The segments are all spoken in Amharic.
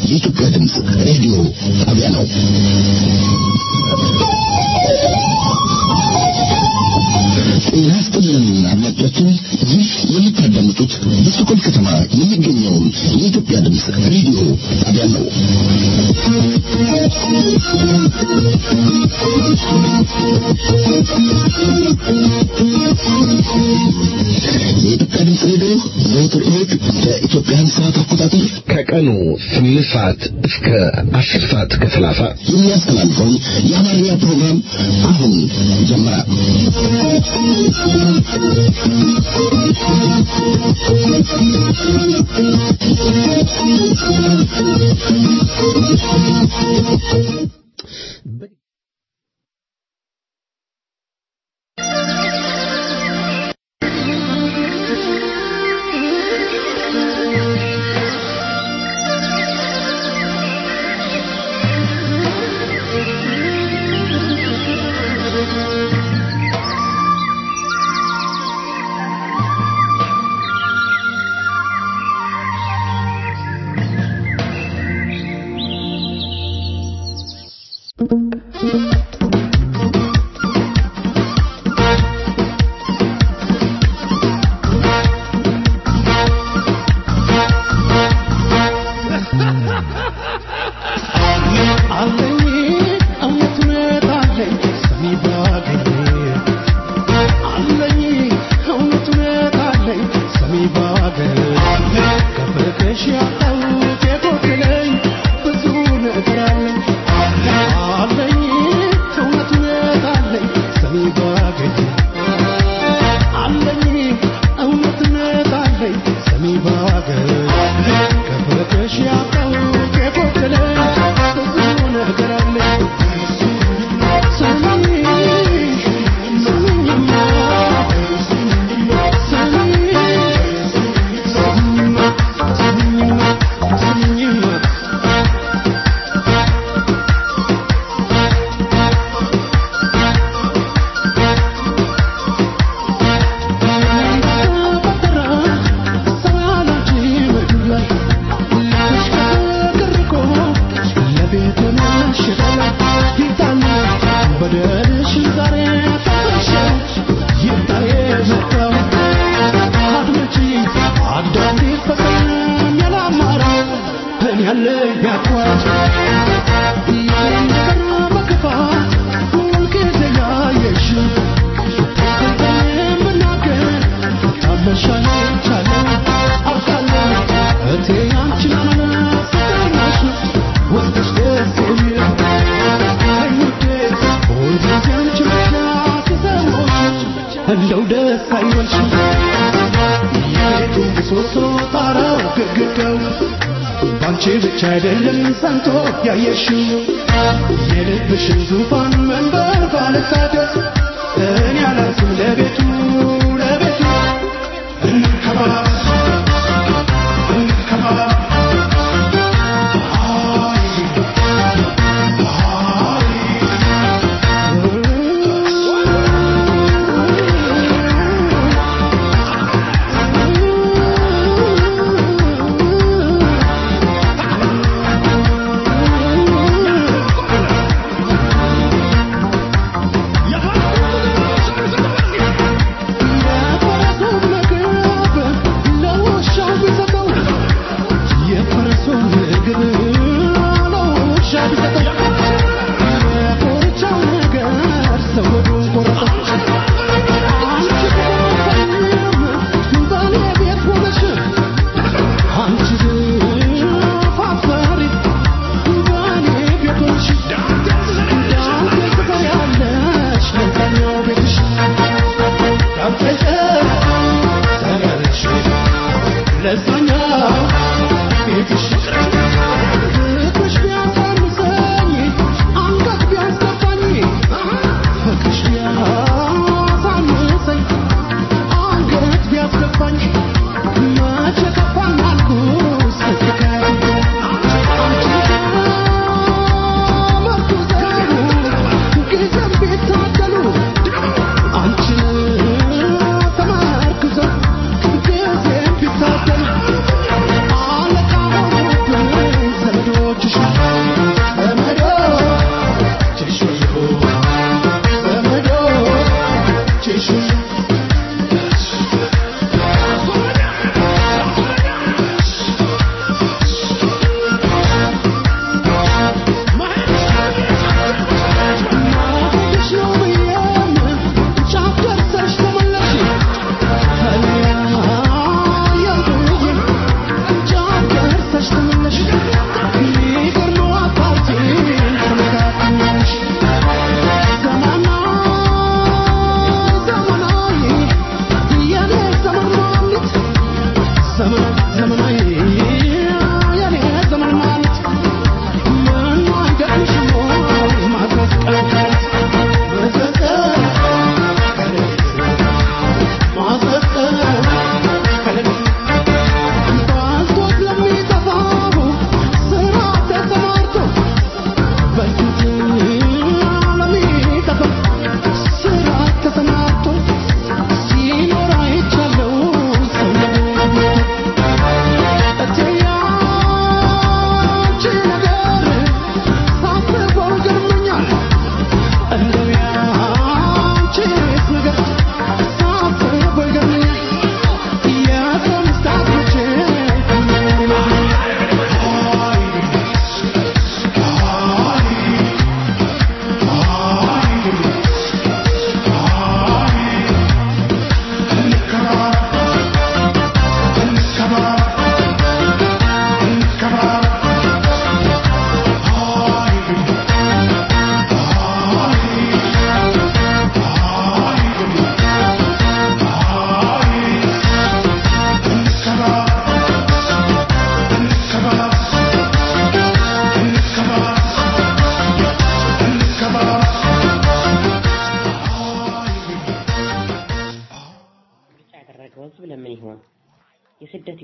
የኢትዮጵያ ድምጽ ሬዲዮ ጣቢያ ነው። ጤናስጥልን አድማጮቻችን፣ ይህ የምታዳምጡት በስቶኮልም ከተማ የሚገኘውን የኢትዮጵያ ድምጽ ሬዲዮ ጣቢያ ነው። የኢትዮጵያ ድምጽ ሬዲዮ ዘወትር እሁድ በኢትዮጵያን ሰዓት አቆጣጠር ከቀኑ 8 ሰዓት እስከ 10 ሰዓት ከ30 የሚያስተላልፈውን የአማርኛ ፕሮግራም አሁን ጀመረ።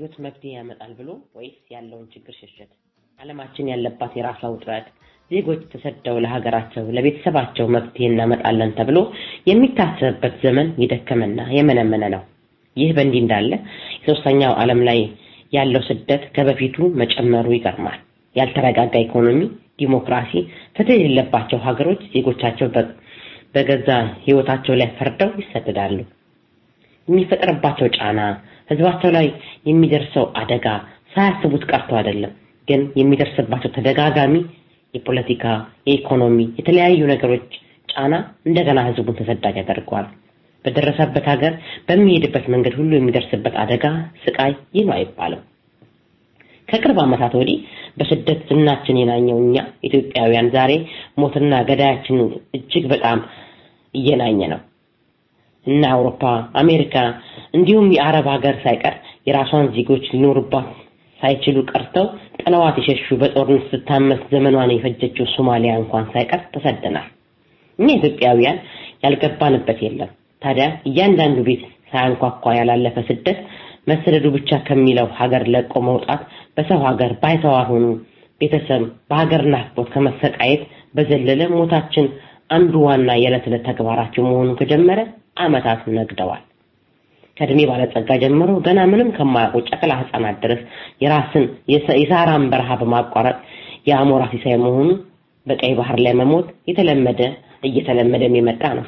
ህይወት መፍትሄ ያመጣል ብሎ ወይስ ያለውን ችግር ሸሸት? ዓለማችን ያለባት የራሷ ውጥረት ዜጎች ተሰደው ለሀገራቸው ለቤተሰባቸው መፍትሄ እናመጣለን ተብሎ የሚታሰብበት ዘመን የደከመና የመነመነ ነው። ይህ በእንዲህ እንዳለ የሶስተኛው ዓለም ላይ ያለው ስደት ከበፊቱ መጨመሩ ይገርማል። ያልተረጋጋ ኢኮኖሚ፣ ዲሞክራሲ፣ ፍትህ የሌለባቸው ሀገሮች ዜጎቻቸው በገዛ ህይወታቸው ላይ ፈርደው ይሰደዳሉ። የሚፈጠርባቸው ጫና፣ ህዝባቸው ላይ የሚደርሰው አደጋ ሳያስቡት ቀርቶ አይደለም፣ ግን የሚደርስባቸው ተደጋጋሚ የፖለቲካ፣ የኢኮኖሚ የተለያዩ ነገሮች ጫና እንደገና ህዝቡን ተሰዳጅ ያደርገዋል። በደረሰበት ሀገር በሚሄድበት መንገድ ሁሉ የሚደርስበት አደጋ፣ ስቃይ ይህ ነው አይባልም። ከቅርብ ዓመታት ወዲህ በስደት ዝናችን የናኘው እኛ ኢትዮጵያውያን ዛሬ ሞትና ገዳያችን እጅግ በጣም እየናኘ ነው። እና አውሮፓ፣ አሜሪካ እንዲሁም የአረብ ሀገር ሳይቀር የራሷን ዜጎች ሊኖርባት ሳይችሉ ቀርተው ጥለዋት የሸሹ በጦርነት ስታመስ ዘመኗን የፈጀችው ሶማሊያ እንኳን ሳይቀር ተሰደናል። እኛ ኢትዮጵያውያን ያልገባንበት የለም። ታዲያ እያንዳንዱ ቤት ሳያንኳኳ ያላለፈ ስደት መሰደዱ ብቻ ከሚለው ሀገር ለቆ መውጣት በሰው ሀገር ባይተዋር ሆኖ ቤተሰብ በሀገር ናፍቆት ከመሰቃየት በዘለለ ሞታችን አንዱ ዋና የዕለት ዕለት ተግባራቸው መሆኑን ከጀመረ ዓመታት ነግደዋል። ከእድሜ ባለጸጋ ጀምሮ ገና ምንም ከማያውቁ ጨቅላ ህፃናት ድረስ የራስን የሳራን በረሃ በማቋረጥ የአሞራ ሲሳይ መሆኑ በቀይ ባህር ላይ መሞት እየተለመደም የመጣ ነው።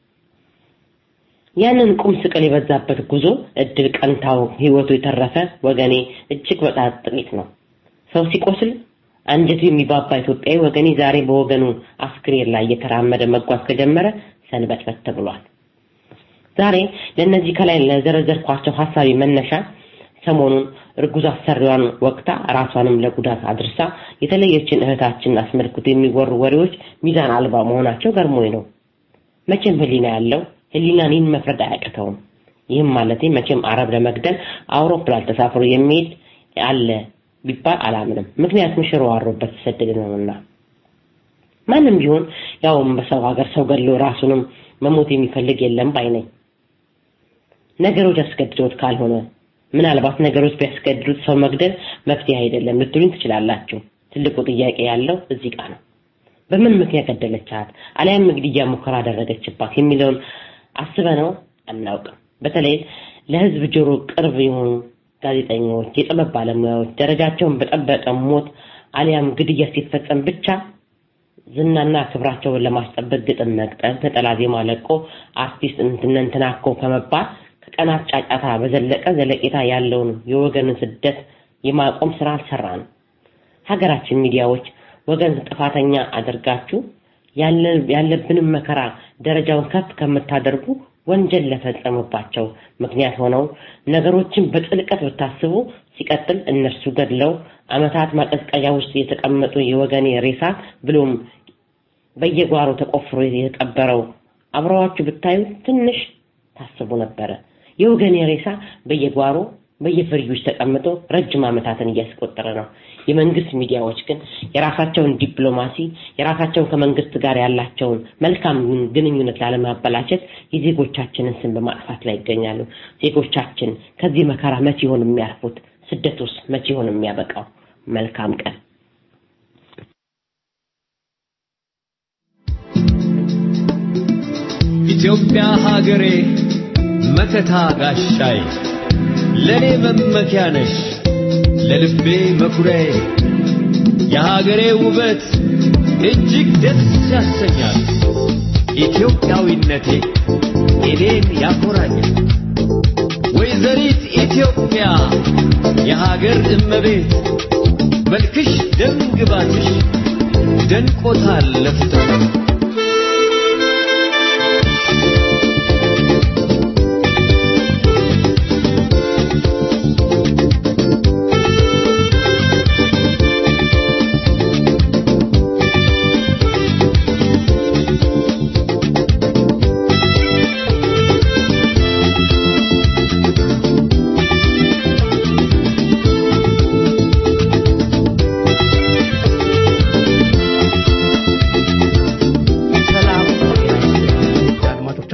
ያንን ቁም ስቅል የበዛበት ጉዞ እድል ቀንታው ህይወቱ የተረፈ ወገኔ እጅግ በጣም ጥቂት ነው። ሰው ሲቆስል አንጀቱ የሚባባ ኢትዮጵያዊ ወገኔ ዛሬ በወገኑ አስክሬን ላይ እየተራመደ መጓዝ ከጀመረ ሰንበትበት ብሏል። ዛሬ ለነዚህ ከላይ ለዘረዘርኳቸው ሐሳቢ መነሻ ሰሞኑን እርጉዝ አሰሪዋን ወቅታ ራሷንም ለጉዳት አድርሳ የተለየችን እህታችን አስመልክቶ የሚወሩ ወሬዎች ሚዛን አልባ መሆናቸው ገርሞኝ ነው። መቼም ህሊና ያለው ህሊናን መፍረድ አያቅተውም። ይህም ማለት መቼም አረብ ለመግደል አውሮፕላን ተሳፍሮ የሚሄድ አለ ቢባል አላምንም። ምክንያቱም ሽሮ አሮበት ተሰደደ ነውና። ማንም ቢሆን ያውም በሰው ሀገር ሰው ገድሎ ራሱንም መሞት የሚፈልግ የለም ባይነኝ። ነገሮች አስገድዶት ካልሆነ ምናልባት ነገሮች ቢያስገድዱት ሰው መግደል መፍትሄ አይደለም ልትሉኝ ትችላላችሁ። ትልቁ ጥያቄ ያለው እዚህ ጋር ነው። በምን ምክንያት ገደለቻት አለያም ግድያ ሙከራ አደረገችባት የሚለውን አስበነው አናውቅም። በተለይ ለህዝብ ጆሮ ቅርብ የሆኑ ጋዜጠኞች፣ የጥበብ ባለሙያዎች ደረጃቸውን በጠበቀ ሞት አለያም ግድያ ሲፈጸም ብቻ ዝናና ክብራቸውን ለማስጠበቅ ግጥም መቅጠል፣ ነጠላ ዜማ ለቆ አርቲስት እንትናኮ ከመባል ከቀናት ጫጫታ በዘለቀ ዘለቄታ ያለውን የወገንን ስደት የማቆም ስራ አልሰራንም። ሀገራችን ሚዲያዎች ወገን ጥፋተኛ አድርጋችሁ ያለብንም መከራ ደረጃውን ከፍ ከምታደርጉ ወንጀል ለፈጸሙባቸው ምክንያት ሆነው ነገሮችን በጥልቀት ብታስቡ ሲቀጥል እነርሱ ገድለው አመታት ማቀዝቀዣ ውስጥ የተቀመጡ የወገኔ ሬሳ ብሎም በየጓሮ ተቆፍሮ የተቀበረው አብረዋችሁ ብታዩ ትንሽ ታስቡ ነበር። የወገኔ ሬሳ በየጓሮ በየፍሪጆች ተቀምጦ ረጅም አመታትን እያስቆጠረ ነው። የመንግስት ሚዲያዎች ግን የራሳቸውን ዲፕሎማሲ የራሳቸውን ከመንግስት ጋር ያላቸውን መልካም ግንኙነት ላለማበላሸት የዜጎቻችንን ስም በማጥፋት ላይ ይገኛሉ። ዜጎቻችን ከዚህ መከራ መቼ ይሆን የሚያርፉት? ስደቱስ መቼ ይሆን የሚያበቃው? መልካም ቀን። ኢትዮጵያ ሀገሬ መከታ ጋሻዬ ለኔ መመኪያ ነሽ ለልቤ መኩሪያዬ የሀገሬ ውበት እጅግ ደስ ያሰኛል። ኢትዮጵያዊነቴ እኔን ያኮራኛል። ወይዘሪት ኢትዮጵያ የሀገር እመቤት መልክሽ ደም ግባትሽ ደንቆታል ለፍጥረት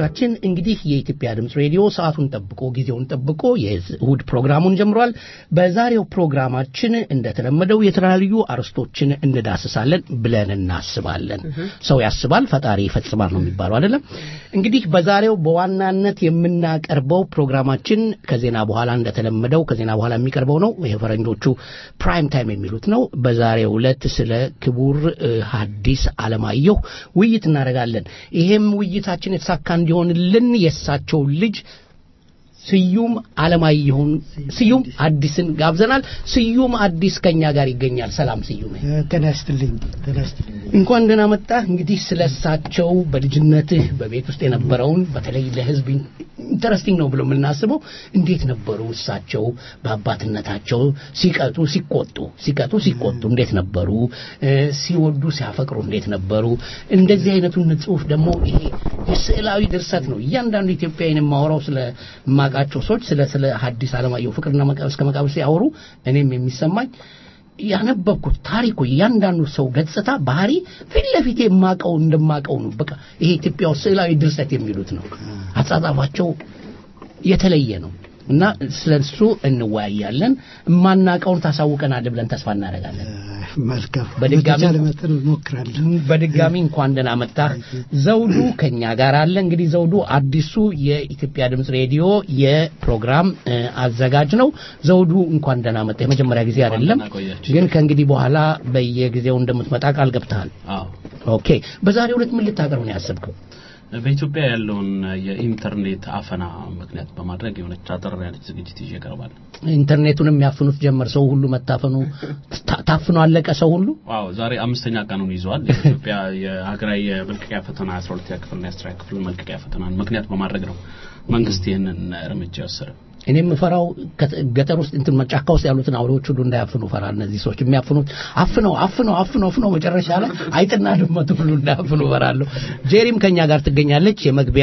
አድማጮቻችን እንግዲህ የኢትዮጵያ ድምጽ ሬዲዮ ሰዓቱን ጠብቆ ጊዜውን ጠብቆ የእሁድ ፕሮግራሙን ጀምሯል። በዛሬው ፕሮግራማችን እንደተለመደው የተለያዩ አርስቶችን እንዳስሳለን ብለን እናስባለን። ሰው ያስባል ፈጣሪ ይፈጽማል ነው የሚባለው አይደለም? እንግዲህ በዛሬው በዋናነት የምናቀርበው ፕሮግራማችን ከዜና በኋላ እንደተለመደው ከዜና በኋላ የሚቀርበው ነው። የፈረንጆቹ ፕራይም ታይም የሚሉት ነው። በዛሬው ዕለት ስለ ክቡር ሐዲስ ዓለማየሁ ውይይት እናደርጋለን። ይሄም ውይይታችን የተሳካ እንዲሆንልን የሳቸው ልጅ ስዩም ዓለማየሁን ስዩም አዲስን ጋብዘናል። ስዩም አዲስ ከኛ ጋር ይገኛል። ሰላም ስዩም። ተናስተልኝ እንኳን ደህና መጣ። እንግዲህ ስለሳቸው በልጅነትህ በቤት ውስጥ የነበረውን በተለይ ለህዝብ ኢንተረስቲንግ ነው ብሎ የምናስበው እንዴት ነበሩ እሳቸው በአባትነታቸው ሲቀጡ ሲቆጡ እንዴት ነበሩ፣ ሲወዱ ሲያፈቅሩ እንዴት ነበሩ። እንደዚህ አይነቱን ጽሑፍ ደግሞ ይሄ የስዕላዊ ድርሰት ነው። እያንዳንዱ ኢትዮጵያዊን የማወራው ስለ ማቃቸው ሰዎች ስለ ሐዲስ ዓለማየሁ ፍቅርና እስከ መቃብር ሲያወሩ እኔም የሚሰማኝ ያነበብኩት ታሪኩ እያንዳንዱ ሰው ገጽታ ባህሪ ፊት ለፊት የማቀው እንደማቀው ነው። በቃ ይሄ ኢትዮጵያው ስዕላዊ ድርሰት የሚሉት ነው። አጻጻፋቸው የተለየ ነው እና ስለሱ እንወያያለን። ማናቀውን ታሳውቀናል ብለን ተስፋ እናደርጋለን። መልካም በድጋሚ ለመጠን እንሞክራለን። በድጋሚ እንኳን ደህና መጣ። ዘውዱ ከኛ ጋር አለ። እንግዲህ ዘውዱ አዲሱ የኢትዮጵያ ድምጽ ሬዲዮ የፕሮግራም አዘጋጅ ነው። ዘውዱ እንኳን ደህና መጣ። የመጀመሪያ ጊዜ አይደለም ግን ከእንግዲህ በኋላ በየጊዜው እንደምትመጣ ቃል ገብተሃል። ኦኬ። በዛሬው ዕለት ምን ልታቀርብ ነው ያሰብከው? በኢትዮጵያ ያለውን የኢንተርኔት አፈና ምክንያት በማድረግ የሆነች አጠር ያለች ዝግጅት ይዤ ቀርባለሁ። ኢንተርኔቱንም ያፍኑት ጀመር። ሰው ሁሉ መታፈኑ ታፍኖ አለቀ። ሰው ሁሉ ዛሬ 5ኛ ቀኑን ይዟል። የኢትዮጵያ የሀገራዊ የመልቀቂያ ፈተና 12ኛ ክፍልና የ10ኛ ክፍል መልቀቂያ ፈተናን ምክንያት በማድረግ ነው መንግስት ይህንን እርምጃ የወሰደው። እኔም ፈራው ገጠር ውስጥ እንትን ጫካ ውስጥ ያሉትን አውሬዎች ሁሉ እንዳያፍኑ ፈራል። እነዚህ ሰዎች የሚያፍኑት አፍነው መጨረሻ ላይ አይጥና ድመት ሁሉ እንዳያፍኑ ፈራለሁ። ጄሪም ከኛ ጋር ትገኛለች።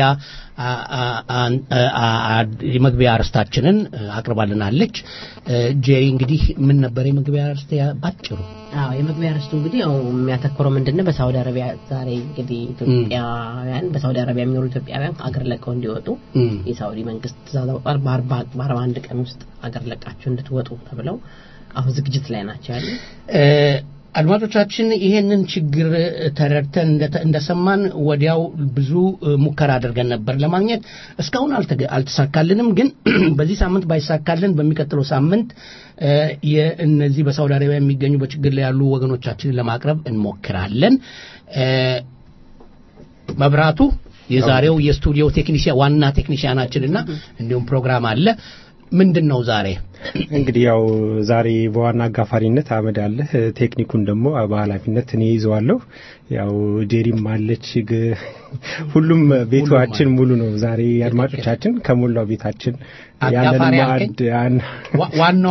የመግቢያ አርስታችንን አቅርባልናለች። ጄሪ እንግዲህ ምን ነበር የመግቢያ አርስት ባጭሩ? የመግቢያ አርስቱ እንግዲህ ያው የሚያተኩረው ምንድነው በሳውዲ አረቢያ ዛሬ እንግዲህ ኢትዮጵያውያን በሳውዲ አረቢያ የሚኖሩ ኢትዮጵያውያን አገር ለቀው እንዲወጡ የሳውዲ መንግስት በ41 ቀን ውስጥ አገር ለቃችሁ እንድትወጡ ተብለው አሁን ዝግጅት ላይ ናቸው ያሉ። አድማጮቻችን ይሄንን ችግር ተረድተን እንደሰማን ወዲያው ብዙ ሙከራ አድርገን ነበር ለማግኘት እስካሁን አልተሳካልንም። ግን በዚህ ሳምንት ባይሳካልን በሚቀጥለው ሳምንት የእነዚህ በሳውዲ አረቢያ የሚገኙ በችግር ላይ ያሉ ወገኖቻችንን ለማቅረብ እንሞክራለን። መብራቱ የዛሬው የስቱዲዮ ቴክኒሻን ዋና ቴክኒሻናችንና እንዲሁም ፕሮግራም አለ። ምንድነው ዛሬ እንግዲህ ያው ዛሬ በዋና አጋፋሪነት አመድ አለ። ቴክኒኩን ደግሞ በኃላፊነት እኔ ይዘዋለሁ። ያው ጄሪም አለች። ሁሉም ቤታችን ሙሉ ነው። ዛሬ አድማጮቻችን ከሞላው ቤታችን ያለን ማዕድ ዋናው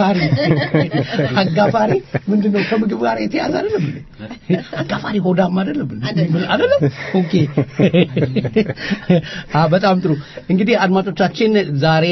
አጋፋሪ ምንድነው? ከምግብ ጋር የተያዘ አይደለም። አጋፋሪ ሆዳም አይደለም። ኦኬ። በጣም ጥሩ። እንግዲህ አድማጮቻችን ዛሬ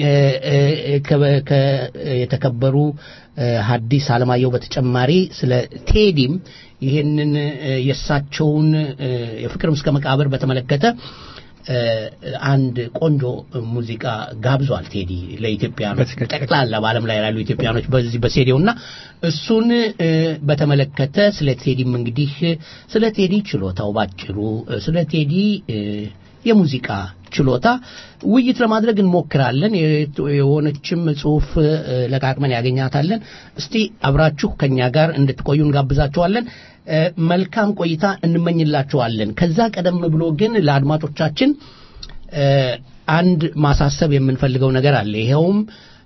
የተከበሩ ሐዲስ ዓለማየሁ በተጨማሪ ስለ ቴዲም ይሄንን የሳቸውን የፍቅር እስከ መቃብር በተመለከተ አንድ ቆንጆ ሙዚቃ ጋብዟል ቴዲ ለኢትዮጵያኖች ጠቅላላ በዓለም ላይ ያሉ ኢትዮጵያኖች በዚህ በሲዲውና እሱን በተመለከተ ስለ ቴዲም እንግዲህ ስለ ቴዲ ችሎታው ባጭሩ ስለ ቴዲ የሙዚቃ ችሎታ ውይይት ለማድረግ እንሞክራለን። የሆነችም ጽሑፍ ለቃቅመን ያገኛታለን። እስቲ አብራችሁ ከኛ ጋር እንድትቆዩ እንጋብዛችኋለን። መልካም ቆይታ እንመኝላችኋለን። ከዛ ቀደም ብሎ ግን ለአድማጮቻችን አንድ ማሳሰብ የምንፈልገው ነገር አለ። ይሄውም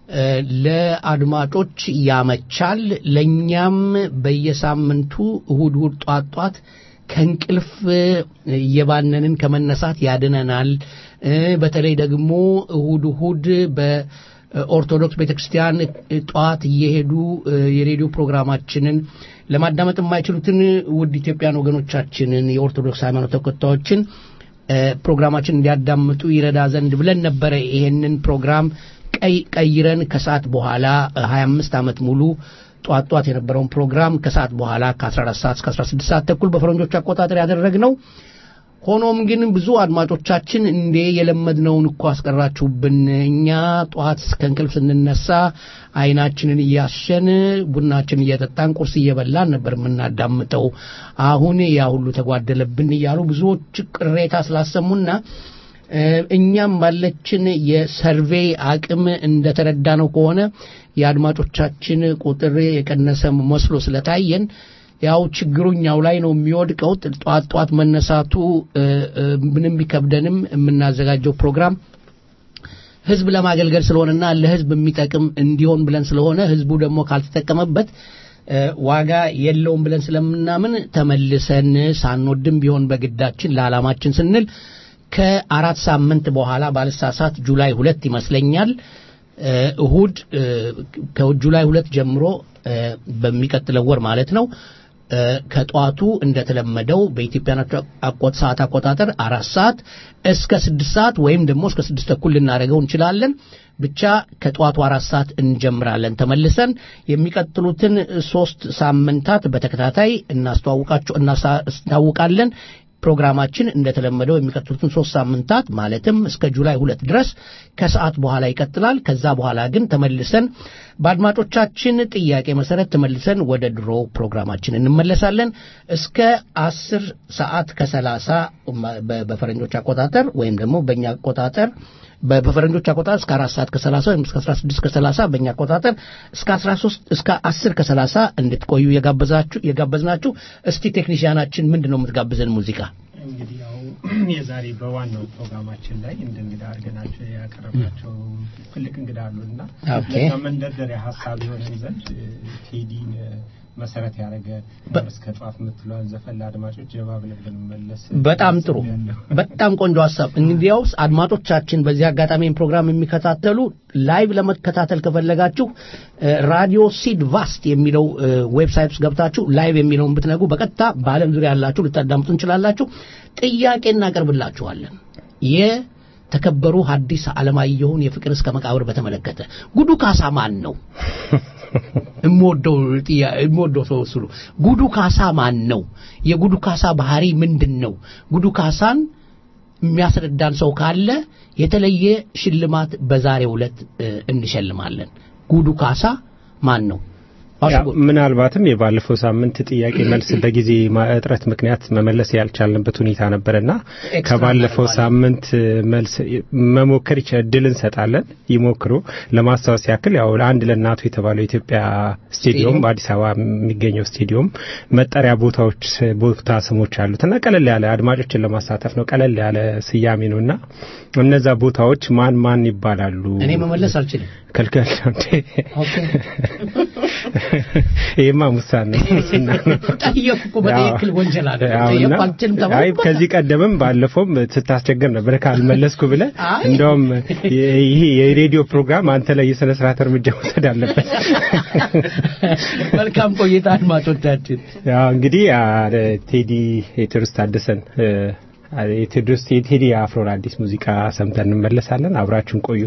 ለአድማጮች ያመቻል፣ ለኛም በየሳምንቱ እሁድ ጧት ከንቅልፍ የባነንን ከመነሳት ያድነናል። በተለይ ደግሞ እሁድ በኦርቶዶክስ ቤተክርስቲያን ጧት እየሄዱ የሬዲዮ ፕሮግራማችንን ለማዳመጥ የማይችሉትን ውድ ኢትዮጵያን ወገኖቻችንን የኦርቶዶክስ ሃይማኖት ተከታዮችን ፕሮግራማችን እንዲያዳምጡ ይረዳ ዘንድ ብለን ነበር ይሄንን ፕሮግራም ቀይረን ከሰዓት በኋላ 25 ዓመት ሙሉ ጧት የነበረውን ፕሮግራም ከሰዓት በኋላ ከ14 ሰዓት እስከ 16 ሰዓት ተኩል በፈረንጆች አቆጣጠር ያደረግነው። ሆኖም ግን ብዙ አድማጮቻችን እንዴ የለመድነውን እኮ አስቀራችሁብን እኛ ጧት ከእንቅልፍ ስንነሳ አይናችንን እያሸን ቡናችን እየጠጣን ቁርስ እየበላን ነበር የምናዳምጠው አሁን ያ ሁሉ ተጓደለብን እያሉ ብዙዎች ቅሬታ ስላሰሙና እኛም ባለችን የሰርቬይ አቅም እንደተረዳነው ከሆነ የአድማጮቻችን ቁጥር የቀነሰ መስሎ ስለታየን ያው ችግሩኛው ላይ ነው የሚወድቀው ጧት መነሳቱ ምንም ቢከብደንም የምናዘጋጀው ፕሮግራም ህዝብ ለማገልገል ስለሆነና ለህዝብ የሚጠቅም እንዲሆን ብለን ስለሆነ ህዝቡ ደግሞ ካልተጠቀመበት ዋጋ የለውም ብለን ስለምናምን ተመልሰን ሳንወድም ቢሆን በግዳችን ለዓላማችን ስንል ከአራት ሳምንት በኋላ ባለሳሳት ጁላይ 2 ይመስለኛል እሁድ ከጁላይ 2 ጀምሮ በሚቀጥለው ወር ማለት ነው ከጧቱ እንደተለመደው በኢትዮጵያ ሰዓት አቆጣጠር 4 ሰዓት እስከ 6 ሰዓት ወይም ደግሞ እስከ 6 ተኩል ልናደርገው እንችላለን ብቻ ከጧቱ 4 ሰዓት እንጀምራለን ተመልሰን የሚቀጥሉትን 3 ሳምንታት በተከታታይ እናስተዋውቃለን ፕሮግራማችን እንደተለመደው የሚቀጥሉትን 3 ሳምንታት ማለትም እስከ ጁላይ 2 ድረስ ከሰዓት በኋላ ይቀጥላል ከዛ በኋላ ግን ተመልሰን በአድማጮቻችን ጥያቄ መሰረት ተመልሰን ወደ ድሮ ፕሮግራማችን እንመለሳለን እስከ 10 ሰዓት ከ30 በፈረንጆች አቆጣጠር ወይም ደግሞ በእኛ አቆጣጠር በፈረንጆች አቆጣጠር እስከ 4 ሰዓት ከ30 ወይም እስከ 16 ከ30 በእኛ አቆጣጠር እስከ 13 እስከ 10 ከ30 እንድትቆዩ የጋበዝናችሁ እስቲ ቴክኒሻናችን ምንድነው የምትጋብዘን ሙዚቃ እንግዲህ ያው የዛሬ በዋናው ፕሮግራማችን ላይ እንግዳ አድርገናቸው ያቀረብናቸው ትልቅ እንግዳ አሉና ለመንደርደሪያ ሐሳብ የሆነን ዘንድ ቴዲን መሰረት ያደረገ እስከ ጧፍ ምትሏን ዘፈን አድማጮች ጀባብ ለብለን መለስ በጣም ጥሩ በጣም ቆንጆ ሐሳብ እንግዲያውስ አድማጮቻችን በዚህ አጋጣሚ ፕሮግራም የሚከታተሉ ላይቭ ለመከታተል ከፈለጋችሁ ራዲዮ ሲድ ቫስት የሚለው ዌብሳይት ውስጥ ገብታችሁ ላይቭ የሚለውን ብትነጉ በቀጥታ በአለም ዙሪያ ያላችሁ ልታዳምጡ እንችላላችሁ ጥያቄ እናቀርብላችኋለን የተከበሩ ሐዲስ ዓለማየሁን የፍቅር እስከ መቃብር በተመለከተ ጉዱ ካሳ ማን ነው እሞዶ ሰው እሱ ጉዱ ካሳ ማን ነው የጉዱ ካሳ ባህሪ ምንድነው ጉዱ ካሳን የሚያስረዳን ሰው ካለ የተለየ ሽልማት በዛሬው ዕለት እንሸልማለን ጉዱ ካሳ ማን ነው ምናልባትም የባለፈው ሳምንት ጥያቄ መልስ በጊዜ እጥረት ምክንያት መመለስ ያልቻልንበት ሁኔታ ነበርና ከባለፈው ሳምንት መልስ መሞከር እድል እንሰጣለን ይሞክሩ ለማስተዋወስ ያክል ያው አንድ ለናቱ የተባለው ኢትዮጵያ ስቴዲየም በአዲስ አበባ የሚገኘው ስቴዲየም መጠሪያ ቦታ ስሞች አሉትና ቀለል ያለ አድማጮችን ለማሳተፍ ነው ቀለል ያለ ስያሜ ነውና እነዛ ቦታዎች ማን ይባላሉ እኔ መመለስ አልችልም ከልከል ኦኬ ይሄማ ሙሳን ነው ታየኩ በትክክል ወንጀል አይደለም አይ ከዚህ ቀደምም ባለፈውም ስታስቸግር ነበር ካልመለስኩ ብለ እንደውም ይሄ የሬዲዮ ፕሮግራም አንተ ላይ የሰነ ስርዓት እርምጃ ወሰድ አለበት መልካም ቆይታ አድማጮቻችን ያው እንግዲህ ቴዲ የቴዎድሮስ ታደሰን ቴዲ አፍሮ አዲስ ሙዚቃ ሰምተን እንመለሳለን አብራችሁን ቆዩ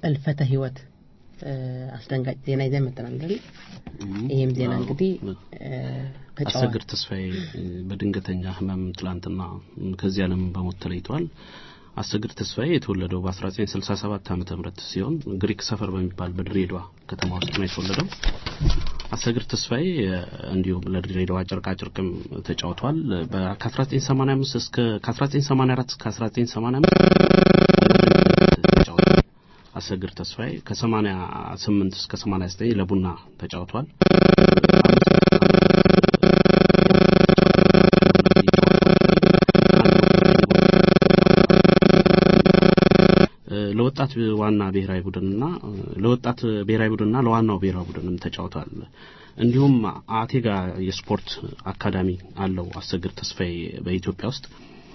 እልፈተ ህይወት አስደንጋጭ ዜና ይዘን መጥተናል አይደል? ይሄም ዜና እንግዲህ አሰግድ ተስፋዬ በድንገተኛ ህመም ትላንትና ከዚህ ዓለም በሞት ተለይቷል። አሰግድ ተስፋዬ የተወለደው በ1967 ዓመተ ምህረት ሲሆን ግሪክ ሰፈር በሚባል በድሬዳዋ ከተማ ውስጥ ነው የተወለደው። አሰግድ ተስፋዬ እንዲሁም ለድሬዳዋ ጨርቃ ጨርቅም ተጫውቷል። ከ1985 እስከ ከ1984 እስከ 1985 ተጫውቷል። አሰግድ ተስፋዬ ከ88 እስከ 89 ለቡና ተጫውቷል። ለወጣት ዋና ብሔራዊ ቡድንና ለዋናው ብሔራዊ ቡድንም ተጫውቷል። እንዲሁም አቴጋ የስፖርት አካዳሚ አለው አሰግድ ተስፋዬ በኢትዮጵያ ውስጥ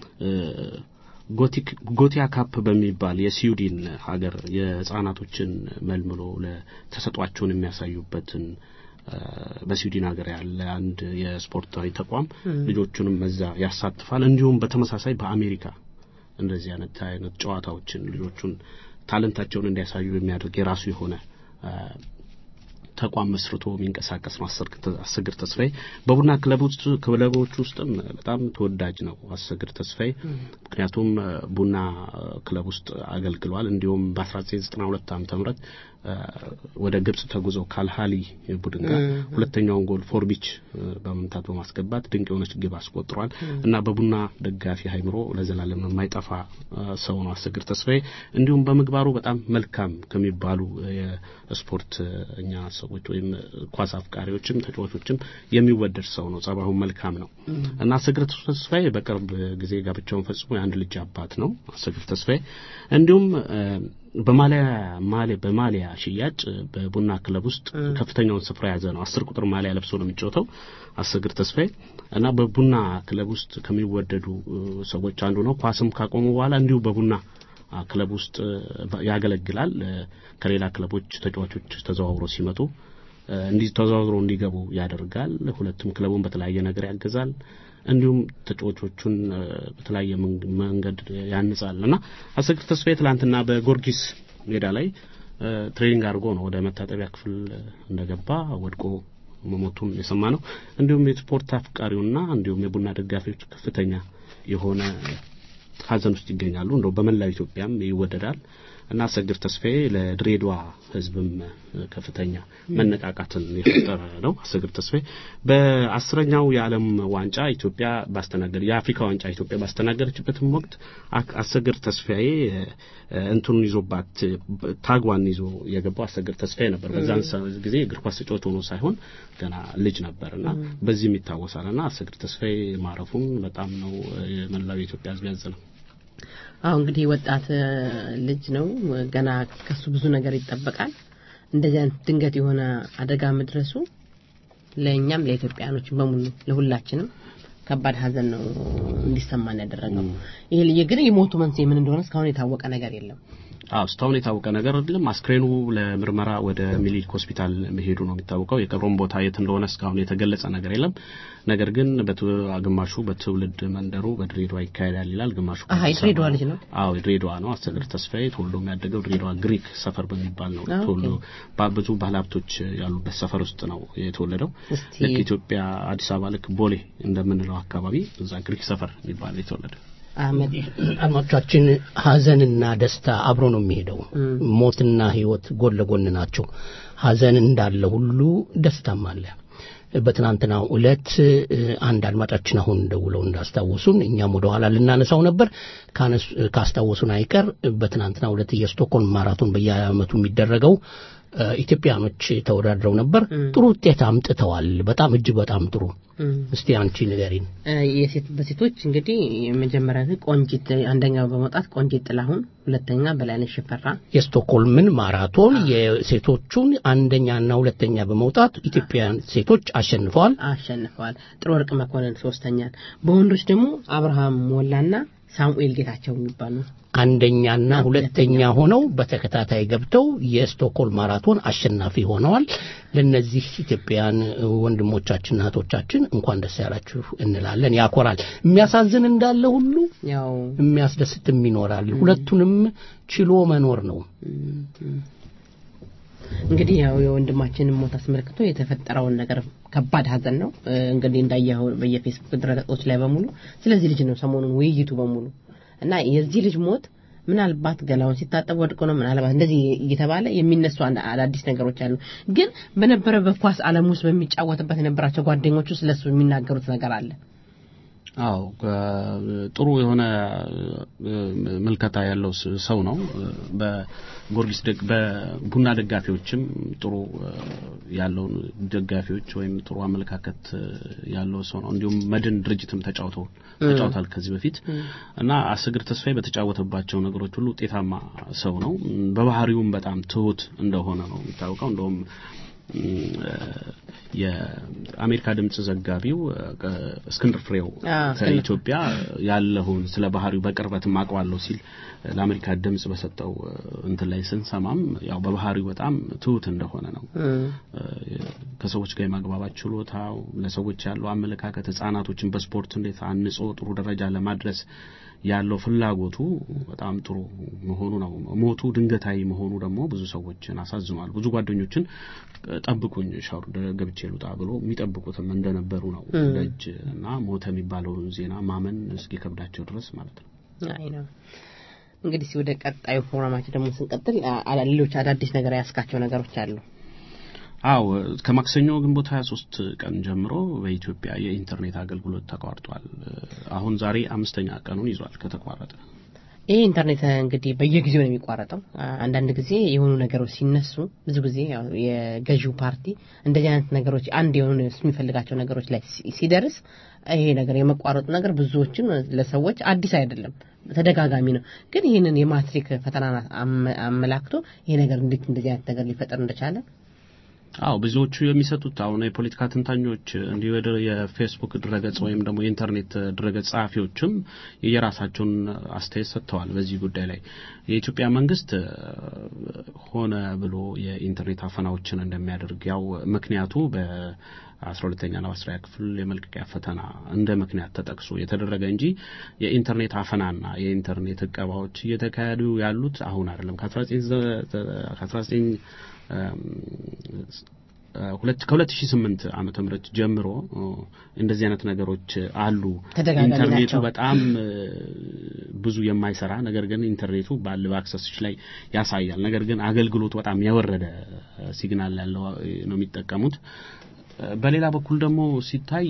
ጎቲያ ካፕ በሚባል የስዊድን ሀገር የህፃናቶችን መልምሎ ለተሰጧቸውን የሚያሳዩበትን በስዊድን ሀገር ያለ አንድ የስፖርታዊ ተቋም ልጆቹንም መዛ ያሳትፋል። እንዲሁም በተመሳሳይ በአሜሪካ እንደዚህ አይነት ጨዋታዎችን ልጆቹን ታለንታቸውን እንዲያሳዩ የሚያደርግ የራሱ የሆነ ተቋም መስርቶ የሚንቀሳቀስ ነው አሰግድ ተስፋዬ። በቡና ክለቦች ውስጥም በጣም ተወዳጅ ነው አሰግድ ተስፋዬ። ምክንያቱም ቡና ክለብ ውስጥ አገልግሏል። እንዲሁም በ1992 ዓመተ ምህረት ወደ ግብጽ ተጉዞ ካልሃሊ ቡድን ጋር ሁለተኛውን ጎል ፎርቢች በመምታት በማስገባት ድንቅ የሆነች ግብ አስቆጥሯል እና በቡና ደጋፊ ሃይምሮ ለዘላለም የማይጠፋ ሰው ነው አሰግድ ተስፋዬ። እንዲሁም በመግባሩ በጣም መልካም ከሚባሉ የስፖርት እኛ ሰዎች ወይም ኳስ አፍቃሪዎችም ተጫዋቾችም የሚወደድ ሰው ነው። ጸባዩ መልካም ነው እና አሰግድ ተስፋዬ በቅርብ ጊዜ ጋብቻውን ፈጽሞ የአንድ ልጅ አባት ነው አሰግድ ተስፋዬ። እንዲሁም በማሊያ ሽያጭ በቡና ክለብ ውስጥ ከፍተኛውን ስፍራ ያዘ ነው። 10 ቁጥር ማሊያ ለብሶ ነው የሚጫወተው አሰግድ ተስፋዬ እና በቡና ክለብ ውስጥ ከሚወደዱ ሰዎች አንዱ ነው። ኳስም ካቆሙ በኋላ እንዲሁ በቡና ክለብ ውስጥ ያገለግላል። ከሌላ ክለቦች ተጫዋቾች ተዘዋውረው ሲመጡ ተዘዋውረው እንዲገቡ ያደርጋል። ሁለቱም ክለቡን በተለያየ ነገር ያገዛል። እንዲሁም ተጫዋቾቹን በተለያየ መንገድ ያንጻልና አሰግድ ተስፋዬ ትላንትና በጎርጊስ ሜዳ ላይ ትሬኒንግ አድርጎ ነው ወደ መታጠቢያ ክፍል እንደገባ ወድቆ መሞቱን የሰማነው። እንዲሁም የስፖርት አፍቃሪውና እንዲሁም የቡና ደጋፊዎች ከፍተኛ የሆነ ሀዘን ውስጥ ይገኛሉ። እንደው በመላው ኢትዮጵያም ይወደዳል እና አሰግድ ተስፋዬ ለድሬዳዋ ህዝብም ከፍተኛ መነቃቃትን የፈጠረ ነው። አሰግድ ተስፋዬ በ10ኛው የዓለም ዋንጫ ኢትዮጵያ የአፍሪካ ዋንጫ ኢትዮጵያ ባስተናገደችበት ወቅት አሰግድ ተስፋዬ እንቱን ይዞባት ታጓን ይዞ የገባው አሰግድ ተስፋዬ ነበር። በዛን ጊዜ እግር ኳስ ተጫዋች ሆኖ ሳይሆን ገና ልጅ ነበርና በዚህም ይታወሳልና አሰግድ ተስፋዬ ማረፉን በጣም ነው መላው ኢትዮጵያ ህዝብ ያዘነው። እንግዲህ ወጣት ልጅ ነው ገና ከሱ ብዙ ነገር ይጠበቃል። እንደዚህ ድንገት የሆነ አደጋ መድረሱ ለኛም ለኢትዮጵያኖች በሙሉ ለሁላችንም ከባድ ሀዘን ነው እንዲሰማን ያደረገው። ይሄ ልጅ ግን የሞቱ መንስኤ ምን እንደሆነ እስካሁን የታወቀ ነገር የለም። እስካሁን የታወቀ ነገር አይደለም። አስክሬኑ ለምርመራ ወደ ሚሊክ ሆስፒታል መሄዱ ነው የሚታወቀው። የቀብሩን ቦታ የት እንደሆነ እስካሁን የተገለጸ ነገር የለም። ነገር ግን ግማሹ በትውልድ መንደሩ በድሬዳዋ ይካሄዳል ይላል። ግማሹ ድሬዳዋ ልጅ ነው። ድሬዳዋ ነው። አሰግድ ተስፋዬ ተወልዶ የሚያደገው ድሬዳዋ ግሪክ ሰፈር በሚባል ነው። ተወልዶ ብዙ ባለሀብቶች ያሉበት ሰፈር ውስጥ ነው የተወለደው። ልክ ኢትዮጵያ አዲስ አበባ ልክ ቦሌ እንደምንለው አካባቢ እዛ ግሪክ ሰፈር የሚባል የተወለደው። አህመድ አድማጮቻችን ሀዘንና ደስታ አብሮ ነው የሚሄደው። ሞትና ህይወት ጎን ለጎን ናቸው። ሀዘን እንዳለ ሁሉ ደስታም አለ። በትናንትናው ዕለት አንድ አድማጫችን አሁን ደውለው እንዳስታወሱን እኛም ወደ ኋላ ልናነሳው ነበር ካስታወሱን አይቀር በትናንትናው ዕለት የስቶክሆልም ማራቶን በየዓመቱ የሚደረገው ኢትዮጵያኖች ተወዳድረው ነበር። ጥሩ ውጤት አምጥተዋል። በጣም እጅግ በጣም ጥሩ። እስቲ አንቺ ንገሪን። በሴቶች እንግዲህ የመጀመሪያ ቆንጂት አንደኛው በመውጣት ቆንጂት ጥላሁን፣ ሁለተኛ በላይነሽ ሽፈራ የስቶክሆልምን ማራቶን የሴቶቹን አንደኛና ሁለተኛ በመውጣት ኢትዮጵያን ሴቶች አሸንፈዋል። ጥሩ ወርቅ መኮንን ሶስተኛ። በወንዶች ደግሞ አብርሃም ሞላና ሳሙኤል ጌታቸው የሚባሉ አንደኛና ሁለተኛ ሆነው በተከታታይ ገብተው የስቶክሆልም ማራቶን አሸናፊ ሆነዋል። ለነዚህ ኢትዮጵያውያን ወንድሞቻችንና እህቶቻችን እንኳን ደስ ያላችሁ እንላለን። ያኮራል። የሚያሳዝን እንዳለ ሁሉ ያው የሚያስደስትም ይኖራል። ሁለቱንም ችሎ መኖር ነው። እንግዲህ ያው የወንድማችንን ሞት አስመልክቶ የተፈጠረውን ነገር ከባድ ሀዘን ነው። እንግዲህ እንዳያው በየፌስቡክ ድረገጾች ላይ በሙሉ ስለዚህ ልጅ ነው ሰሞኑን ውይይቱ በሙሉ እና የዚህ ልጅ ሞት ምናልባት ገላውን ሲታጠብ ወድቆ ነው ምናልባት እንደዚህ እየተባለ የሚነሱ አዳዲስ ነገሮች አሉ። ግን በነበረበት ኳስ ዓለም ውስጥ በሚጫወትበት የነበራቸው ጓደኞቹ ስለሱ የሚናገሩት ነገር አለ። አው ጥሩ የሆነ መልከታ ያለው ሰው ነው። በጎርጊስ በቡና ደጋፊዎችም ጥሩ ያለው ደጋፊዎች ወይም ጥሩ አመለካከት ያለው ሰው ነው። እንዲሁም መድን ድርጅትም ተጫውቷል ከዚህ በፊት እና አስግር ተስፋዬ በተጫወተባቸው ነገሮች ሁሉ ውጤታማ ሰው ነው። በባህሪውም በጣም ትሁት እንደሆነ ነው የሚታወቀው። እንደውም የአሜሪካ ድምጽ ዘጋቢው እስክንድር ፍሬው ከኢትዮጵያ ያለውን ስለ ባህሪው በቅርበት ማቋለው ሲል ለአሜሪካ ድምጽ በሰጠው እንትን ላይ ስንሰማም ያው በባህሪው በጣም ትሁት እንደሆነ ነው። ከሰዎች ጋር የማግባባት ችሎታው፣ ለሰዎች ያለው አመለካከት፣ ህፃናቶችን በስፖርት እንዴት አንጾ ጥሩ ደረጃ ለማድረስ ያለው ፍላጎቱ በጣም ጥሩ መሆኑ ነው። ሞቱ ድንገታዊ መሆኑ ደግሞ ብዙ ሰዎችን አሳዝኗል። ብዙ ጓደኞችን ጠብቁኝ ሻውር ገብቼ ልውጣ ብሎ የሚጠብቁትም እንደነበሩ ነው። ልጅ እና ሞተ የሚባለው ዜና ማመን እስኪ ከብዳቸው ድረስ ማለት ነው። አይ ነው እንግዲህ ወደ ቀጣዩ ፕሮግራማችን ደግሞ ስንቀጥል ሌሎች አዳዲስ ነገር ያስካቸው ነገሮች አሉ። አው ከማክሰኞ ግንቦት 23 ቀን ጀምሮ በኢትዮጵያ የኢንተርኔት አገልግሎት ተቋርጧል። አሁን ዛሬ 5ኛ ቀኑን ይዟል ከተቋረጠ። ይሄ ኢንተርኔት እንግዲህ በየጊዜው ነው የሚቋረጠው። አንዳንድ ጊዜ የሆኑ ነገሮች ሲነሱ ብዙ ጊዜ የገዢው ፓርቲ እንደዚህ አይነት ነገሮች አንድ የሆኑ የሚፈልጋቸው ነገሮች ላይ ሲደርስ ይሄ ነገር የመቋረጡ ነገር ብዙዎችን ለሰዎች አዲስ አይደለም፣ ተደጋጋሚ ነው። ግን ይሄንን የማትሪክ ፈተና አመላክቶ ይሄ ነገር እንዴት እንደዚህ አይነት ነገር ሊፈጠር እንደቻለ ብዙዎቹ የሚሰጡት አሁን የፖለቲካ ተንታኞች እንዲሁ የፌስቡክ ድረገጽ ወይም ደግሞ የኢንተርኔት ድረገጽ ጻፊዎችም የራሳቸውን አስተያየት ሰጥተዋል በዚህ ጉዳይ ላይ። የኢትዮጵያ መንግስት ሆነ ብሎ የኢንተርኔት አፈናዎችን እንደሚያደርግ ያው ምክንያቱ በ12ኛና 12ኛ ክፍል የመልቀቂያ ፈተና እንደ ምክንያት ተጠቅሶ የተደረገ እንጂ የኢንተርኔት አፈናና የኢንተርኔት እቀባዎች እየተካሄዱ ያሉት አሁን አይደለም። ከ2008 ዓመተ ምህረት ጀምሮ እንደዚህ አይነት ነገሮች አሉ። ኢንተርኔቱ በጣም ብዙ የማይሰራ ነገር ግን ኢንተርኔቱ ባለ አክሰስሽ ላይ ያሳያል። ነገር ግን አገልግሎቱ በጣም የወረደ ሲግናል ያለው ነው የሚጠቀሙት። በሌላ በኩል ደግሞ ሲታይ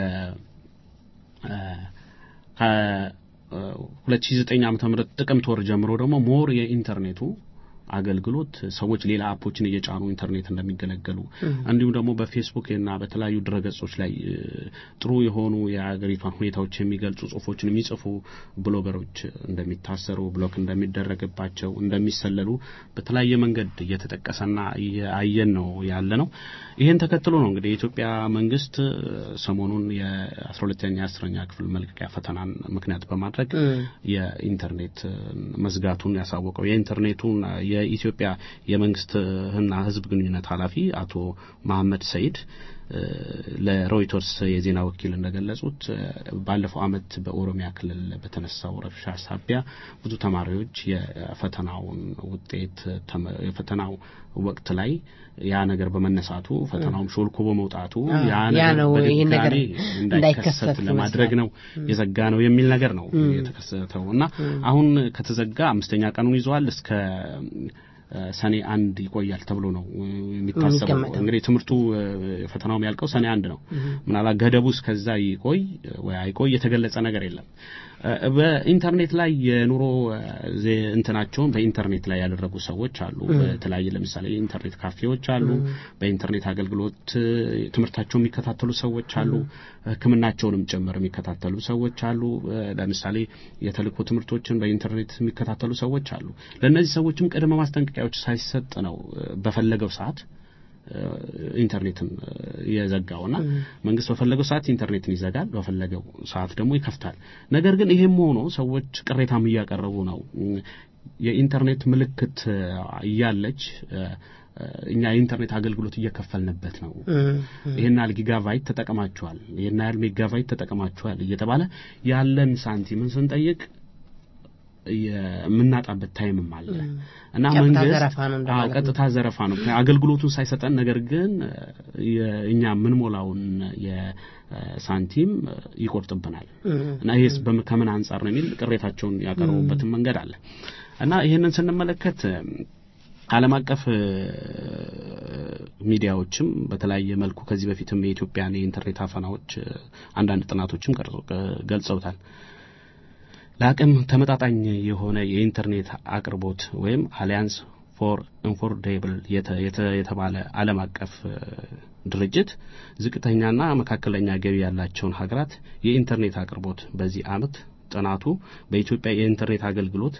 ከ2009 ዓመተ ምህረት ጥቅምት ወር ጀምሮ ደግሞ ሞር የኢንተርኔቱ አገልግሎት ሰዎች ሌላ አፖችን እየጫኑ ኢንተርኔት እንደሚገለገሉ እንዲሁም ደግሞ በፌስቡክ እና በተለያዩ ድረገጾች ላይ ጥሩ የሆኑ የአገሪቷን ሁኔታዎች የሚገልጹ ጽሁፎችን የሚጽፉ ብሎገሮች እንደሚታሰሩ ብሎክ እንደሚደረግባቸው እንደሚሰለሉ በተለያየ መንገድ እየተጠቀሰና ያየን ነው ያለ ነው። ይሄን ተከትሎ ነው እንግዲህ የኢትዮጵያ መንግስት ሰሞኑን የ12ኛ 10ኛ ክፍል መልቀቂያ ፈተናን ምክንያት በማድረግ የኢንተርኔት መዝጋቱን ያሳወቀው። የኢንተርኔቱን የኢትዮጵያ የመንግስትና ህዝብ ግንኙነት ኃላፊ አቶ መሐመድ ሰይድ ለሮይተርስ የዜና ወኪል እንደገለጹት ባለፈው አመት በኦሮሚያ ክልል በተነሳው ረብሻ ሳቢያ ብዙ ተማሪዎች የፈተናውን ውጤት የፈተናው ወቅት ላይ ያ ነገር በመነሳቱ ፈተናውም ሾልኮ በመውጣቱ ያ ነገር እንዳይከሰት ለማድረግ ነው የዘጋ ነው የሚል ነገር ነው የተከሰተውና አሁን ከተዘጋ 5ኛ ቀኑን ይዟል። እስከ ሰኔ 1 ይቆያል ተብሎ ነው የሚታሰበው። እንግዲህ ትምርቱ ፈተናው የሚያልቀው ሰኔ 1 ነው። ምናልባት ገደቡ እስከዛ ይቆይ ወይ አይቆይ የተገለጸ ነገር የለም። በኢንተርኔት ላይ የኑሮ እንትናቸውን በኢንተርኔት ላይ ያደረጉ ሰዎች አሉ። በተለያየ ለምሳሌ ኢንተርኔት ካፌዎች አሉ። በኢንተርኔት አገልግሎት ትምርታቸውን የሚከታተሉ ሰዎች አሉ። ሕክምናቸውንም ጭምር የሚከታተሉ ሰዎች አሉ። ለምሳሌ የተልእኮ ትምርቶችን በኢንተርኔት የሚከታተሉ ሰዎች አሉ። ለነዚህ ሰዎችም ቅድመ ማስጠንቀቂያዎች ሳይሰጥ ነው በፈለገው ሰዓት ኢንተርኔትን የዘጋውና መንግስት በፈለገው ሰዓት ኢንተርኔትን ይዘጋል በፈለገው ሰዓት ደግሞ ይከፍታል ነገር ግን ይሄም ሆኖ ሰዎች ቅሬታም እያቀረቡ ነው የኢንተርኔት ምልክት ያለች እኛ ኢንተርኔት አገልግሎት እየከፈልንበት ነው ይሄን ያህል ጊጋባይት ተጠቀማችኋል ይሄን ያህል ሜጋባይት ተጠቀማችኋል እየተባለ ያለን ሳንቲምን ስንጠይቅ የምናጣበት ታይምም አለ እና መንግስት ቀጥታ ዘረፋ ነው አገልግሎቱን ሳይሰጠን ነገር ግን እኛ ምን ሞላውን የሳንቲም ይቆርጥብናል እና ይሄስ ከምን አንፃር ነው የሚል ቅሬታቸውን ያቀርቡበት መንገድ አለ እና ይሄንን ስንመለከት ዓለም አቀፍ ሚዲያዎችም በተለያየ መልኩ ከዚህ በፊትም የኢትዮጵያን የኢንተርኔት አፈናዎች አንዳንድ ጥናቶችም ገልጸውታል ለአቅም ተመጣጣኝ የሆነ የኢንተርኔት አቅርቦት ወይም አሊያንስ ፎር ኢንፎርዴብል የተባለ ዓለም አቀፍ ድርጅት ዝቅተኛና መካከለኛ ገቢ ያላቸውን ሀገራት የኢንተርኔት አቅርቦት በዚህ ዓመት ጥናቱ በኢትዮጵያ የኢንተርኔት አገልግሎት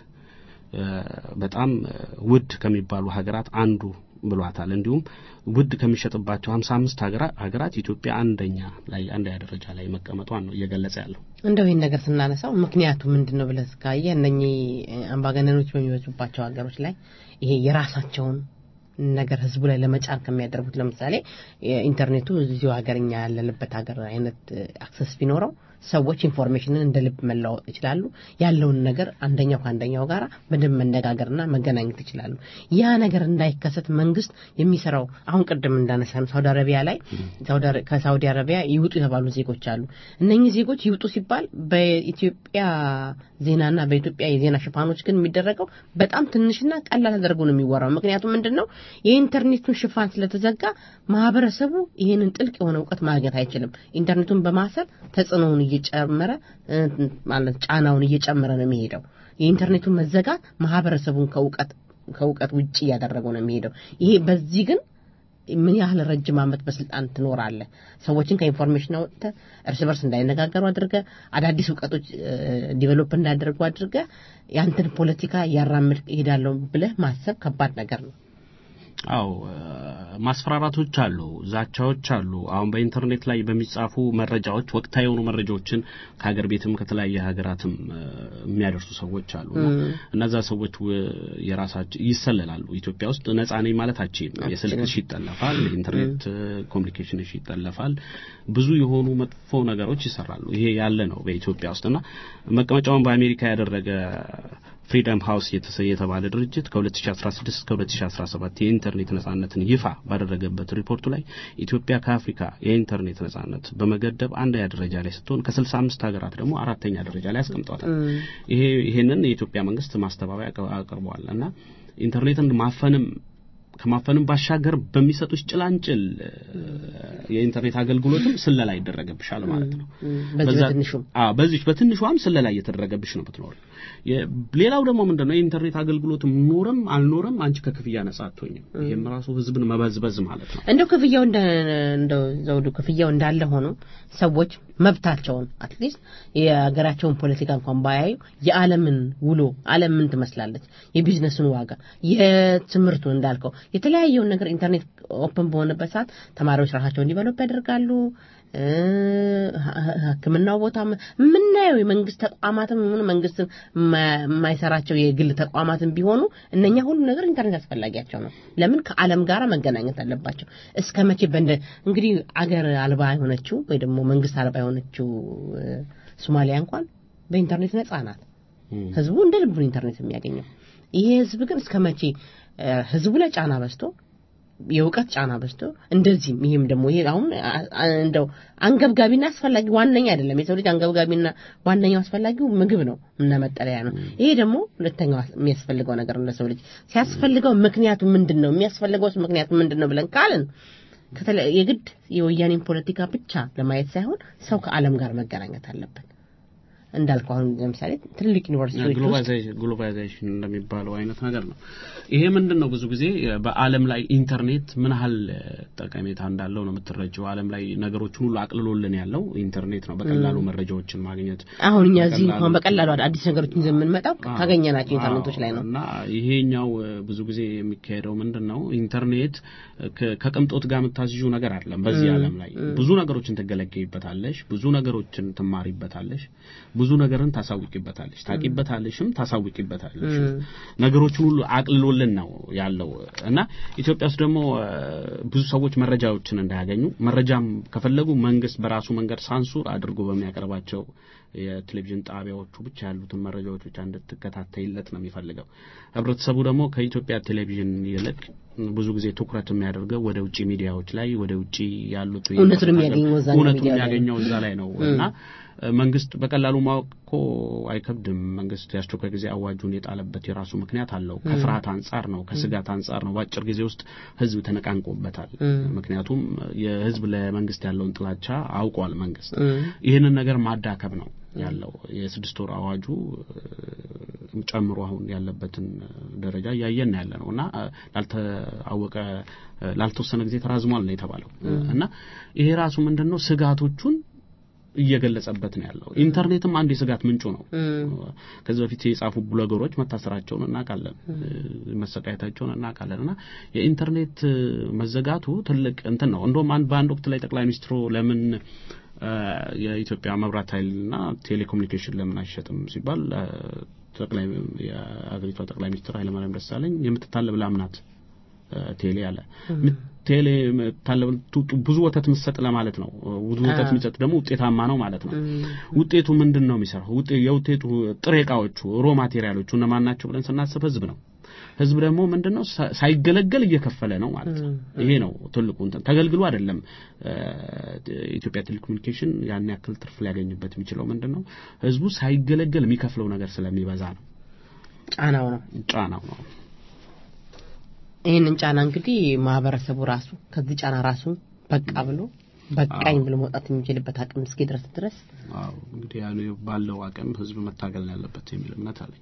በጣም ውድ ከሚባሉ ሀገራት አንዱ ብሏታል እንዲሁም ውድ ከሚሸጥባቸው 55 ሀገራት ኢትዮጵያ አንደኛ ደረጃ ላይ መቀመጧን ነው እየገለጸ ያለው እንደው ይሄን ነገር ስናነሳው ምክንያቱ ምንድነው ብለስ ካየ እነኚህ አምባገነኖች በሚወጡባቸው ሀገሮች ላይ ይሄ የራሳቸውን ነገር ህዝቡ ላይ ለመጫን ከሚያደርጉት ለምሳሌ ኢንተርኔቱ እዚሁ ሀገርኛ ያለንበት ሀገር አይነት አክሰስ ቢኖረው ሰዎች ኢንፎርሜሽንን እንደልብ መለዋወጥ ይችላሉ ያለውን ነገር አንደኛው ከአንደኛው ጋር በደንብ መነጋገርና መገናኘት ይችላሉ ያ ነገር እንዳይከሰት መንግስት የሚሰራው አሁን ቀደም እንዳነሳን ሳውዲ አረቢያ ላይ ከሳውዲ አረቢያ ይውጡ የተባሉ ዜጎች አሉ እነኚህ ዜጎች ይውጡ ሲባል በኢትዮጵያ ዜናና በኢትዮጵያ የዜና ሽፋኖች ግን የሚደረገው በጣም ትንሽና ቀላል ተደርጎ ነው የሚወራው ምክንያቱም ምንድነው የኢንተርኔቱን ሽፋን ስለተዘጋ ማህበረሰቡ ይሄንን ጥልቅ የሆነ ዕውቀት ማግኘት አይችልም ኢንተርኔቱን በማሰር ተጽዕኖውን እየጨመረ ማለት ጫናውን እየጨመረ ነው የሚሄደው የኢንተርኔቱን መዘጋት ማህበረሰቡን ከዕውቀት ውጪ ያደረገው ነው የሚሄደው ይሄ በዚህ ግን ምን ያህል ረጅም አመት በስልጣን ትኖራለህ ሰዎችን ከኢንፎርሜሽን አውጥተ እርስ በርስ እንዳይነጋገሩ አድርገ አዳዲስ ዕውቀቶች ዲቨሎፕ እንዳደርጉ አድርገ ያንተን ፖለቲካ ያራምድ ይሄዳለው ብለህ ማሰብ ከባድ ነገር ነው አው ማስፈራራቶች አሉ ዛቻዎች አሉ አሁን በኢንተርኔት ላይ በሚጻፉ መረጃዎች ወቅታዊ የሆኑ መረጃዎችን ከሀገር ቤትም ከተለያየ ሀገራትም የሚያደርሱ ሰዎች አሉ እነዛ ሰዎች የራሳቸው ይሰለላሉ ኢትዮጵያ ውስጥ ነፃ ነኝ ማለታቸው የስልክሽ ይጠለፋል ኢንተርኔት ኮሙኒኬሽንሽ ይጠለፋል ብዙ የሆኑ መጥፎ ነገሮች ይሰራሉ ይሄ ያለ ነው በኢትዮጵያ ውስጥና መቀመጫውን በአሜሪካ ያደረገ ፍሪደም ሃውስ የተባለ ድርጅት ከ2016 እስከ 2017 የኢንተርኔት ነጻነትን ይፋ ባደረገበት ሪፖርቱ ላይ ኢትዮጵያ ከአፍሪካ የኢንተርኔት ነጻነት በመገደብ አንደኛ ደረጃ ላይ ስትሆን ከ65 ሀገራት ደግሞ አራተኛ ደረጃ ላይ አስቀምጧታል ይሄንን የኢትዮጵያ መንግስት ማስተባበያ አቅርቧልና ኢንተርኔትን ከማፈንም ባሻገር በሚሰጡሽ ጭላንጭል የኢንተርኔት አገልግሎትም ስለላ ይደረገብሻል ማለት ነው በዚህ በትንሹም ስለላ እየተደረገብሽ ነው በትኖር ሌላው ደግሞ ምንድነው የኢንተርኔት አገልግሎት ኖርም አልኖርም አንቺ ከክፍያ ነፃ አትሆኝም ይሄም ራሱ ህዝብን መበዝበዝ ማለት ነው እንደው ክፍያው እንደው ዘውዱ ክፍያው እንዳለ ሆኖ ሰዎች መብታቸውን አትሊስት የሀገራቸውን ፖለቲካ እንኳን ባያዩ የዓለምን ውሎ ዓለም ምን ትመስላለች የቢዝነስን ዋጋ የትምርቱን እንዳልከው የተለያየውን ነገር ኢንተርኔት ኦፕን በሆነበት ሰዓት ተማሪዎች ራሳቸውን ዲቨሎፕ ያደርጋሉ ህክምናው ቦታ ምናየው የመንግስት ተቋማትም ምን መንግስትን የማይሰራቸው የግል ተቋማትም ቢሆኑ እነኛ ሁሉ ነገር ኢንተርኔት አስፈላጊያቸው ነው ለምን ከዓለም ጋር መገናኘት አለባቸው እስከመቼ እንግዲህ አገር አልባ የሆነችው ወይ ደግሞ መንግስት አልባ የሆነችው ሶማሊያ እንኳን በኢንተርኔት ነፃ ናት ህዝቡ እንደ ልቡ ኢንተርኔት የሚያገኘው ይሄ ህዝብ ግን እስከመቼ ህዝቡ ላይ ጫና በስቶ የውቀት ጫና በስቶ እንደዚህ ይሄም ደግሞ ይሄ አሁን እንደው አንገብጋቢና አስፈላጊ ዋነኛ አይደለም የሰው ልጅ አንገብጋቢና ዋነኛው አስፈላጊው ምግብ ነው እና መጠለያ ነው ይሄ ደግሞ ሁለተኛው የሚያስፈልገው ነገር ነው ለሰው ልጅ ሲያስፈልገው ምክንያቱ ምንድነው የሚያስፈልገውስ ምክንያቱ ምንድነው ብለን ካልን የግድ የወያኔን ፖለቲካ ብቻ ለማየት ሳይሆን ሰው ከዓለም ጋር መገናኘት አለበት እንዳልከው አሁን ለምሳሌ ትልልቅ ዩኒቨርሲቲዎች ግሎባላይዜሽን እንደሚባለው አይነት ነገር ነው ይሄ ምንድነው ብዙ ጊዜ በአለም ላይ ኢንተርኔት ምን ያህል ጠቀሜታ እንዳለው ነው የምትረጂው ዓለም ላይ ነገሮችን ሁሉ አቅልሎልን ያለው ኢንተርኔት ነው በቀላሉ መረጃዎችን ማግኘት አሁን እኛ እዚህ እንኳን በቀላሉ አዲስ ነገሮችን ዘመንመጣው ካገኘናቸው ኢንተርኔቶች ላይ ነው እና ይሄኛው ብዙ ጊዜ የሚካሄደው ምንድነው ኢንተርኔት ከቅምጦት ጋር መታስዩ ነገር አይደለም በዚህ ዓለም ላይ ብዙ ነገሮችን ተገለገይበታለሽ ብዙ ነገሮችን ትማሪበታለሽ ብዙ ነገርን ታሳውቂበታለሽ ታቂበታለሽም ታሳውቂበታለሽ ነገሮችን ሁሉ አቅልሎልን ነው ያለው እና ኢትዮጵያ ውስጥ ደግሞ ብዙ ሰዎች መረጃዎችን እንዳያገኙ መረጃም ከፈለጉ መንግስት በራሱ መንገድ ሳንሱር አድርጎ በሚያቀርባቸው የቴሌቪዥን ጣቢያዎቹ ብቻ ያሉትን መረጃዎች ብቻ እንድትከታተይለት ነው የሚፈልገው ህብረተሰቡ ደግሞ ከኢትዮጵያ ቴሌቪዥን ይልቅ ብዙ ጊዜ ትኩረት የሚያደርገው ወደ ውጪ ሚዲያዎች ላይ ወደ ውጪ ያሉት እውነቱን የሚያገኘው እዛ ላይ ነው እና መንግስት በቀላሉ ማውቆ አይከብድም መንግስት ያስቸኳይ ጊዜ አዋጁን የጣለበት የራሱ ምክንያት አለው ከፍርሃት አንፃር ነው ከስጋት አንፃር ነው ባጭር ጊዜ ውስጥ ህዝብ ተነቃንቆበታል ምክንያቱም የህዝብ ለመንግስት ያለውን ጥላቻ አውቋል መንግስት ይሄንን ነገር ማዳከብ ነው ያለው የስድስት ወር አዋጁ ጨምሮ አሁን ያለበትን ደረጃ ያየን ያለነውና ላልተወሰነ ጊዜ ተራዝሟል ነው የተባለው እና ይሄ ራሱ ምንድነው ስጋቶቹን እየገለጸበት ነው ያለው ኢንተርኔትም አንድ የስጋት ምንጩ ነው ከዚህ በፊት የጻፉ ብሎገሮች መታሰራቸውን እናቃለን መሰቃየታቸውን እናቃለንና የኢንተርኔት መዘጋቱ ትልቅ እንትን ነው እንደውም በአንድ ወቅት ላይ ጠቅላይ ሚኒስትሩ ለምን የኢትዮጵያ መብራት ኃይልና ቴሌኮሙኒኬሽን ለምን አይሸጥም ሲባል ጠቅላይ የአገሪቱ ጠቅላይ ሚኒስትር ኃይለማርያም ደሳለኝ የምትታለብ ላምናት ቴሌ አለ ቴሌ ታለብ ብዙ ወተት መስጠት ለማለት ነው ብዙ ወተት መስጠት ደግሞ ውጤታማ ነው ማለት ነው ውጤቱ ምንድነው የሚሰራው የውጤቱ ጥሬ ዕቃዎቹ ሮ ማቴሪያሎቹ እነማን ናቸው ብለን ስናስብ ህዝብ ደግሞ ምንድነው ሳይገለገል እየከፈለ ነው ማለት ነው ይሄ ነው ትልቁ እንትን ተገልግሎ አይደለም ኢትዮጵያ ቴሌኮሙኒኬሽን ያን ያክል ትርፍ ሊያገኝበት የሚችለው ምንድነው ህዝቡ ሳይገለገል የሚከፍለው ነገር ስለሚበዛ ነው ጫናው ነው ይሄንን ጫና እንግዲህ ማህበረሰቡ ራሱ ከዚህ ጫና ራሱ በቃ ብሎ በቃኝ ብሎ መውጣት የሚችልበት አቅም እስኪደርስ አዎ እንግዲህ ያለው ባለው አቅም ህዝብ መታገል ያለበት የሚል እምነት አለኝ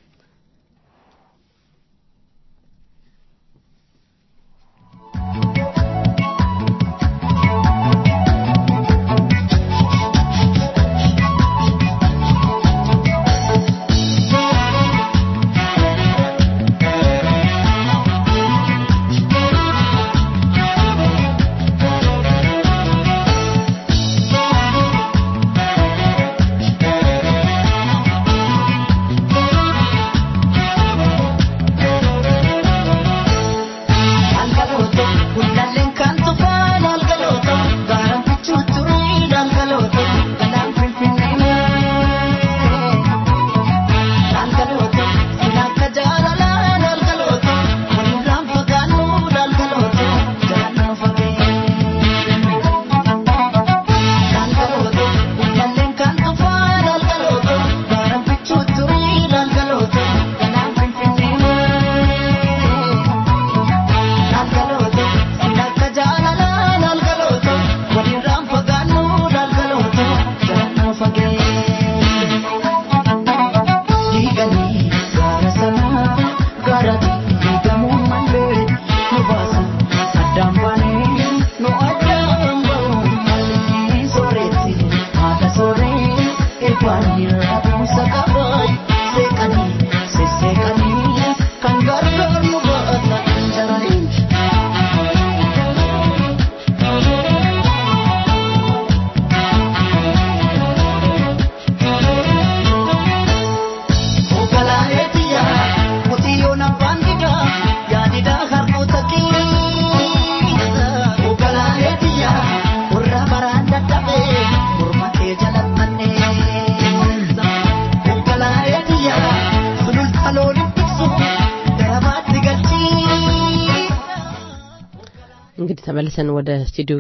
ተመልሰን ወደ ስቱዲዮ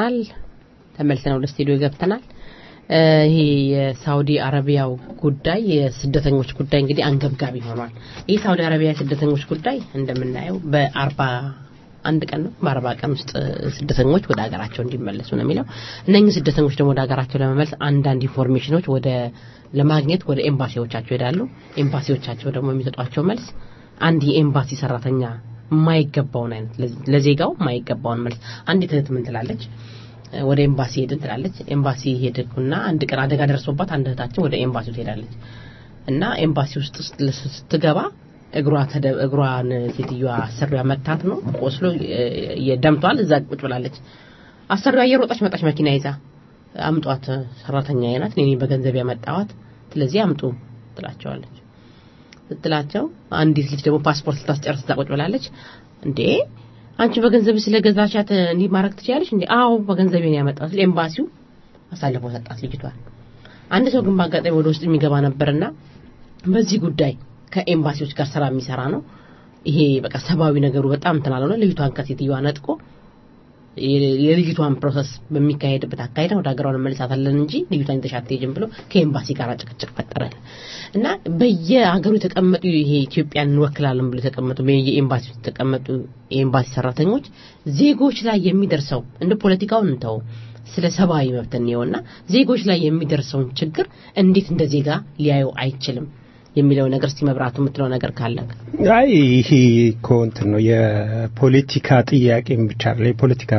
ገብተናል ይሄ የሳውዲ አረቢያው ጉዳይ የስደተኞች ጉዳይ እንግዲህ አንገብጋቢ ሆኗል ይሄ ሳውዲ አረቢያ የስደተኞች ጉዳይ እንደምናየው በ40 አንድ ቀን ነው በ40 ቀን ውስጥ ስደተኞች ወደ ሀገራቸው እንዲመለሱ ነው የሚለው እነኚህ ስደተኞች ደግሞ ወደ ሀገራቸው ለመመለስ አንዳንድ ኢንፎርሜሽኖች ለማግኘት ወደ ኤምባሲዎቻቸው ይሄዳሉ ኤምባሲዎቻቸው ደግሞ የሚሰጧቸው መልስ አንድ የኤምባሲ ሰራተኛ የማይገባውን አይነት ለዜጋው የማይገባውን መልስ አንዲት እህት ምን ትላለች ወደ ኤምባሲ ሄድን ትላለች ኤምባሲ ሄድኩና አንድ ቀን አደጋ ደርሶባት አንድ እህታችን ወደ ኤምባሲው ትሄዳለች እና ኤምባሲ ውስጥ ስትገባ እግሯን ሴትዮዋ አሰሪዋ መታት ነው ቆስሎ የደምቷል እዛ ቁጭ ብላለች አሰሪዋ እየሮጠች መጣች መኪና ይዛ አምጧት ሰራተኛ አይናት እኔ በገንዘብ ያመጣዋት ስለዚህ አምጡ ትላቸዋለች ትላቸው አንዲት ልጅ ደግሞ ፓስፖርት ልታስጨርስ ቁጭ ብላለች እንዴ አንቺ በገንዘብ ስለገዛቻት እንዲ ማረክ ትችያለሽ እንዴ አዎ በገንዘብ ነው ያመጣሁት ለኤምባሲው አሳልፎ ሰጣት ልጅቷን አንድ ሰው ግን ባጋጣሚ ወደ ውስጥ የሚገባ ነበርና በዚህ ጉዳይ ከኤምባሲዎች ጋር ስራ የሚሰራ ነው ይሄ በቃ ሰባዊ ነገሩ በጣም ተናለለ ልጅቷን ከሴትዮዋ ነጥቆ የልጅቷን ፕሮሰስ በሚካሄድበት አካሄድ ወደ ሀገሯ መልሳታለን እንጂ ልጅቷን ተሻተየጅም ብሎ ከኤምባሲ ጋር ጭቅጭቅ ፈጠረ እና በየሀገሩ ተቀመጡ ይሄ ኢትዮጵያን እንወክላለን ብሎ ተቀመጡ በየኤምባሲ ተቀመጡ የኤምባሲ ሰራተኞች ዜጎች ላይ የሚደርሰው እንደ ፖለቲካውን እንተው ስለ ሰባዊ መብት ነውና ዜጎች ላይ የሚደርሰውን ችግር እንዴት እንደ ዜጋ ሊያዩ አይችልም የሚለው ነገር ሲመብራቱ ምትለው ነገር ካለ አይ ይሄ ኮንት ነው የፖለቲካ ጥያቄም ብቻ ነው የፖለቲካ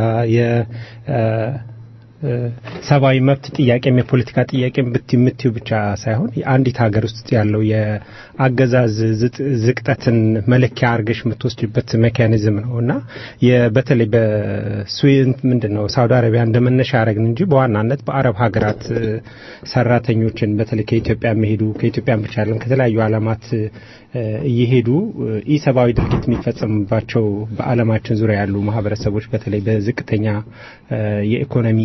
ሰባዊ መብት ጥያቄም የፖለቲካ ጥያቄም ብትምትዩ ብቻ ሳይሆን አንዲት ሀገር ውስጥ ያለው የአገዛዝ ዝቅጠትን መለኪያ አርገሽ የምትወስጂበት ሜካኒዝም ነውና በተለይ በስዊን ምንድነው ሳውዲ አረቢያ እንደመነሻ አረግን እንጂ በዋናነት በአረብ ሀገራት ሰራተኞችን በተለይ ከኢትዮጵያ መሄዱ ከኢትዮጵያ ብቻ አይደለም ከተለያዩ ዓለማት እየሄዱ ኢሰባዊ ድርጊት የሚፈጸምባቸው በአለማችን ዙሪያ ያሉ ማህበረሰቦች በተለይ በዝቅተኛ የኢኮኖሚ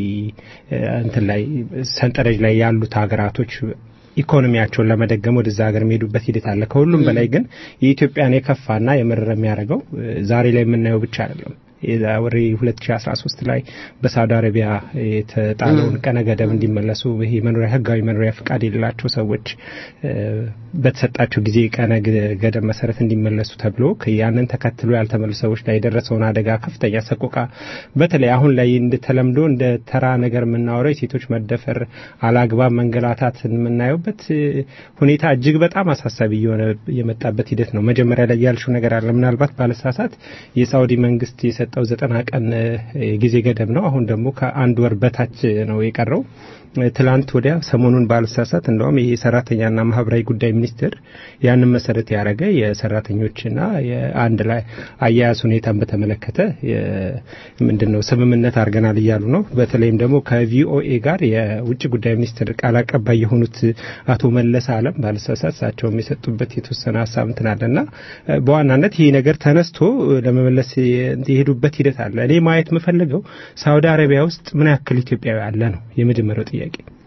እንትን ላይ ሰንጠረዥ ላይ ያሉት ሀገራቶች ኢኮኖሚያቸውን ለመደገም ወደዛ ሀገር የሚሄዱበት ሂደት አለ ከሁሉም በላይ ግን የኢትዮጵያን የከፋና የመረረ የሚያደርገው ዛሬ ላይ የምናየው ብቻ አይደለም የዛሬ 2013 ላይ በሳውዲ አረቢያ የተጣለውን ቀነ ገደብ እንዲመለሱ ይሄ መኖሪያ ህጋዊ መኖሪያ ፍቃድ የሌላቸው ሰዎች በተሰጣቸው ጊዜ ቀነ ገደብ መሰረት እንዲመለሱ ተብሎ ያንን ተከትሎ ያልተመለሱ ሰዎች ላይ የደረሰውን አደጋ ከፍተኛ ሰቆቃ በተለይ አሁን ላይ እንደተለምዶ እንደ ተራ ነገር የምናወራው የሴቶች መደፈር አላግባብ መንገላታት የምናየውበት ሁኔታ እጅግ በጣም አሳሳቢ የሆነ የመጣበት ሂደት ነው መጀመሪያ ላይ ያልሽው ነገር አለ ምናልባት ባለሳሳት የሳውዲ መንግስት የሰጠው 90 ቀን ጊዜ ገደብ ነው አሁን ደግሞ ከአንድ ወር በታች ነው የቀረው ትላንት ወዲያ ሰሞኑን ባለሳሳት እንደውም ይሄ ሰራተኛና ማህበራዊ ጉዳይ ሚኒስቴር ያንን መሰረት ያደረገ የሰራተኞችና የአንድ ላይ አያያዝ ሁኔታን በተመለከተ ምንድነው ስምምነት አድርገናል ይያሉ ነው በተለይም ደግሞ ከቪኦኤ ጋር የውጭ ጉዳይ ሚኒስቴር ቃል አቀባይ የሆኑት አቶ መለስ አለም ባለሳሳት ሳቸው የሚሰጡበት የተወሰነ ሐሳብ እንትናለና በዋናነት ይሄ ነገር ተነስቶ ለመመለስ የሄዱበት ሂደት አለ እኔ ማየት የምፈልገው ሳውዲ አረቢያ ውስጥ ምን ያክል ኢትዮጵያዊ አለ ነው የመጀመሪያው ጥያቄ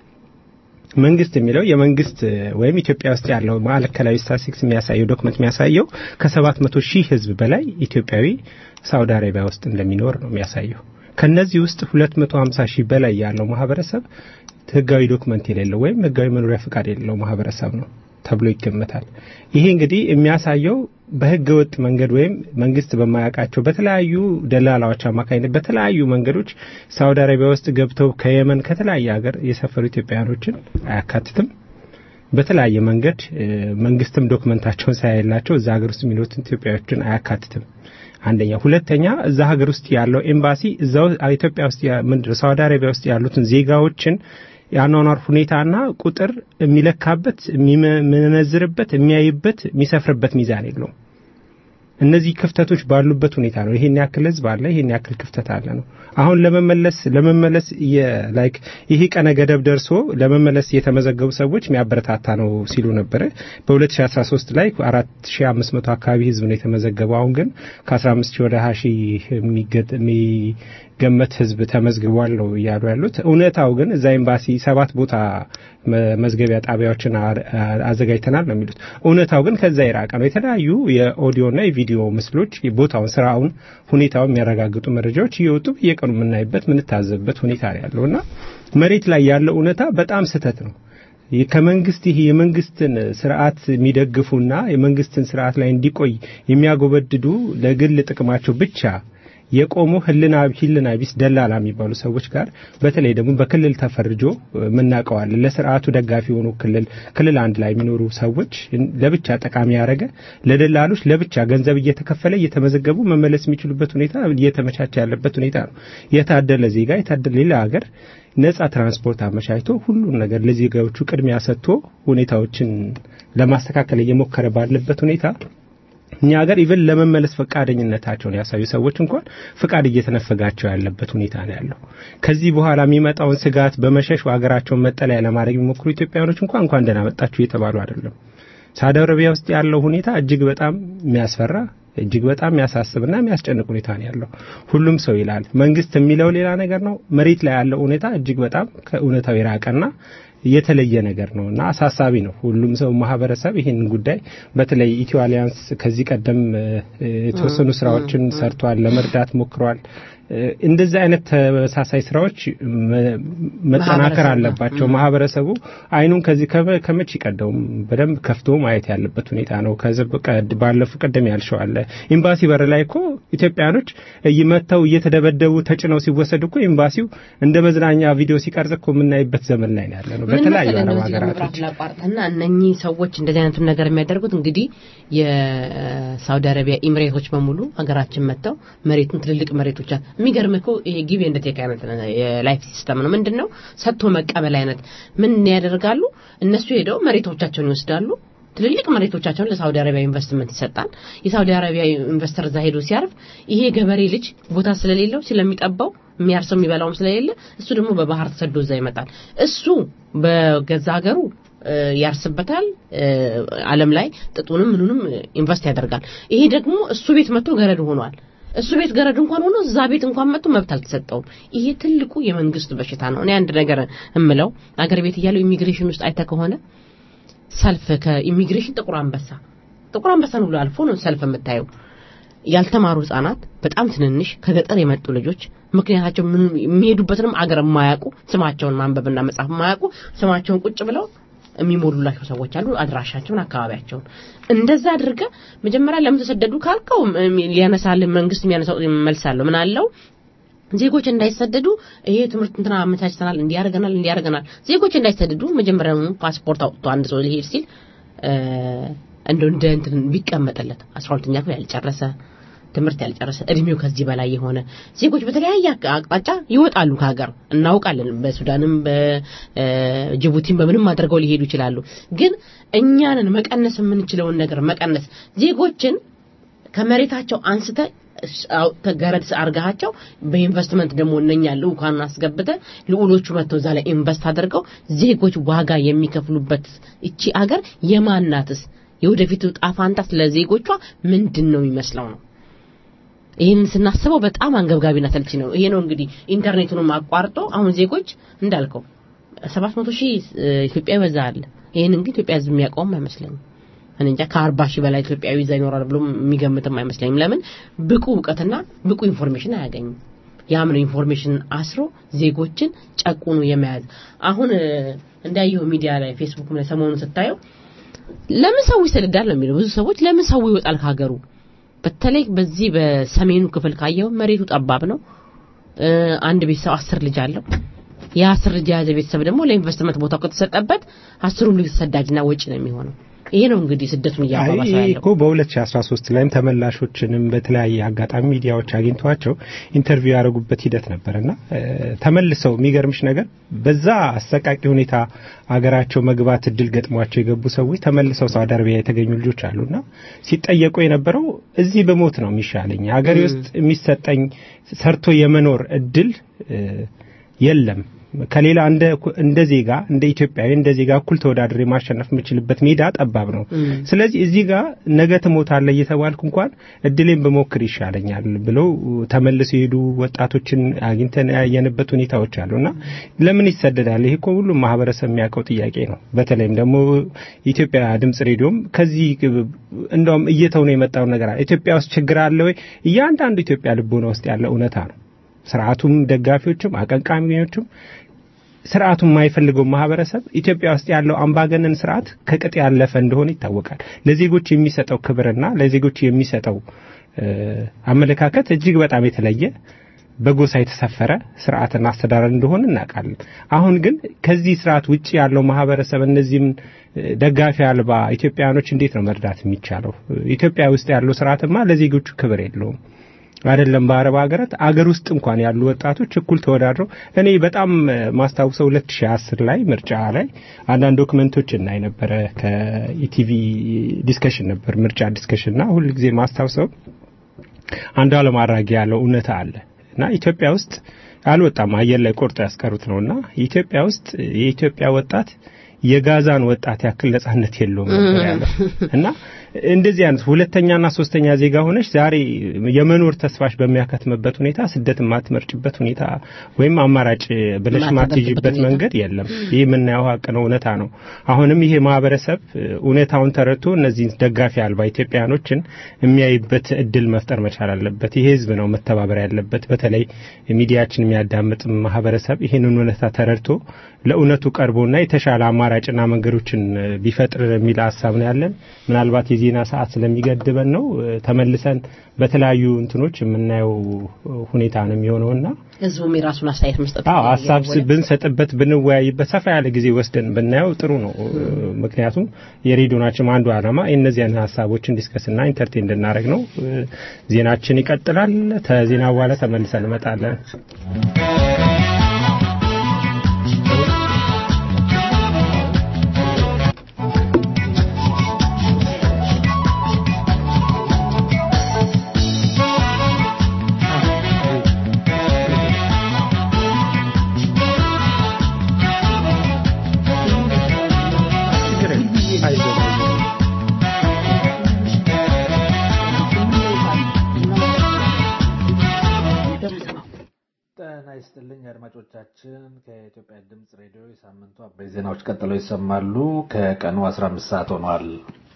መንግስት የሚለው የመንግስት ወይም ኢትዮጵያ ውስጥ ያለው ማዕከላዊ ስታቲስቲክስ የሚያሳየው ዶክመንት የሚያሳየው ከ700,000 ህዝብ በላይ ኢትዮጵያዊ ሳውዲ አረቢያ ውስጥ እንደሚኖር ነው የሚያሳየው ከነዚህ ውስጥ 250,000 በላይ ያለው ማህበረሰብ ህጋዊ ዶክመንት የሌለው ወይም ህጋዊ መኖሪያ ፍቃድ የሌለው ማህበረሰብ ነው ተብሎ ይገመታል ይሄ እንግዲህ የሚያሳየው በህገ ወጥ መንገድ ወይም መንግስት በማያውቃቸው በተለያዩ ደላላዎች አማካኝነት በተለያዩ መንገዶች ሳውዲ አረቢያ ውስጥ ገብተው ከየመን ከተለያየ ሀገር የሰፈሩ ኢትዮጵያውያኖችን አያካትትም በተለያየ መንገድ መንግስትም ዶክመንታቸውን ሳይላቸው እዛ ሀገር ውስጥ የሚኖሩት ኢትዮጵያውያኖችን አያካትትም አንደኛ ሁለተኛ እዛ ሀገር ውስጥ ያለው ኤምባሲ እዛው ኢትዮጵያ ውስጥ ምንድነው ሳውዲ አረቢያ ውስጥ ያሉትን ዜጋዎችን ያኗኗር ሁኔታና ቁጥር የሚለካበት የሚመነዝርበት የሚያይበት የሚሰፍርበት ሚዛን የለውም እነዚህ ክፍተቶች ባሉበት ሁኔታ ነው ይሄን ያክል ህዝብ አለ ይሄን ያክል ክፍተት አለ ነው አሁን ለመመለስ ላይክ ይሄ ቀነ ገደብ ደርሶ ለመመለስ የተመዘገቡ ሰዎች የሚያበረታታ ነው ሲሉ ነበር በ2013 ላይ 4500 አካባቢ ህዝብ ነው የተመዘገበው አሁን ግን ከ15000 ወደ 20000 ገመት ህዝብ ተመዝግቧል ነው ያሉ ያሉት እውነታው ግን እዛ ኤምባሲ 7 ቦታ መዝገቢያ ጣቢያዎችን አዘጋጅተናል ነው የሚሉት እውነታው ግን ከዛ ይራቀ ነው የተለያዩ የኦዲዮና የቪዲዮ ምስሎች ቦታውን ስራውን ሁኔታውን የሚያረጋግጡ መረጃዎች እየወጡ በየቀኑ የምናይበት ምንታዘብበት ሁኔታ ያለውና መሬት ላይ ያለው እውነታ በጣም ስተት ነው ከመንግስት ይሄ የመንግስትን ስርዓት የሚደግፉና የመንግስትን ስርዓት ላይ እንዲቆይ የሚያጎበድዱ ለግል ጥቅማቸው ብቻ የቆሙ ህልና ቢስ ደላላ የሚባሉ ሰዎች ጋር በተለይ ደግሞ በክልል ተፈርጆ ምናቀዋል ለስርዓቱ ደጋፊ ሆኖ ክልል አንድ ላይ የሚኖሩ ሰዎች ለብቻ ጠቃሚ ያረገ ለደላሎች ለብቻ ገንዘብ እየተከፈለ እየተመዘገቡ መመለስ የሚችሉበት ሁኔታ እየተመቻቸ ያለበት ሁኔታ ነው። የታደለ ዜጋ የታደለ ሌላ ሀገር ነፃ ትራንስፖርት አመቻችቶ ሁሉን ነገር ለዜጋዎቹ ቅድሚያ ሰጥቶ ሁኔታዎችን ለማስተካከል እየሞከረ ባለበት ሁኔታ እኛ ሀገር ኢቭን ለመመለስ ፈቃደኝነታቸውን ያሳዩ ሰዎች እንኳን ፍቃድ እየተነፈጋቸው ያለበት ሁኔታ ነው ያለው። ከዚህ በኋላ የሚመጣውን ስጋት በመሸሽ ሀገራቸውን መጠለያ ለማድረግ የሚሞክሩ ኢትዮጵያውያኖች እንኳን ደህና መጣችሁ እየተባሉ አይደለም። ሳውዲ አረቢያ ውስጥ ያለው ሁኔታ እጅግ በጣም የሚያስፈራ እጅግ በጣም የሚያሳስብና የሚያስጨንቅ ሁኔታ ነው ያለው። ሁሉም ሰው ይላል መንግስት የሚለው ሌላ ነገር ነው። መሬት ላይ ያለው ሁኔታ እጅግ በጣም ከእውነታው የራቀና የተለየ ነገር ነውና አሳሳቢ ነው። ሁሉም ሰው ማህበረሰብ ይሄን ጉዳይ በተለይ ኢትዮ አሊያንስ ከዚህ ቀደም የተወሰኑ ስራዎችን ሰርቷል፣ ለመርዳት ሞክሯል። እንደዚህ አይነት ተመሳሳይ ስራዎች መጠናከር አለባቸው። ማህበረሰቡ አይኑን ከዚህ ከመች ይቀደው በደንብ ከፍቶ ማየት ያለበት ሁኔታ ነው። ባለፉ ቀደም ያልሽው አለ ኤምባሲ በር ላይ እኮ ኢትዮጵያኖች እየመተው እየተደበደቡ ተጭነው ሲወሰዱ እኮ ኤምባሲው እንደ መዝናኛ ቪዲዮ ሲቀርጽ እኮ የምናይበት ዘመን ላይ ነው ያለነው በተለያዩ አረብ ሀገራቶች። እና እነኚህ ሰዎች እንደዚህ አይነቱን ነገር የሚያደርጉት እንግዲህ የሳውዲ አረቢያ ኢሚሬቶች በሙሉ ሀገራችን መተው መሬቱን ትልልቅ መሬቶች የሚገርም እኮ ይሄ ጊቭ ኤንድ ቴክ አይነት የላይፍ ሲስተም ነው። ምንድነው ሰጥቶ መቀበል አይነት ምን ያደርጋሉ እነሱ ሄደው መሬቶቻቸውን ይወስዳሉ። ትልልቅ መሬቶቻቸውን ለሳውዲ አረቢያ ኢንቨስትመንት ይሰጣል። የሳውዲ አረቢያ ኢንቨስተር እዛ ሄዶ ሲያርፍ ይሄ ገበሬ ልጅ ቦታ ስለሌለው ስለሚጠባው የሚያርሰው የሚበላውም ስለሌለ እሱ ደግሞ በባህር ተሰዶ እዛ ይመጣል። እሱ በገዛ ሀገሩ ያርስበታል። ዓለም ላይ ጥጡንም ምኑንም ኢንቨስት ያደርጋል። ይሄ ደግሞ እሱ ቤት መጥቶ ገረድ ሆኗል። እሱ ቤት ገረድ እንኳን ሆኖ እዛ ቤት እንኳን መጥቶ መብት አልተሰጠውም። ይሄ ትልቁ የመንግስት በሽታ ነው። እኔ አንድ ነገር እምለው አገር ቤት ያለው ኢሚግሬሽን ውስጥ አይተ ከሆነ ሰልፍ ከኢሚግሬሽን ጥቁር አንበሳ ነው ብሎ አልፎ ነው ሰልፍ የምታየው። ያልተማሩ ህፃናት በጣም ትንንሽ ከገጠር የመጡ ልጆች ምክንያታቸው ምን የሚሄዱበትንም አገር የማያውቁ ስማቸውን ማንበብና መጻፍ የማያውቁ ስማቸውን ቁጭ ብለው የሚሞሉላቸው ሰዎች አሉ። አድራሻቸውን አካባቢያቸውን እንደዛ አድርገ መጀመሪያ ለምን ተሰደዱ ካልከው ሊያነሳል መንግስት የሚያነሳው መልሳለሁ ምን አለው ዜጎች እንዳይሰደዱ ይሄ ትምህርት እንትና አመቻችተናል እንዲያርገናል ዜጎች እንዳይሰደዱ መጀመሪያው ፓስፖርት አውጥቶ አንድ ሰው ሊሄድ ሲል እንደ እንትን ቢቀመጥለት 12ኛ ክፍል ያልጨረሰ ትምህርት ያልጨረሰ እድሜው ከዚህ በላይ የሆነ ዜጎች በተለያየ አቅጣጫ ይወጣሉ ከሀገር እናውቃለን። በሱዳንም በጅቡቲም በምንም አድርገው ሊሄዱ ይችላሉ። ግን እኛንን መቀነስ የምንችለውን ነገር መቀነስ ዜጎችን ከመሬታቸው አንስተ ተገረድ አርጋቸው በኢንቨስትመንት ደግሞ እነኛ ልኡካን አስገብተ ልኡሎቹ መተው እዛ ላይ ኢንቨስት አድርገው ዜጎች ዋጋ የሚከፍሉበት እቺ ሀገር የማናትስ የወደፊቱ ጣፋንታስ ለዜጎቿ ምንድነው የሚመስለው ነው። ይሄን ስናስበው በጣም አንገብጋቢና ተልቺ ነው። ይሄ ነው እንግዲህ ኢንተርኔቱን ማቋርጦ አሁን ዜጎች እንዳልከው 700,000 ኢትዮጵያዊ በዛል። ይሄን እንግዲህ ኢትዮጵያ ህዝብ የሚያቆም አይመስልም። እንጃ ከ40,000 በላይ ኢትዮጵያዊ እዛ ይኖራል ብሎ የሚገምትም አይመስልም። ለምን ብቁ ዕውቀትና ብቁ ኢንፎርሜሽን አያገኙም። ያምን ኢንፎርሜሽን አስሮ ዜጎችን ጨቁኑ የመያዝ አሁን እንዳየው ሚዲያ ላይ ፌስቡክ ላይ ሰሞኑን ስታየው ለምን ሰው ይሰደዳል ነው የሚለው። ብዙ ሰዎች ለምን ሰው ይወጣል ከሀገሩ በተለይ በዚህ በሰሜኑ ክፍል ካየው መሬቱ ጠባብ ነው። አንድ ቤተሰብ 10 ልጅ አለው። ያ10 ልጅ ያዘ ቤተሰብ ደግሞ ለኢንቨስትመንት ቦታው ከተሰጠበት 10ሩም ልጅ ተሰዳጅና ወጪ ነው የሚሆነው። ይሄ ነው እንግዲህ ስደቱን ያባባሰ ያለው እኮ በ2013 ላይም ተመላሾችንም በተለያየ አጋጣሚ ሚዲያዎች አግኝቷቸው ኢንተርቪው ያደረጉበት ሂደት ነበርና ተመልሰው የሚገርምሽ ነገር በዛ አሰቃቂ ሁኔታ አገራቸው መግባት እድል ገጥሟቸው የገቡ ሰዎች ተመልሰው ሳውዲ አረቢያ የተገኙ ልጆች አሉና ሲጠየቁ የነበረው እዚህ በሞት ነው የሚሻለኝ ሀገሬ ውስጥ የሚሰጠኝ ሰርቶ የመኖር እድል የለም ከሌላ እንደ ዜጋ እንደ ኢትዮጵያዊ እንደ ዜጋ እኩል ተወዳድሬ ማሸነፍ የምችልበት ሜዳ ጠባብ ነው። ስለዚህ እዚህ ጋር ነገ ትሞታለህ እየተባልኩ እንኳን እድሌን በሞክር ይሻለኛል ብለው ተመልሰው ሄዱ ወጣቶችን አግኝተን ያየንበት ሁኔታዎች አሉና ለምን ይሰደዳል? ይሄ እኮ ሁሉም ማህበረሰብ የሚያውቀው ጥያቄ ነው። በተለይም ደግሞ ኢትዮጵያ ድምጽ ሬዲዮም ከዚህ እንደውም እየተው ነው የመጣው ነገር አለ። ኢትዮጵያ ውስጥ ችግር አለ ወይ? እያንዳንዱ ኢትዮጵያ ልቦና ውስጥ ያለ እውነታ ነው። ስርዓቱም ደጋፊዎችም አቀንቃኞችም ስርዓቱ የማይፈልገው ማህበረሰብ ኢትዮጵያ ውስጥ ያለው አምባገነን ስርዓት ከቅጥ ያለፈ እንደሆነ ይታወቃል። ለዜጎች የሚሰጠው ክብርና ለዜጎች የሚሰጠው አመለካከት እጅግ በጣም የተለየ በጎሳ የተሰፈረ ስርዓትና አስተዳደር እንደሆነ እናውቃለን። አሁን ግን ከዚህ ስርዓት ውጪ ያለው ማህበረሰብ እነዚህም ደጋፊ አልባ ኢትዮጵያኖች እንዴት ነው መርዳት የሚቻለው? ኢትዮጵያ ውስጥ ያለው ስርዓትማ ለዜጎቹ ክብር የለውም። አይደለም በአረብ ሀገራት አገር ውስጥ እንኳን ያሉ ወጣቶች እኩል ተወዳድረው እኔ በጣም ማስታውሰው 2010 ላይ ምርጫ ላይ አንዳንድ ዶክመንቶች እናይ ነበር። ከኢቲቪ ዲስከሽን ነበር ምርጫ ዲስከሽንና ሁሉ ጊዜ ማስታውሰው አንዱ አለማራጊ ያለው እውነታ አለ እና ኢትዮጵያ ውስጥ አልወጣም አየር ላይ ቆርጦ ያስቀሩት ነውና ኢትዮጵያ ውስጥ የኢትዮጵያ ወጣት የጋዛን ወጣት ያክል ነጻነት የለውም ነበር ያለው እና እንደዚህ አይነት ሁለተኛና ሶስተኛ ዜጋ ሆነሽ ዛሬ የመኖር ተስፋሽ በሚያከትምበት ሁኔታ ስደት ማትመርጭበት ሁኔታ ወይም አማራጭ ብለሽ ማትይጅበት መንገድ የለም። ይሄ ምናየው ሀቅ ነው፣ እውነታ ነው። አሁንም ይሄ ማህበረሰብ እውነታውን ተረድቶ እነዚህ ደጋፊ አልባ ኢትዮጵያኖችን የሚያይበት እድል መፍጠር መቻል አለበት። ይሄ ህዝብ ነው መተባበር ያለበት። በተለይ ሚዲያችን የሚያዳምጥ ማህበረሰብ ይሄንን እውነታ ተረድቶ ለእውነቱ ቀርቦና የተሻለ አማራጭና መንገዶችን ቢፈጥር የሚል ሐሳብ ነው ያለን። ምናልባት የዜና ሰዓት ስለሚገድበን ነው ተመልሰን በተለያዩ እንትኖች የምናየው ሁኔታ ነው የሚሆነውና ህዝቡም የራሱን አስተያየት መስጠት ሐሳብ ብንሰጥበት ብንወያይበት ሰፋ ያለ ጊዜ ወስደን ብናየው ጥሩ ነው። ምክንያቱም የሬዲዮናችን አንዱ ዓላማ እነዚህን ሐሳቦችን ዲስከስና ኢንተርቴን እንድናደርግ ነው። ዜናችን ይቀጥላል። ከዜና በኋላ ተመልሰን እንመጣለን። አድማጮቻችን ከኢትዮጵያ ድምጽ ሬዲዮ የሳምንቱ አበይ ዜናዎች ቀጥለው ይሰማሉ። ከቀኑ 15 ሰዓት ሆኗል።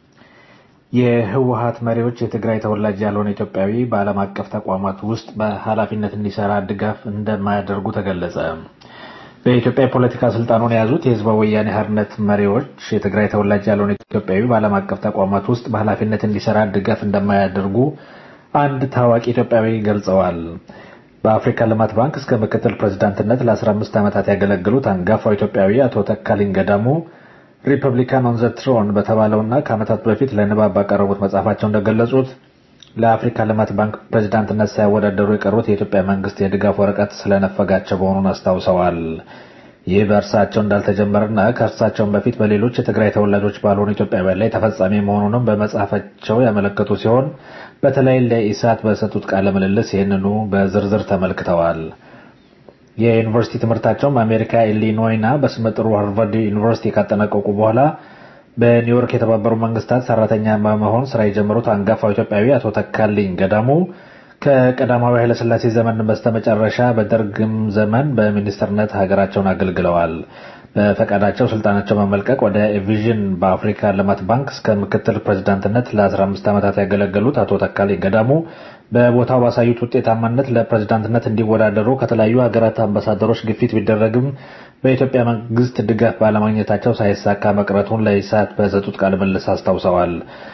የህወሓት መሪዎች የትግራይ ተወላጅ ያልሆነ ኢትዮጵያዊ በዓለም አቀፍ ተቋማት ውስጥ በኃላፊነት እንዲሰራ ድጋፍ እንደማያደርጉ ተገለጸ። በኢትዮጵያ የፖለቲካ ስልጣኑን የያዙት የህዝባዊ ወያኔ ሓርነት መሪዎች የትግራይ ተወላጅ ያልሆነ ኢትዮጵያዊ በዓለም አቀፍ ተቋማት ውስጥ በኃላፊነት እንዲሰራ ድጋፍ እንደማያደርጉ አንድ ታዋቂ ኢትዮጵያዊ ገልጸዋል። በአፍሪካ ልማት ባንክ እስከ ምክትል ፕሬዝዳንትነት ለ15 ዓመታት ያገለገሉት አንጋፋው ኢትዮጵያዊ አቶ ተካልኝ ገዳሙ ሪፐብሊካን ኦን ዘ ትሮን በተባለውና ከዓመታት በፊት ለንባብ ባቀረቡት መጽሐፋቸው እንደገለጹት ለአፍሪካ ልማት ባንክ ፕሬዝዳንትነት ሳይወዳደሩ የቀሩት የኢትዮጵያ መንግስት የድጋፍ ወረቀት ስለነፈጋቸው መሆኑን አስታውሰዋል። ይህ በእርሳቸው እንዳልተጀመረና ከእርሳቸውም በፊት በሌሎች የትግራይ ተወላጆች ባልሆኑ ኢትዮጵያውያን ላይ ተፈጻሚ መሆኑንም በመጽሐፋቸው ያመለከቱ ሲሆን በተለይ ለኢሳት በሰጡት ቃለ ምልልስ ይህንኑ በዝርዝር ተመልክተዋል። የዩኒቨርሲቲ ትምህርታቸውን በአሜሪካ ኢሊኖይና በስመጥሩ ሃርቫርድ ዩኒቨርሲቲ ካጠናቀቁ በኋላ በኒውዮርክ የተባበሩት መንግስታት ሰራተኛ በመሆን ስራ የጀመሩት አንጋፋው ኢትዮጵያዊ አቶ ተካልኝ ገዳሙ ከቀዳማዊ ኃይለ ሥላሴ ዘመን በስተመጨረሻ በደርግም ዘመን በሚኒስትርነት ሀገራቸውን አገልግለዋል። በፈቃዳቸው ስልጣናቸው በመልቀቅ ወደ ቪዥን በአፍሪካ ልማት ባንክ እስከ ምክትል ፕሬዝዳንትነት ለ15 ዓመታት ያገለገሉት አቶ ተካልኝ ገዳሙ በቦታው ባሳዩት ውጤታማነት ለፕሬዝዳንትነት እንዲወዳደሩ ከተለያዩ ሀገራት አምባሳደሮች ግፊት ቢደረግም በኢትዮጵያ መንግስት ድጋፍ ባለማግኘታቸው ሳይሳካ መቅረቱን ለኢሳት በሰጡት ቃለ ምልልስ አስታውሰዋል።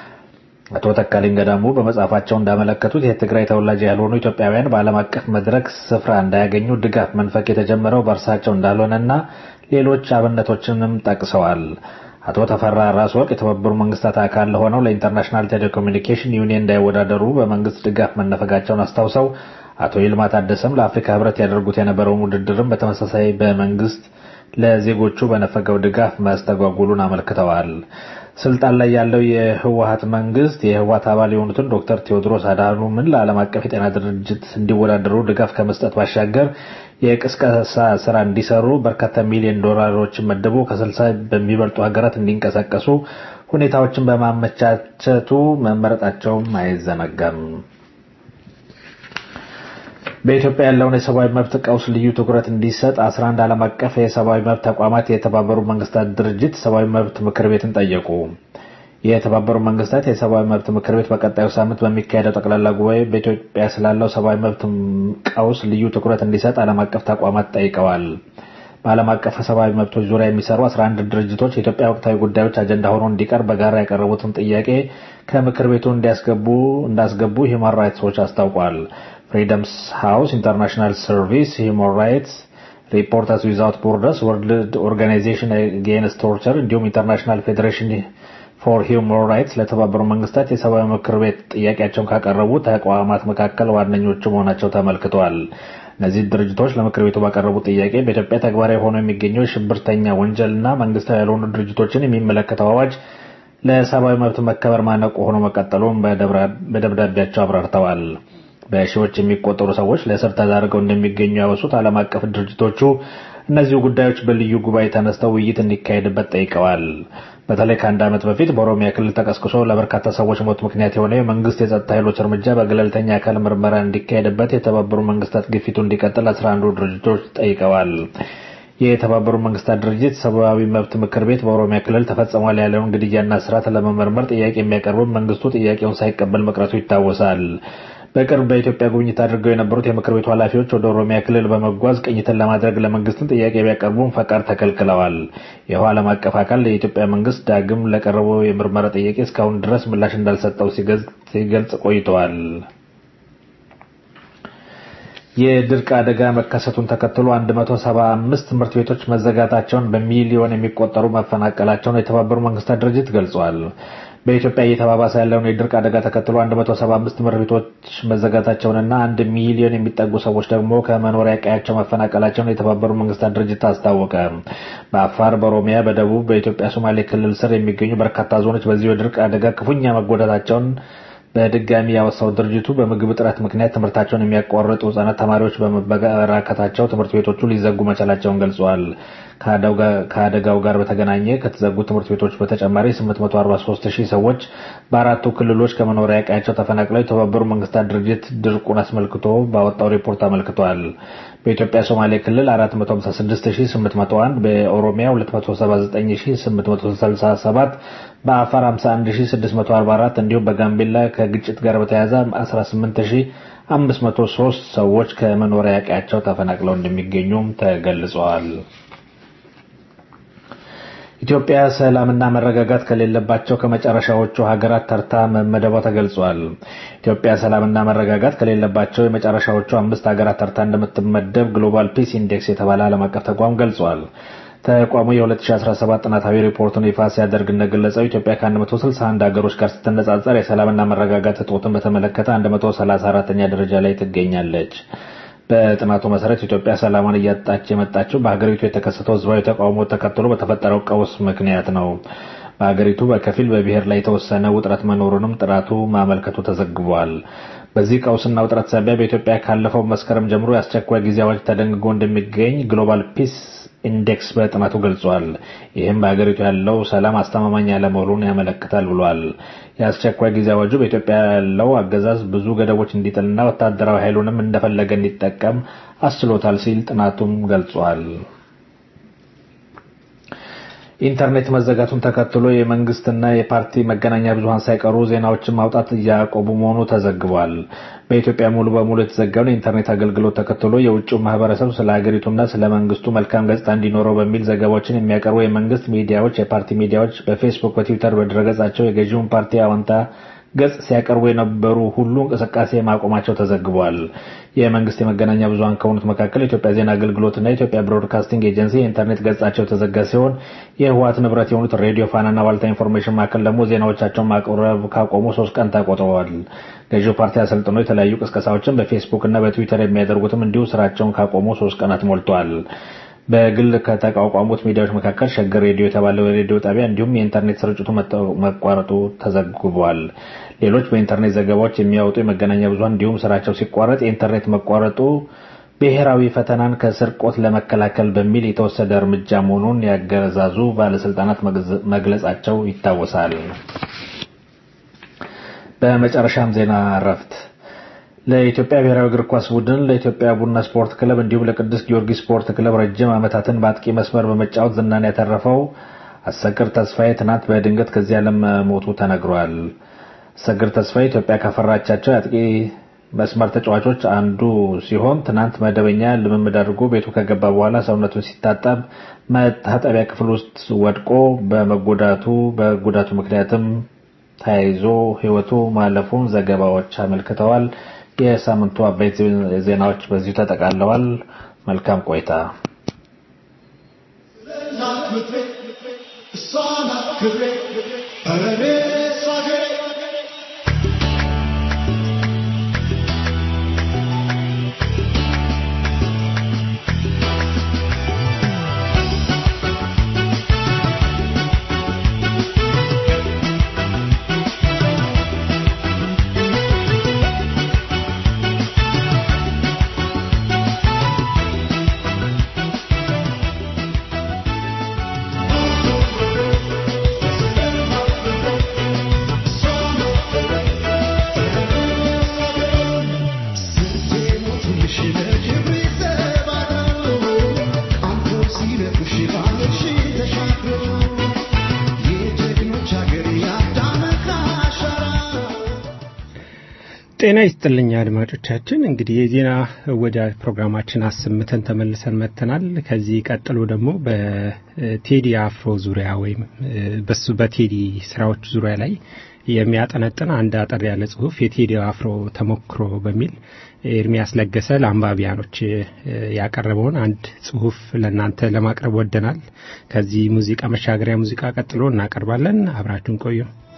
አቶ ተካልኝ ገዳሙ በመጽሐፋቸው እንዳመለከቱት የትግራይ ተወላጅ ያልሆኑ ኢትዮጵያውያን በዓለም አቀፍ መድረክ ስፍራ እንዳያገኙ ድጋፍ መንፈቅ የተጀመረው በእርሳቸው እንዳልሆነና ሌሎች አብነቶችንም ጠቅሰዋል። አቶ ተፈራ ራስ ወርቅ የተባበሩት መንግስታት አካል ለሆነው ለኢንተርናሽናል ቴሌኮሙኒኬሽን ዩኒየን እንዳይወዳደሩ በመንግስት ድጋፍ መነፈጋቸውን አስታውሰው አቶ ይልማ ታደሰም ለአፍሪካ ህብረት ያደርጉት የነበረውን ውድድርም በተመሳሳይ በመንግስት ለዜጎቹ በነፈገው ድጋፍ ማስተጓጉሉን አመልክተዋል። ስልጣን ላይ ያለው የህወሓት መንግስት የህወሓት አባል የሆኑትን ዶክተር ቴዎድሮስ አድሃኖምን ለዓለም አቀፍ የጤና ድርጅት እንዲወዳደሩ ድጋፍ ከመስጠት ባሻገር የቅስቀሳ ስራ እንዲሰሩ በርካታ ሚሊዮን ዶላሮችን መድቦ ከ60 በሚበልጡ ሀገራት እንዲንቀሳቀሱ ሁኔታዎችን በማመቻቸቱ መመረጣቸውም አይዘነጋም። በኢትዮጵያ ያለውን የሰብአዊ መብት ቀውስ ልዩ ትኩረት እንዲሰጥ 11 ዓለም አቀፍ የሰብአዊ መብት ተቋማት የተባበሩት መንግስታት ድርጅት ሰብአዊ መብት ምክር ቤትን ጠየቁ። የተባበሩት መንግስታት የሰብአዊ መብት ምክር ቤት በቀጣዩ ሳምንት በሚካሄደው ጠቅላላ ጉባኤ በኢትዮጵያ ስላለው ሰብአዊ መብት ቀውስ ልዩ ትኩረት እንዲሰጥ ዓለም አቀፍ ተቋማት ጠይቀዋል። በዓለም አቀፍ ሰብአዊ መብቶች ዙሪያ የሚሰሩ 11 ድርጅቶች የኢትዮጵያ ወቅታዊ ጉዳዮች አጀንዳ ሆኖ እንዲቀርብ በጋራ ያቀረቡትን ጥያቄ ከምክር ቤቱ እንዳስገቡ ሂውማን ራይትስ ዎች አስታውቋል። ፍሪደምስ ሃውስ፣ ኢንተርናሽናል ሰርቪስ፣ ሂውማን ራይትስ ሪፖርተርስ ዊዛውት ቦርደርስ፣ ወርልድ ኦርጋናይዜሽን አጌንስት ቶርቸር እንዲሁም ኢንተርናሽናል ፌዴሬሽን ፎር ሂውማን ራይትስ ለተባበሩት መንግስታት የሰብአዊ ምክር ቤት ጥያቄያቸውን ካቀረቡ ተቋማት መካከል ዋነኞቹ መሆናቸው ተመልክቷል። እነዚህ ድርጅቶች ለምክር ቤቱ ባቀረቡት ጥያቄ በኢትዮጵያ ተግባራዊ ሆኖ የሚገኘው ሽብርተኛ ወንጀልና መንግስታዊ ያልሆኑ ድርጅቶችን የሚመለከተው አዋጅ ለሰብአዊ መብት መከበር ማነቆ ሆኖ መቀጠሉን በደብዳቤያቸው አብራርተዋል። በሺዎች የሚቆጠሩ ሰዎች ለእስር ተዳርገው እንደሚገኙ ያወሱት ዓለም አቀፍ ድርጅቶቹ እነዚህ ጉዳዮች በልዩ ጉባኤ ተነስተው ውይይት እንዲካሄድበት ጠይቀዋል። በተለይ ከአንድ ዓመት በፊት በኦሮሚያ ክልል ተቀስቅሶ ለበርካታ ሰዎች ሞት ምክንያት የሆነው የመንግስት የጸጥታ ኃይሎች እርምጃ በገለልተኛ አካል ምርመራ እንዲካሄድበት የተባበሩት መንግስታት ግፊቱ እንዲቀጥል 11 ድርጅቶች ጠይቀዋል። የተባበሩት መንግስታት ድርጅት ሰብአዊ መብት ምክር ቤት በኦሮሚያ ክልል ተፈጽሟል ያለውን ግድያና እስራት ለመመርመር ጥያቄ የሚያቀርበው መንግስቱ ጥያቄውን ሳይቀበል መቅረቱ ይታወሳል። በቅርብ በኢትዮጵያ ጉብኝት አድርገው የነበሩት የምክር ቤቱ ኃላፊዎች ወደ ኦሮሚያ ክልል በመጓዝ ቅኝትን ለማድረግ ለመንግስትን ጥያቄ ቢያቀርቡም ፈቃድ ተከልክለዋል። ይኸው ዓለም አቀፍ አካል የኢትዮጵያ መንግስት ዳግም ለቀረበው የምርመራ ጥያቄ እስካሁን ድረስ ምላሽ እንዳልሰጠው ሲገልጽ ቆይተዋል። የድርቅ አደጋ መከሰቱን ተከትሎ 175 ትምህርት ቤቶች መዘጋታቸውን በሚሊዮን የሚቆጠሩ መፈናቀላቸውን የተባበሩት መንግስታት ድርጅት ገልጿል። በኢትዮጵያ እየተባባሰ ያለውን የድርቅ አደጋ ተከትሎ 175 ትምህርት ቤቶች መዘጋታቸውንና 1 ሚሊዮን የሚጠጉ ሰዎች ደግሞ ከመኖሪያ ቀያቸው መፈናቀላቸውን የተባበሩት መንግስታት ድርጅት አስታወቀ። በአፋር፣ በኦሮሚያ፣ በደቡብ፣ በኢትዮጵያ ሶማሌ ክልል ስር የሚገኙ በርካታ ዞኖች በዚህ የድርቅ አደጋ ክፉኛ መጎዳታቸውን በድጋሚ ያወሳው ድርጅቱ በምግብ እጥረት ምክንያት ትምህርታቸውን የሚያቋርጡ ህጻናት ተማሪዎች በመበራከታቸው ትምህርት ቤቶቹ ሊዘጉ መቻላቸውን ገልጸዋል። ከአደጋው ጋር በተገናኘ ከተዘጉ ትምህርት ቤቶች በተጨማሪ 843,000 ሰዎች በአራቱ ክልሎች ከመኖሪያ ቀያቸው ተፈናቅለው የተባበሩት መንግስታት ድርጅት ድርቁን አስመልክቶ ባወጣው ሪፖርት አመልክቷል። በኢትዮጵያ ሶማሌ ክልል 456,801፣ በኦሮሚያ 279,867፣ በአፋር 51,644 እንዲሁም በጋምቤላ ከግጭት ጋር በተያያዘ 18,503 ሰዎች ከመኖሪያ ቀያቸው ተፈናቅለው እንደሚገኙም ተገልጸዋል። ኢትዮጵያ ሰላምና መረጋጋት ከሌለባቸው ከመጨረሻዎቹ ሀገራት ተርታ መመደቧ ተገልጿል። ኢትዮጵያ ሰላምና መረጋጋት ከሌለባቸው የመጨረሻዎቹ 5 ሀገራት ተርታ እንደምትመደብ ግሎባል ፒስ ኢንዴክስ የተባለ ዓለም አቀፍ ተቋም ገልጿል። ተቋሙ የ2017 ጥናታዊ ሪፖርቱን ይፋ ሲያደርግ እንደገለጸው ኢትዮጵያ ከ161 ሀገሮች ጋር ስትነጻጸር የሰላምና መረጋጋት እጦትን በተመለከተ 134ኛ ደረጃ ላይ ትገኛለች። በጥናቱ መሰረት ኢትዮጵያ ሰላማን እያጣች የመጣችው በሀገሪቱ የተከሰተው ህዝባዊ ተቃውሞ ተከትሎ በተፈጠረው ቀውስ ምክንያት ነው። በሀገሪቱ በከፊል በብሔር ላይ የተወሰነ ውጥረት መኖሩንም ጥናቱ ማመልከቱ ተዘግቧል። በዚህ ቀውስና ውጥረት ሳቢያ በኢትዮጵያ ካለፈው መስከረም ጀምሮ የአስቸኳይ ጊዜ አዋጅ ተደንግጎ እንደሚገኝ ግሎባል ፒስ ኢንዴክስ በጥናቱ ገልጿል። ይህም በሀገሪቱ ያለው ሰላም አስተማማኝ ያለመሆኑን ያመለክታል ብሏል። የአስቸኳይ ጊዜ አዋጁ በኢትዮጵያ ያለው አገዛዝ ብዙ ገደቦች እንዲጥልና ወታደራዊ ኃይሉንም እንደፈለገ እንዲጠቀም አስችሎታል ሲል ጥናቱም ገልጿል። ኢንተርኔት መዘጋቱን ተከትሎ የመንግስትና የፓርቲ መገናኛ ብዙሃን ሳይቀሩ ዜናዎችን ማውጣት እያቆሙ መሆኑ ተዘግቧል። በኢትዮጵያ ሙሉ በሙሉ የተዘጋውን የኢንተርኔት አገልግሎት ተከትሎ የውጭው ማህበረሰብ ስለ ሀገሪቱና ስለ መንግስቱ መልካም ገጽታ እንዲኖረው በሚል ዘገባዎችን የሚያቀርቡ የመንግስት ሚዲያዎች፣ የፓርቲ ሚዲያዎች በፌስቡክ፣ በትዊተር፣ በድረገጻቸው የገዢውን ፓርቲ አዎንታ ገጽ ሲያቀርቡ የነበሩ ሁሉ እንቅስቃሴ ማቆማቸው ተዘግቧል። የመንግስት የመገናኛ ብዙሃን ከሆኑት መካከል የኢትዮጵያ ዜና አገልግሎትና የኢትዮጵያ ብሮድካስቲንግ ኤጀንሲ የኢንተርኔት ገጻቸው የተዘጋ ሲሆን የህወሓት ንብረት የሆኑት ሬዲዮ ፋናና ዋልታ ኢንፎርሜሽን ማዕከል ደግሞ ዜናዎቻቸውን ማቅረብ ካቆሙ 3 ቀን ተቆጥረዋል። ገዢው ፓርቲ አሰልጥኖ የተለያዩ ቅስቀሳዎችን በፌስቡክ እና በትዊተር የሚያደርጉትም እንዲሁ ስራቸውን ካቆሙ 3 ቀናት ሞልተዋል። በግል ከተቋቋሙት ሚዲያዎች መካከል ሸገር ሬዲዮ የተባለው የሬዲዮ ጣቢያ እንዲሁም የኢንተርኔት ስርጭቱ መቋረጡ ተዘግቧል። ሌሎች በኢንተርኔት ዘገባዎች የሚያወጡ የመገናኛ ብዙሃን እንዲሁም ስራቸው ሲቋረጥ የኢንተርኔት መቋረጡ ብሔራዊ ፈተናን ከስርቆት ለመከላከል በሚል የተወሰደ እርምጃ መሆኑን ያገዛዙ ባለስልጣናት መግለጻቸው ይታወሳል። በመጨረሻም ዜና እረፍት ለኢትዮጵያ ብሔራዊ እግር ኳስ ቡድን፣ ለኢትዮጵያ ቡና ስፖርት ክለብ እንዲሁም ለቅዱስ ጊዮርጊስ ስፖርት ክለብ ረጅም ዓመታትን በአጥቂ መስመር በመጫወት ዝናን ያተረፈው አሰግድ ተስፋዬ ትናንት በድንገት ከዚህ ዓለም ሞቱ ተነግሯል። አሰግድ ተስፋዬ ኢትዮጵያ ካፈራቻቸው የአጥቂ መስመር ተጫዋቾች አንዱ ሲሆን ትናንት መደበኛ ልምምድ አድርጎ ቤቱ ከገባ በኋላ ሰውነቱን ሲታጠብ መታጠቢያ ክፍል ውስጥ ወድቆ በጉዳቱ ምክንያትም ተያይዞ ህይወቱ ማለፉን ዘገባዎች አመልክተዋል። የሳምንቱ አበይት ዜናዎች በዚሁ ተጠቃለዋል። መልካም ቆይታ። ጤና ይስጥልኝ አድማጮቻችን። እንግዲህ የዜና ወደ ፕሮግራማችን አስምተን ተመልሰን መተናል። ከዚህ ቀጥሎ ደግሞ በቴዲ አፍሮ ዙሪያ ወይም በሱ በቴዲ ስራዎች ዙሪያ ላይ የሚያጠነጥን አንድ አጠር ያለ ጽሁፍ የቴዲ አፍሮ ተሞክሮ በሚል ኤርሚያስ ለገሰ ለአንባቢያኖች ያቀረበውን አንድ ጽሁፍ ለእናንተ ለማቅረብ ወደናል። ከዚህ ሙዚቃ መሻገሪያ ሙዚቃ ቀጥሎ እናቀርባለን። አብራችሁን ቆዩ።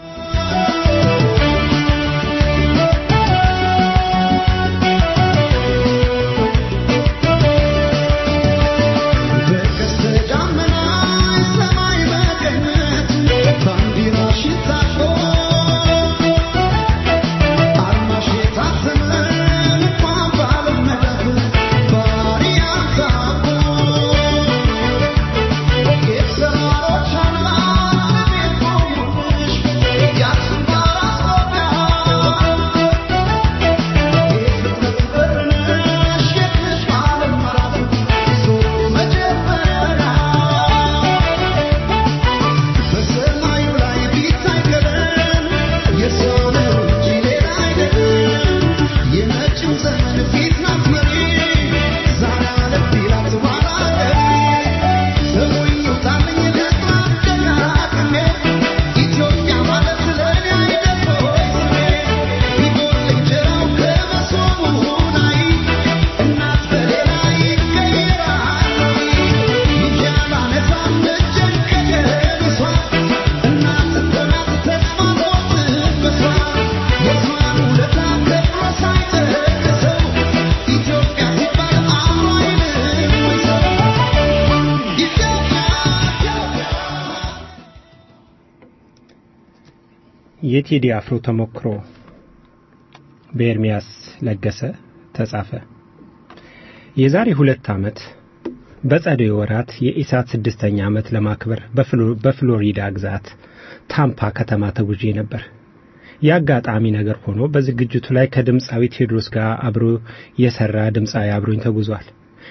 የቴዲ አፍሮ ተሞክሮ በኤርሚያስ ለገሰ ተጻፈ። የዛሬ 2 ዓመት በጸደይ ወራት የኢሳት 6ኛ ዓመት ለማክበር በፍሎሪዳ ግዛት ታምፓ ከተማ ተጉዤ ነበር። ያጋጣሚ ነገር ሆኖ በዝግጅቱ ላይ ከድምጻዊ ቴዎድሮስ ጋር አብሮ የሰራ ድምጻዊ አብሮኝ ተጉዟል።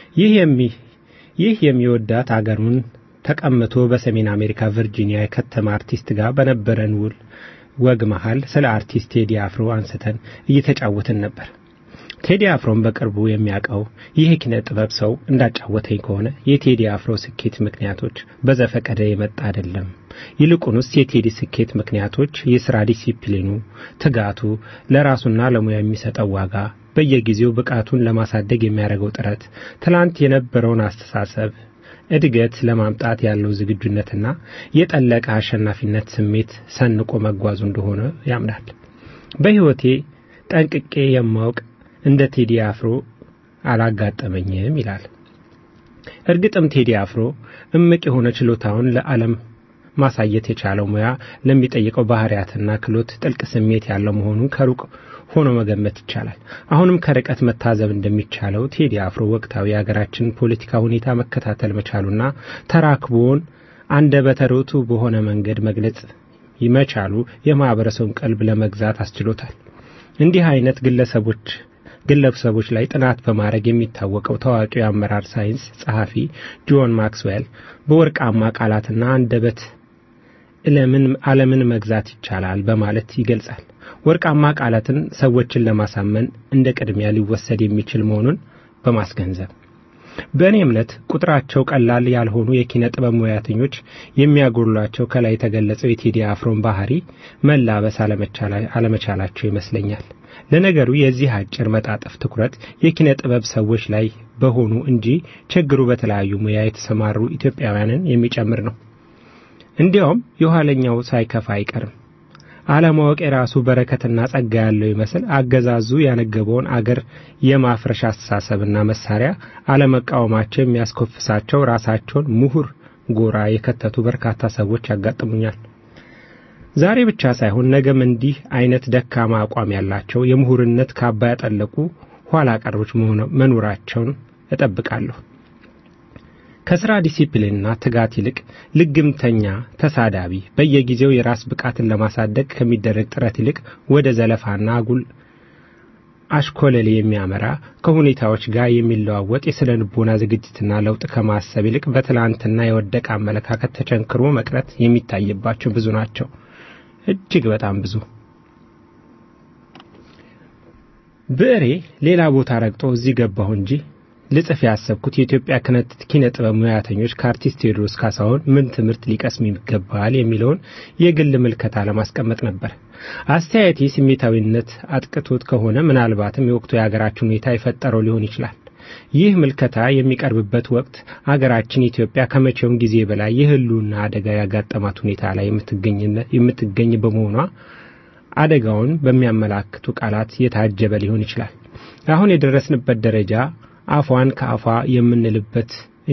ይህ የሚወዳት አገሩን ተቀምጦ በሰሜን አሜሪካ ቨርጂኒያ የከተማ አርቲስት ጋር በነበረን ወግ መሃል ስለ አርቲስት ቴዲ አፍሮ አንስተን እየተጫወትን ነበር። ቴዲ አፍሮን በቅርቡ የሚያውቀው ይህ ኪነ ጥበብ ሰው እንዳጫወተኝ ከሆነ የቴዲ አፍሮ ስኬት ምክንያቶች በዘፈቀደ የመጣ አይደለም። ይልቁንስ የቴዲ ስኬት ምክንያቶች የሥራ ዲሲፕሊኑ፣ ትጋቱ፣ ለራሱና ለሙያ የሚሰጠው ዋጋ፣ በየጊዜው ብቃቱን ለማሳደግ የሚያደርገው ጥረት፣ ትላንት የነበረውን አስተሳሰብ እድገት ለማምጣት ያለው ዝግጁነትና የጠለቀ አሸናፊነት ስሜት ሰንቆ መጓዙ እንደሆነ ያምናል። በህይወቴ ጠንቅቄ የማውቅ እንደ ቴዲ አፍሮ አላጋጠመኝም ይላል። እርግጥም ቴዲ አፍሮ እምቅ የሆነ ችሎታውን ለዓለም ማሳየት የቻለው ሙያ ለሚጠይቀው ባህሪያትና ክሎት ጥልቅ ስሜት ያለው መሆኑን ከሩቅ ሆኖ መገመት ይቻላል። አሁንም ከርቀት መታዘብ እንደሚቻለው ቴዲ አፍሮ ወቅታዊ የሀገራችን ፖለቲካ ሁኔታ መከታተል መቻሉና ተራክቦን አንደበተ ርቱዕ በሆነ መንገድ መግለጽ ይመቻሉ የማህበረሰቡን ቀልብ ለመግዛት አስችሎታል። እንዲህ አይነት ግለሰቦች ላይ ጥናት በማድረግ የሚታወቀው ታዋቂው የአመራር ሳይንስ ጸሐፊ ጆን ማክስዌል በወርቃማ ቃላትና አንደበት ዓለምን መግዛት ይቻላል በማለት ይገልጻል። ወርቃማ ቃላትን ሰዎችን ለማሳመን እንደ ቅድሚያ ሊወሰድ የሚችል መሆኑን በማስገንዘብ በእኔ እምነት ቁጥራቸው ቀላል ያልሆኑ የኪነ ጥበብ ሙያተኞች የሚያጎሏቸው ከላይ የተገለጸው የቴዲ አፍሮን ባህሪ መላበስ አለመቻላቸው ይመስለኛል። ለነገሩ የዚህ አጭር መጣጥፍ ትኩረት የኪነ ጥበብ ሰዎች ላይ በሆኑ እንጂ ችግሩ በተለያዩ ሙያ የተሰማሩ ኢትዮጵያውያንን የሚጨምር ነው። እንዲያውም የኋለኛው ሳይከፋ አይቀርም። ዓለማወቅ የራሱ በረከትና ጸጋ ያለው ይመስል አገዛዙ ያነገበውን አገር የማፍረሻ አስተሳሰብና መሳሪያ አለመቃወማቸው የሚያስኮፍሳቸው ራሳቸውን ምሁር ጎራ የከተቱ በርካታ ሰዎች ያጋጥሙኛል። ዛሬ ብቻ ሳይሆን ነገም እንዲህ አይነት ደካማ አቋም ያላቸው የምሁርነት ካባ ያጠለቁ ኋላ ቀሮች መኖራቸውን እጠብቃለሁ። ከስራ ዲሲፕሊንና ትጋት ይልቅ ልግምተኛ ተሳዳቢ በየጊዜው የራስ ብቃትን ለማሳደግ ከሚደረግ ጥረት ይልቅ ወደ ዘለፋና አጉል አሽኮለሌ የሚያመራ ከሁኔታዎች ጋር የሚለዋወጥ የስነ ልቦና ዝግጅትና ለውጥ ከማሰብ ይልቅ በትላንትና የወደቀ አመለካከት ተቸንክሮ መቅረት የሚታይባቸው ብዙ ናቸው። እጅግ በጣም ብዙ። ብዕሬ ሌላ ቦታ ረግጦ እዚህ ገባሁ እንጂ ልጽፍ ያሰብኩት የኢትዮጵያ ኪነ ጥበብ ሙያተኞች ከአርቲስት ቴዎድሮስ ካሳሁን ምን ትምህርት ሊቀስም ይገባል የሚለውን የግል ምልከታ ለማስቀመጥ ነበር። አስተያየቴ ስሜታዊነት አጥቅቶት ከሆነ ምናልባትም የወቅቱ የሀገራችን ሁኔታ የፈጠረው ሊሆን ይችላል። ይህ ምልከታ የሚቀርብበት ወቅት አገራችን ኢትዮጵያ ከመቼውም ጊዜ በላይ የህልውና አደጋ ያጋጠማት ሁኔታ ላይ የምትገኝ በመሆኗ አደጋውን በሚያመላክቱ ቃላት የታጀበ ሊሆን ይችላል። አሁን የደረስንበት ደረጃ አፏን ከአፏ የምንልበት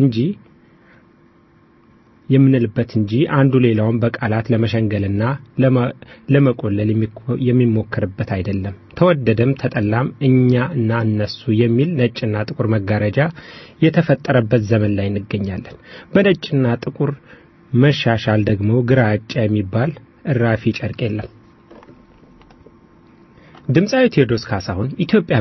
እንጂ አንዱ ሌላውን በቃላት ለመሸንገልና ለመቆለል የሚሞከርበት አይደለም። ተወደደም ተጠላም እኛ እና እነሱ የሚል ነጭና ጥቁር መጋረጃ የተፈጠረበት ዘመን ላይ እንገኛለን። በነጭና ጥቁር መሻሻል ደግሞ ግራጫ የሚባል እራፊ ጨርቅ የለም። ድምጻዊ ቴዎድሮስ ካሳሁን ኢትዮጵያ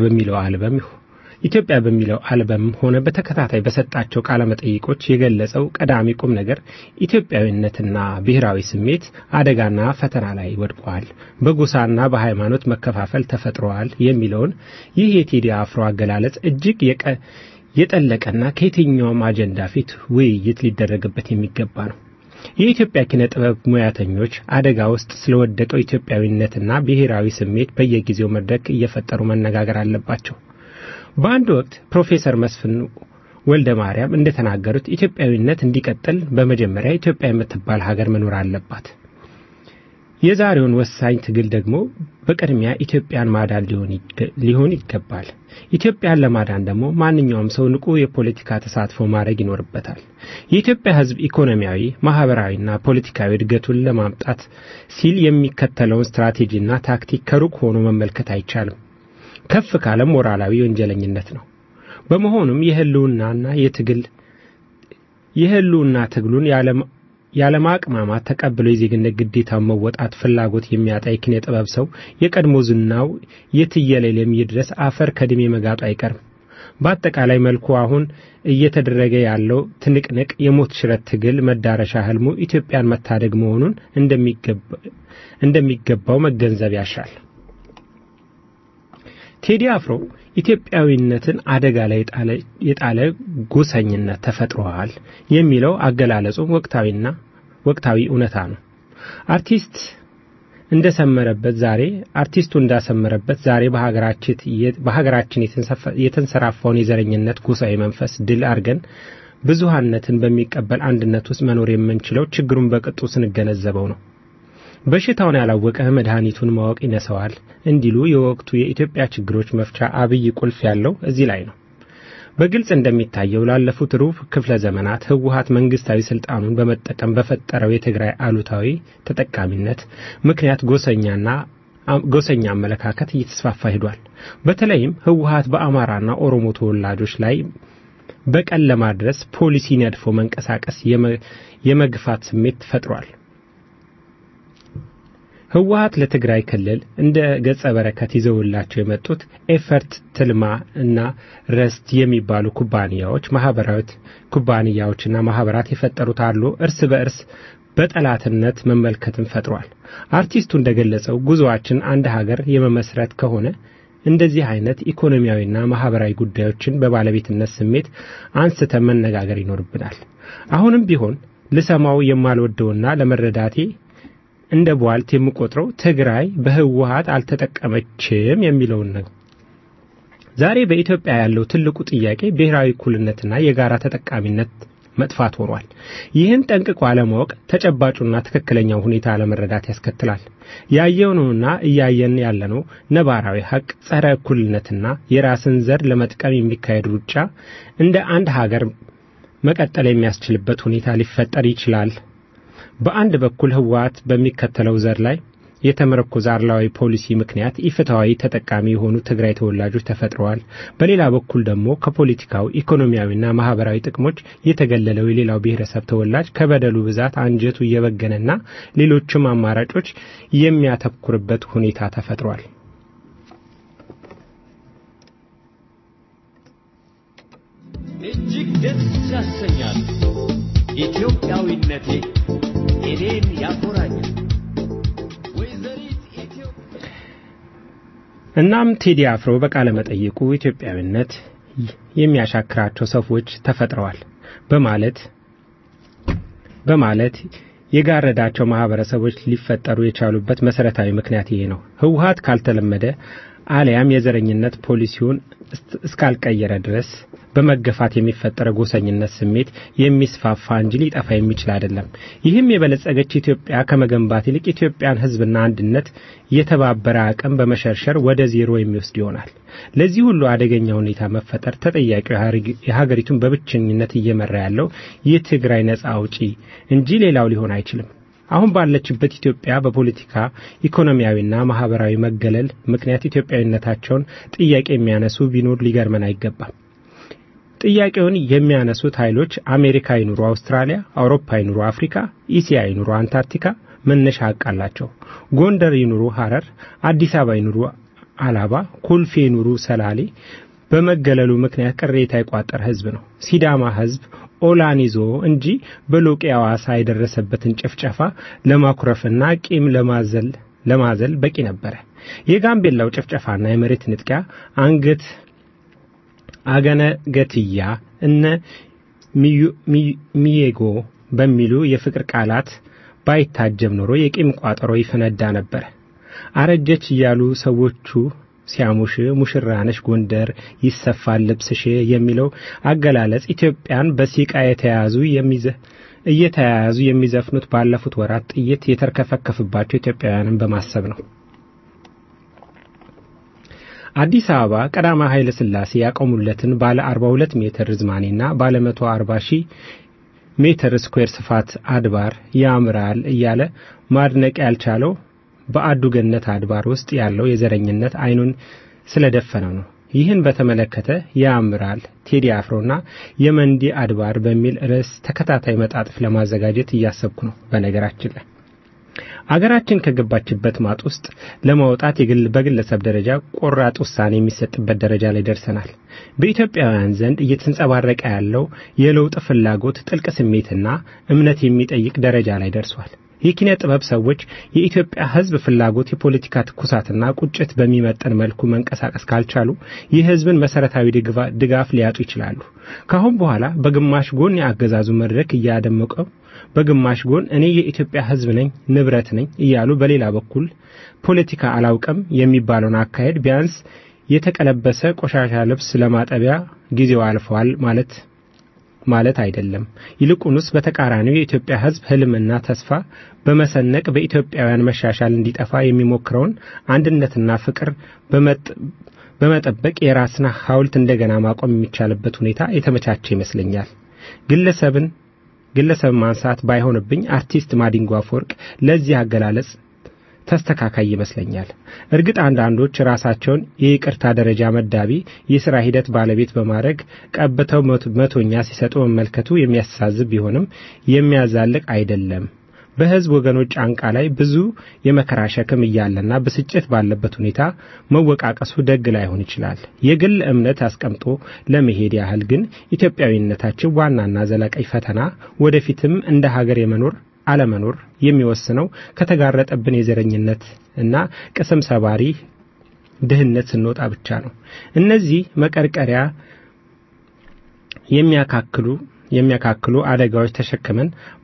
በሚለው አልበም ሆነ በተከታታይ በሰጣቸው ቃለ መጠይቆች የገለጸው ቀዳሚ ቁም ነገር ኢትዮጵያዊነትና ብሔራዊ ስሜት አደጋና ፈተና ላይ ወድቋል፣ በጎሳና በሃይማኖት መከፋፈል ተፈጥሯል የሚለውን ይህ የቴዲ አፍሮ አገላለጽ እጅግ የጠለቀና ከየትኛውም አጀንዳ ፊት ውይይት ሊደረግበት የሚገባ ነው። የኢትዮጵያ ኪነ ጥበብ ሙያተኞች አደጋ ውስጥ ስለወደቀው ኢትዮጵያዊነትና ብሔራዊ ስሜት በየጊዜው መድረክ እየፈጠሩ መነጋገር አለባቸው። በአንድ ወቅት ፕሮፌሰር መስፍን ወልደ ማርያም እንደተናገሩት ኢትዮጵያዊነት እንዲቀጥል በመጀመሪያ ኢትዮጵያ የምትባል ሀገር መኖር አለባት። የዛሬውን ወሳኝ ትግል ደግሞ በቅድሚያ ኢትዮጵያን ማዳን ሊሆን ይገባል። ኢትዮጵያን ለማዳን ደግሞ ማንኛውም ሰው ንቁ የፖለቲካ ተሳትፎ ማድረግ ይኖርበታል። የኢትዮጵያ ሕዝብ ኢኮኖሚያዊ፣ ማህበራዊና ፖለቲካዊ እድገቱን ለማምጣት ሲል የሚከተለውን ስትራቴጂና ታክቲክ ከሩቅ ሆኖ መመልከት አይቻልም። ከፍ ካለ ሞራላዊ ወንጀለኝነት ነው። በመሆኑም የህልውና ትግሉን ያለማቅማማት ተቀብሎ የዜግነት ግዴታውን መወጣት ፍላጎት የሚያጣ የኪነ ጥበብ ሰው የቀድሞ ዝናው የትየለሌም ይድረስ አፈር ከድሜ መጋጡ አይቀርም። በአጠቃላይ መልኩ አሁን እየተደረገ ያለው ትንቅንቅ የሞት ሽረት ትግል መዳረሻ ህልሙ ኢትዮጵያን መታደግ መሆኑን እንደሚገባው መገንዘብ ያሻል። ቴዲ አፍሮ ኢትዮጵያዊነትን አደጋ ላይ የጣለ ጎሰኝነት ተፈጥሯል የሚለው አገላለጹ ወቅታዊ እውነታ ነው። አርቲስቱ እንዳሰመረበት ዛሬ በሀገራችን የተንሰራፋውን የዘረኝነት ጎሳዊ መንፈስ ድል አድርገን ብዙሃነትን በሚቀበል አንድነት ውስጥ መኖር የምንችለው ችግሩን በቅጡ ስንገነዘበው ነው። በሽታውን ያላወቀ መድኃኒቱን ማወቅ ይነሰዋል እንዲሉ የወቅቱ የኢትዮጵያ ችግሮች መፍቻ አብይ ቁልፍ ያለው እዚህ ላይ ነው። በግልጽ እንደሚታየው ላለፉት ሩብ ክፍለ ዘመናት ህወሓት መንግስታዊ ስልጣኑን በመጠቀም በፈጠረው የትግራይ አሉታዊ ተጠቃሚነት ምክንያት ጎሰኛ አመለካከት እየተስፋፋ ሄዷል። በተለይም ህወሓት በአማራና ኦሮሞ ተወላጆች ላይ በቀል ለማድረስ ፖሊሲ ነድፎ መንቀሳቀስ የመግፋት ስሜት ፈጥሯል። ህወሓት ለትግራይ ክልል እንደ ገጸ በረከት ይዘውላቸው የመጡት ኤፈርት ትልማ እና ረስት የሚባሉ ኩባንያዎችና ማህበራት የፈጠሩት አሉ እርስ በእርስ በጠላትነት መመልከትን ፈጥሯል። አርቲስቱ እንደገለጸው ጉዞአችን አንድ ሀገር የመመስረት ከሆነ እንደዚህ አይነት ኢኮኖሚያዊና ማህበራዊ ጉዳዮችን በባለቤትነት ስሜት አንስተን መነጋገር ይኖርብናል። አሁንም ቢሆን ልሰማው የማልወደውና ለመረዳቴ እንደ ቧልት የምቆጥረው ትግራይ በህወሓት አልተጠቀመችም የሚለውን ነው። ዛሬ በኢትዮጵያ ያለው ትልቁ ጥያቄ ብሔራዊ እኩልነትና የጋራ ተጠቃሚነት መጥፋት ሆኗል። ይህን ጠንቅቆ አለማወቅ ተጨባጩና ትክክለኛው ሁኔታ አለመረዳት ያስከትላል። ያየነውና እያየን ያለነው ነባራዊ ሀቅ ጸረ እኩልነትና የራስን ዘር ለመጥቀም የሚካሄድ ሩጫ እንደ አንድ ሀገር መቀጠል የሚያስችልበት ሁኔታ ሊፈጠር ይችላል። በአንድ በኩል ህወሓት በሚከተለው ዘር ላይ የተመረኮዘ አርላዊ ፖሊሲ ምክንያት ኢፍትሐዊ ተጠቃሚ የሆኑ ትግራይ ተወላጆች ተፈጥረዋል። በሌላ በኩል ደግሞ ከፖለቲካው ኢኮኖሚያዊና ማህበራዊ ጥቅሞች የተገለለው የሌላው ብሔረሰብ ተወላጅ ከበደሉ ብዛት አንጀቱ እየበገነና ሌሎችም አማራጮች የሚያተኩርበት ሁኔታ ተፈጥሯል። እጅግ ደስ ያሰኛል። ኢትዮጵያዊነቴ እኔን ያኮራኛል። እናም ቴዲ አፍሮ በቃለ መጠይቁ ኢትዮጵያዊነት የሚያሻክራቸው ሰዎች ተፈጥረዋል በማለት የጋረዳቸው ማህበረሰቦች ሊፈጠሩ የቻሉበት መሰረታዊ ምክንያት ይሄ ነው። ህወሓት ካልተለመደ አሊያም የዘረኝነት ፖሊሲውን እስካልቀየረ ድረስ በመገፋት የሚፈጠር ጎሰኝነት ስሜት የሚስፋፋ እንጂ ሊጠፋ የሚችል አይደለም። ይህም የበለጸገች ኢትዮጵያ ከመገንባት ይልቅ ኢትዮጵያን ህዝብና አንድነት የተባበረ አቅም በመሸርሸር ወደ ዜሮ የሚወስድ ይሆናል። ለዚህ ሁሉ አደገኛ ሁኔታ መፈጠር ተጠያቂው የሀገሪቱን በብቸኝነት እየመራ ያለው የትግራይ ነጻ አውጪ እንጂ ሌላው ሊሆን አይችልም። አሁን ባለችበት ኢትዮጵያ በፖለቲካ ኢኮኖሚያዊና ማህበራዊ መገለል ምክንያት ኢትዮጵያዊነታቸውን ጥያቄ የሚያነሱ ቢኖር ሊገርመን አይገባም። ጥያቄውን የሚያነሱት ኃይሎች አሜሪካ ይኑሩ አውስትራሊያ፣ አውሮፓ ይኑሩ አፍሪካ፣ እስያ ይኑሩ አንታርክቲካ መነሻ ሀቅ አላቸው። ጎንደር ይኑሩ ሐረር፣ አዲስ አበባ ይኑሩ አላባ፣ ኮልፌ ይኑሩ ሰላሌ በመገለሉ ምክንያት ቅሬታ የቋጠረ ህዝብ ነው። ሲዳማ ህዝብ ኦላን ይዞ እንጂ በሎቄ ሐዋሳ የደረሰበትን ጭፍጨፋ ለማኩረፍና ቂም ለማዘል በቂ ነበር። የጋምቤላው ጭፍጨፋና የመሬት ንጥቂያ አገነገትያ እነ ሚዬጎ በሚሉ የፍቅር ቃላት ባይታጀብ ኖሮ የቂም ቋጠሮ ይፈነዳ ነበር። አረጀች እያሉ ሰዎቹ ሲያሙሽ ሙሽራነሽ ጎንደር ይሰፋል ልብስሽ የሚለው አገላለጽ ኢትዮጵያን በሲቃ እየተያያዙ የሚዘፍኑት ባለፉት ወራት ጥይት የተርከፈከፈባቸው ኢትዮጵያውያንን በማሰብ ነው። አዲስ አበባ ቀዳማዊ ኃይለ ሥላሴ ያቆሙለትን ባለ 42 ሜትር ርዝማኔና ባለ 140 ሜትር ስኩዌር ስፋት አድባር ያምራል እያለ ማድነቅ ያልቻለው በአዱ ገነት አድባር ውስጥ ያለው የዘረኝነት አይኑን ስለደፈነው ነው። ይህን በተመለከተ ያምራል ቴዲ አፍሮና የመንዲ አድባር በሚል ርዕስ ተከታታይ መጣጥፍ ለማዘጋጀት እያሰብኩ ነው። በነገራችን ላይ አገራችን ከገባችበት ማጥ ውስጥ ለማውጣት በግለሰብ ደረጃ ቆራጥ ውሳኔ የሚሰጥበት ደረጃ ላይ ደርሰናል። በኢትዮጵያውያን ዘንድ እየተንጸባረቀ ያለው የለውጥ ፍላጎት ጥልቅ ስሜትና እምነት የሚጠይቅ ደረጃ ላይ ደርሷል። የኪነ ጥበብ ሰዎች የኢትዮጵያ ሕዝብ ፍላጎት የፖለቲካ ትኩሳትና ቁጭት በሚመጠን መልኩ መንቀሳቀስ ካልቻሉ የሕዝብን መሰረታዊ ድጋፍ ሊያጡ ይችላሉ። ካሁን በኋላ በግማሽ ጎን ያገዛዙ መድረክ እያደመቀው በግማሽ ጎን እኔ የኢትዮጵያ ሕዝብ ነኝ ንብረት ነኝ እያሉ በሌላ በኩል ፖለቲካ አላውቅም የሚባለውን አካሄድ ቢያንስ የተቀለበሰ ቆሻሻ ልብስ ለማጠቢያ ጊዜው አልፏል ማለት አይደለም። ይልቁንስ በተቃራኒው የኢትዮጵያ ሕዝብ ህልምና ተስፋ በመሰነቅ በኢትዮጵያውያን መሻሻል እንዲጠፋ የሚሞክረውን አንድነትና ፍቅር በመጠበቅ የራስና ሐውልት እንደገና ማቆም የሚቻልበት ሁኔታ የተመቻቸ ይመስለኛል። ግለሰብ ማንሳት ባይሆንብኝ አርቲስት ማዲንጎ አፈወርቅ ለዚህ አገላለጽ ተስተካካይ ይመስለኛል። እርግጥ አንዳንዶች ራሳቸውን የይቅርታ ደረጃ መዳቢ የሥራ ሂደት ባለቤት በማድረግ ቀበተው መቶኛ ሲሰጡ መመልከቱ የሚያሳዝብ ቢሆንም የሚያዛልቅ አይደለም። በህዝብ ወገኖች ጫንቃ ላይ ብዙ የመከራ ሸክም እያለና ብስጭት ባለበት ሁኔታ መወቃቀሱ ደግ ላይሆን ይችላል። የግል እምነት አስቀምጦ ለመሄድ ያህል ግን ኢትዮጵያዊነታችን ዋናና ዘላቂ ፈተና ወደፊትም እንደ ሀገር የመኖር አለመኖር የሚወስነው ከተጋረጠብን የዘረኝነት እና ቅስም ሰባሪ ድህነት ስንወጣ ብቻ ነው። እነዚህ መቀርቀሪያ የሚያካክሉ አደጋዎች ተሸክመን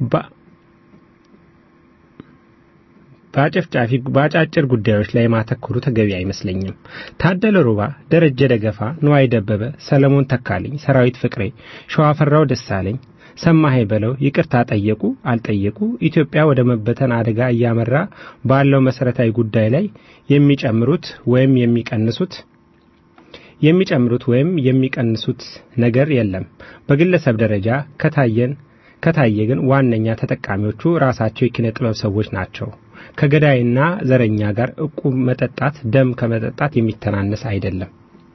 በአጫጭር ጉዳዮች ላይ ማተኮሩ ተገቢ አይመስለኝም። ታደለ ሮባ፣ ደረጀ ደገፋ፣ ንዋይ ደበበ፣ ሰለሞን ተካልኝ፣ ሰራዊት ፍቅሬ፣ ሸዋፈራው ደሳለኝ፣ ሰማሄ በለው ይቅርታ ጠየቁ አልጠየቁ ኢትዮጵያ ወደ መበተን አደጋ እያመራ ባለው መሰረታዊ ጉዳይ ላይ የሚጨምሩት ወይም የሚቀንሱት ነገር የለም። በግለሰብ ደረጃ ከታየ ግን ዋነኛ ተጠቃሚዎቹ ራሳቸው የኪነ ጥበብ ሰዎች ናቸው። ከገዳይና ዘረኛ ጋር እቁብ መጠጣት ደም ከመጠጣት የሚተናነስ አይደለም።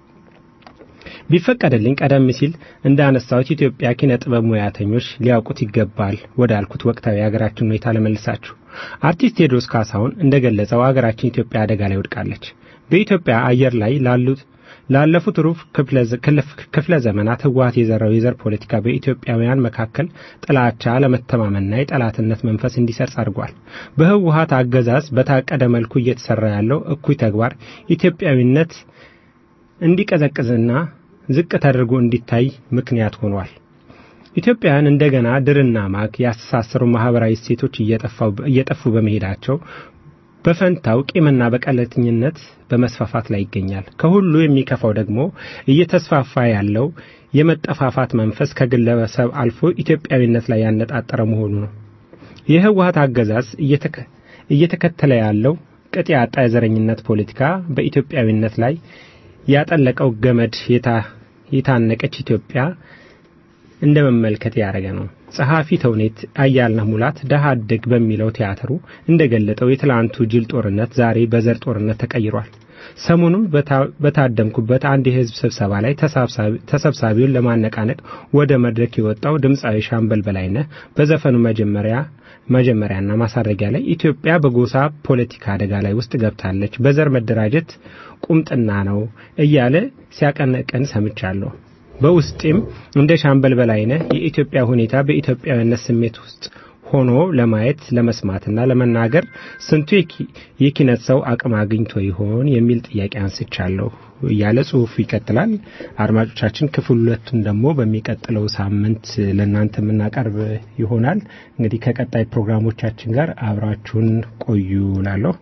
ቢፈቀድልኝ ቀደም ሲል እንዳነሳሁት ኢትዮጵያ ኪነ ጥበብ ሙያተኞች ሊያውቁት ይገባል ወዳልኩት ወቅታዊ ሀገራችን ሁኔታ ለመልሳችሁ። አርቲስት ቴዎድሮስ ካሳሁን እንደገለጸው ሀገራችን ኢትዮጵያ አደጋ ላይ ወድቃለች። በኢትዮጵያ አየር ላይ ላለፉት ሩብ ክፍለ ዘመናት ህወሓት የዘራው የዘር ፖለቲካ በኢትዮጵያውያን መካከል ጥላቻ፣ ለመተማመንና የጠላትነት መንፈስ እንዲሰርጽ አድርጓል። በህወሓት አገዛዝ በታቀደ መልኩ እየተሰራ ያለው እኩይ ተግባር ኢትዮጵያዊነት እንዲቀዘቅዝና ዝቅ ተደርጎ እንዲታይ ምክንያት ሆኗል። ኢትዮጵያን እንደገና ድርና ማግ ያስተሳሰሩ ማህበራዊ እሴቶች እየጠፉ በመሄዳቸው በፈንታው ቂምና በቀለተኝነት በመስፋፋት ላይ ይገኛል። ከሁሉ የሚከፋው ደግሞ እየተስፋፋ ያለው የመጠፋፋት መንፈስ ከግለሰብ አልፎ ኢትዮጵያዊነት ላይ ያነጣጠረ መሆኑ ነው። የህወሓት አገዛዝ እየተከተለ ያለው ቅጥ ያጣ የዘረኝነት ፖለቲካ በኢትዮጵያዊነት ላይ ያጠለቀው ገመድ የታነቀች ኢትዮጵያ እንደመመልከት ያደረገ ነው። ጸሐፊ ተውኔት አያልነህ ሙላት ደሃ አደግ በሚለው ቲያትሩ እንደገለጠው የትላንቱ ጅል ጦርነት ዛሬ በዘር ጦርነት ተቀይሯል። ሰሞኑን በታደምኩበት አንድ የህዝብ ስብሰባ ላይ ተሰብሳቢውን ለማነቃነቅ ወደ መድረክ የወጣው ድምጻዊ ሻምበል በላይነህ በዘፈኑ መጀመሪያና ማሳረጊያ ላይ ኢትዮጵያ በጎሳ ፖለቲካ አደጋ ላይ ውስጥ ገብታለች፣ በዘር መደራጀት ቁምጥና ነው እያለ ሲያቀነቅን ሰምቻለሁ። በውስጤም እንደ ሻምበል በላይነህ የኢትዮጵያ ሁኔታ በኢትዮጵያዊነት ስሜት ውስጥ ሆኖ ለማየት ለመስማትና ለመናገር ስንቱ የኪነት ሰው አቅም አግኝቶ ይሆን የሚል ጥያቄ አንስቻለሁ እያለ ጽሑፉ ይቀጥላል። አድማጮቻችን ክፍል 2ን ደግሞ በሚቀጥለው ሳምንት ለእናንተ የምናቀርብ ይሆናል። እንግዲህ ከቀጣይ ፕሮግራሞቻችን ጋር አብራችሁን ቆዩ እላለሁ።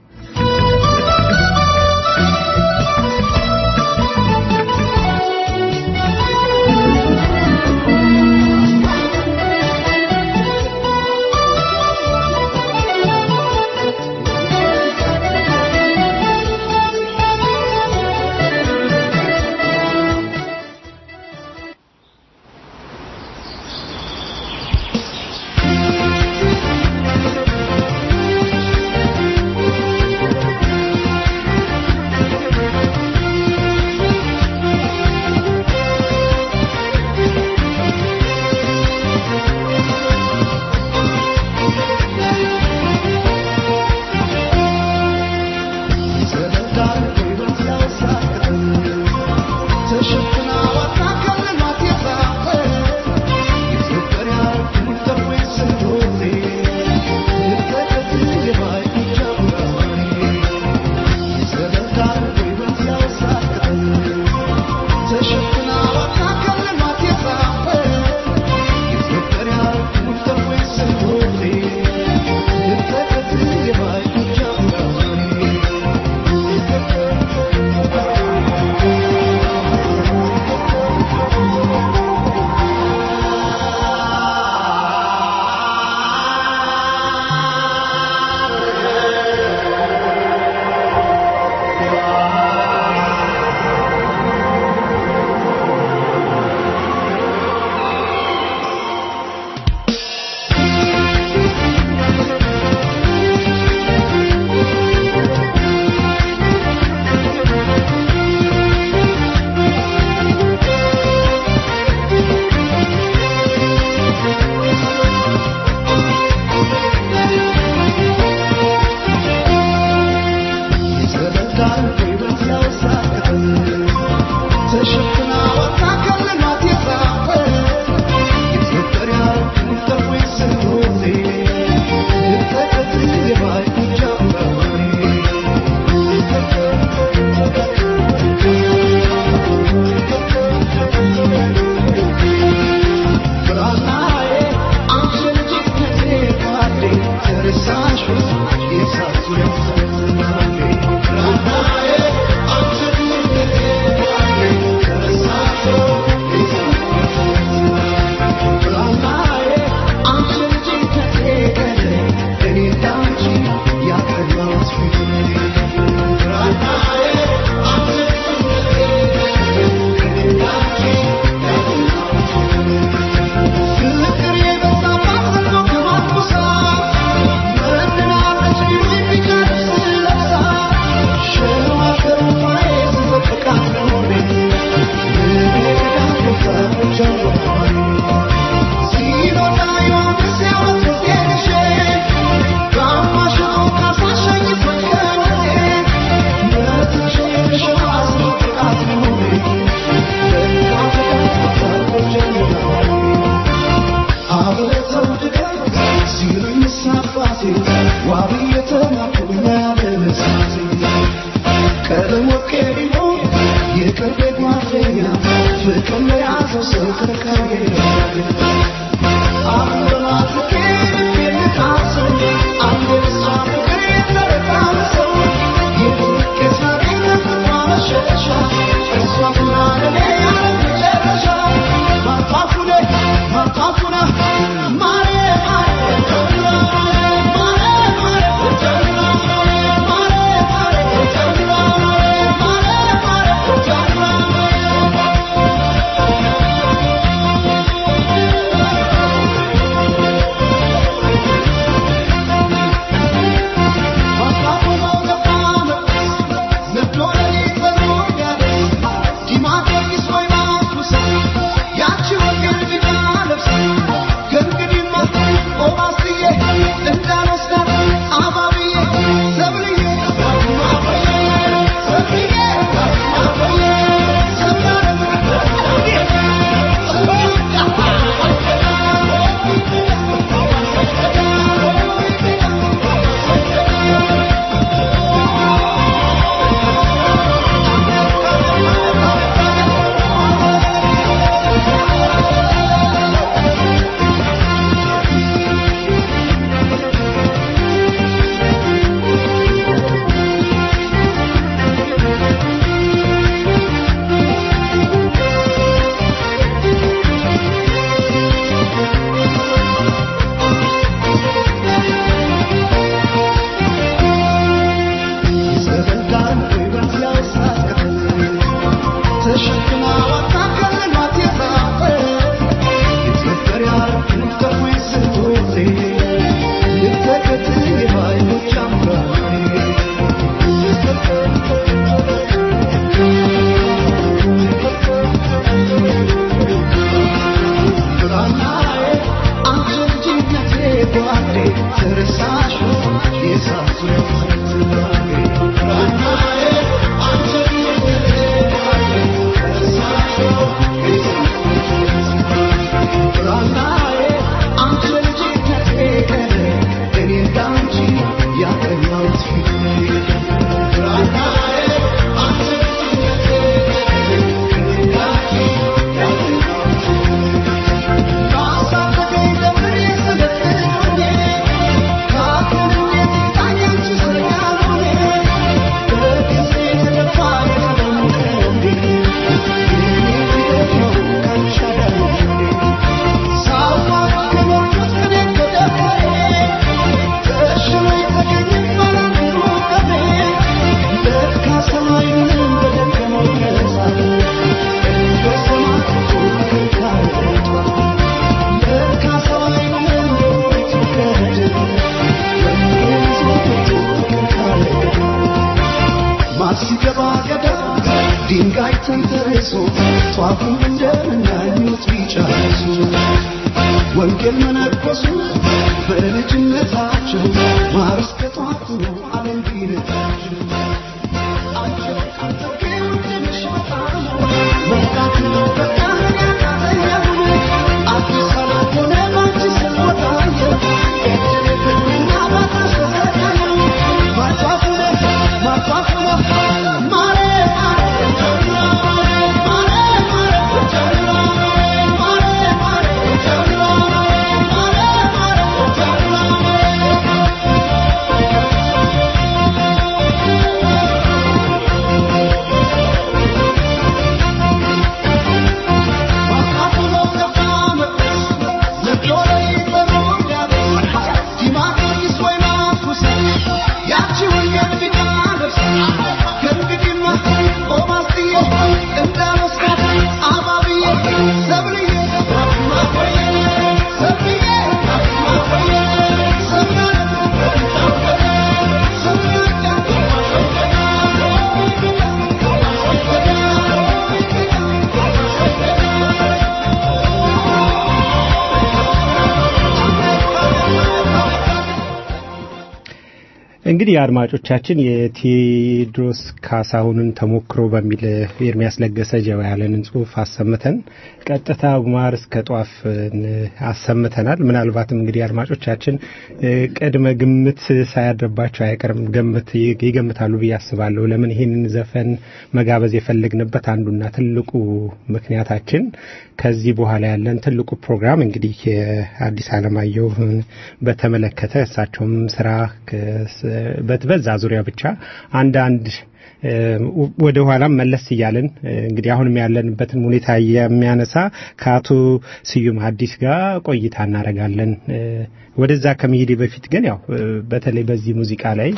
እንግዲህ አድማጮቻችን የቴዎድሮስ ካሳሁንን ተሞክሮ በሚል ኤርሚያስ ለገሰ ጀባ ያለንን ጽሁፍ አሰምተን ቀጥታ ማር እስከ ጧፍ አሰምተናል። ምናልባትም እንግዲህ አድማጮቻችን ቀድመ ግምት ሳያደርባቸው አይቀርም ይገምታሉ ብዬ አስባለሁ። ለምን ይሄንን ዘፈን መጋበዝ የፈለግንበት አንዱና ትልቁ ምክንያታችን ከዚህ በኋላ ያለን ትልቁ ፕሮግራም እንግዲህ አዲስ አለማየሁን በተመለከተ እሳቸውም ስራ በዛ ዙሪያ ብቻ አንድ ወደ ኋላም መለስ ይያለን እንግዲህ አሁንም ያለንበትን ሁኔታ የሚያነሳ ከአቶ ስዩም ሐዲስ ጋር ቆይታ እናደርጋለን። ወደዛ ከመሄድ በፊት ግን ያው በተለይ በዚህ ሙዚቃ ላይ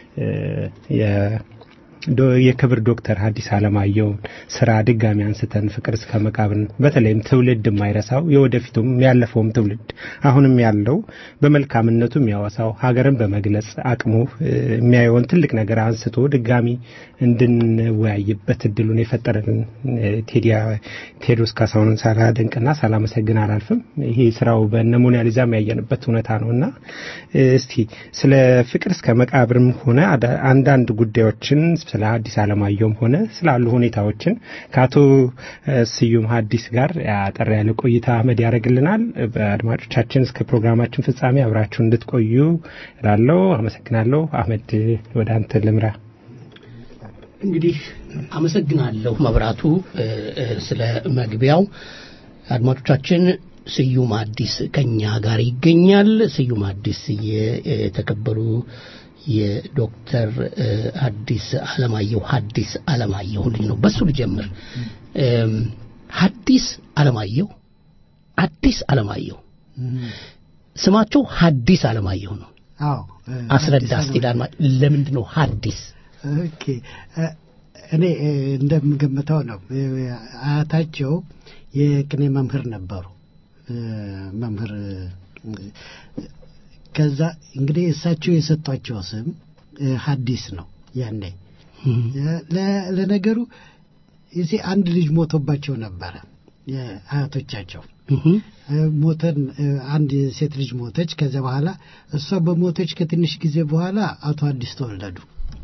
የክብር ዶክተር ሐዲስ አለማየሁ ስራ ድጋሚ አንስተን ፍቅር እስከ መቃብር በተለይም ትውልድ የማይረሳው የወደፊቱም ያለፈውም ትውልድ አሁንም ያለው በመልካምነቱ የሚያወሳው ሀገርን በመግለጽ አቅሙ የሚያየውን ትልቅ ነገር አንስቶ ድጋሚ እንድንወያይበት እድሉን የፈጠረልን ቴዎድሮስ ካሳሁንን ሳላደንቅና ሳላመሰግን አላልፍም። ይሄ ስራው በነሞናሊዛም ያየንበት ሁኔታ ነውና እስቲ ስለ ፍቅር እስከ መቃብርም ሆነ አንዳንድ ጉዳዮችን ስለ ሐዲስ አለማየሁም ሆነ ስላሉ ሁኔታዎችን ከአቶ ስዩም ሐዲስ ጋር ያጠር ያለ ቆይታ አህመድ ያደርግልናል። በአድማጮቻችን እስከ ፕሮግራማችን ፍጻሜ አብራችሁ እንድትቆዩ እላለሁ። አመሰግናለሁ። አህመድ ወደ አንተ ልምራ። እንግዲህ አመሰግናለሁ መብራቱ ስለ መግቢያው። አድማጮቻችን ስዩም ሐዲስ ከኛ ጋር ይገኛል። ስዩም ሐዲስ የተከበሩ የዶክተር ሐዲስ አለማየሁ ልጅ ነው። በሱ ልጀምር። ሐዲስ አለማየሁ ስማቸው ሐዲስ አለማየሁ ነው። አዎ አስረዳ እስቲ ለምንድን ነው ሐዲስ? ኦኬ እኔ እንደምገምተው ነው አያታቸው የቅኔ መምህር ነበሩ። መምህር ከዛ እንግዲህ እሳቸው የሰጧቸው ስም ሐዲስ ነው። ያኔ ለነገሩ እዚህ አንድ ልጅ ሞቶባቸው ነበረ የአያቶቻቸው ሞተን አንድ ሴት ልጅ ሞተች። ከዛ በኋላ እሷ በሞተች ከትንሽ ጊዜ በኋላ አቶ ሐዲስ ተወለዱ።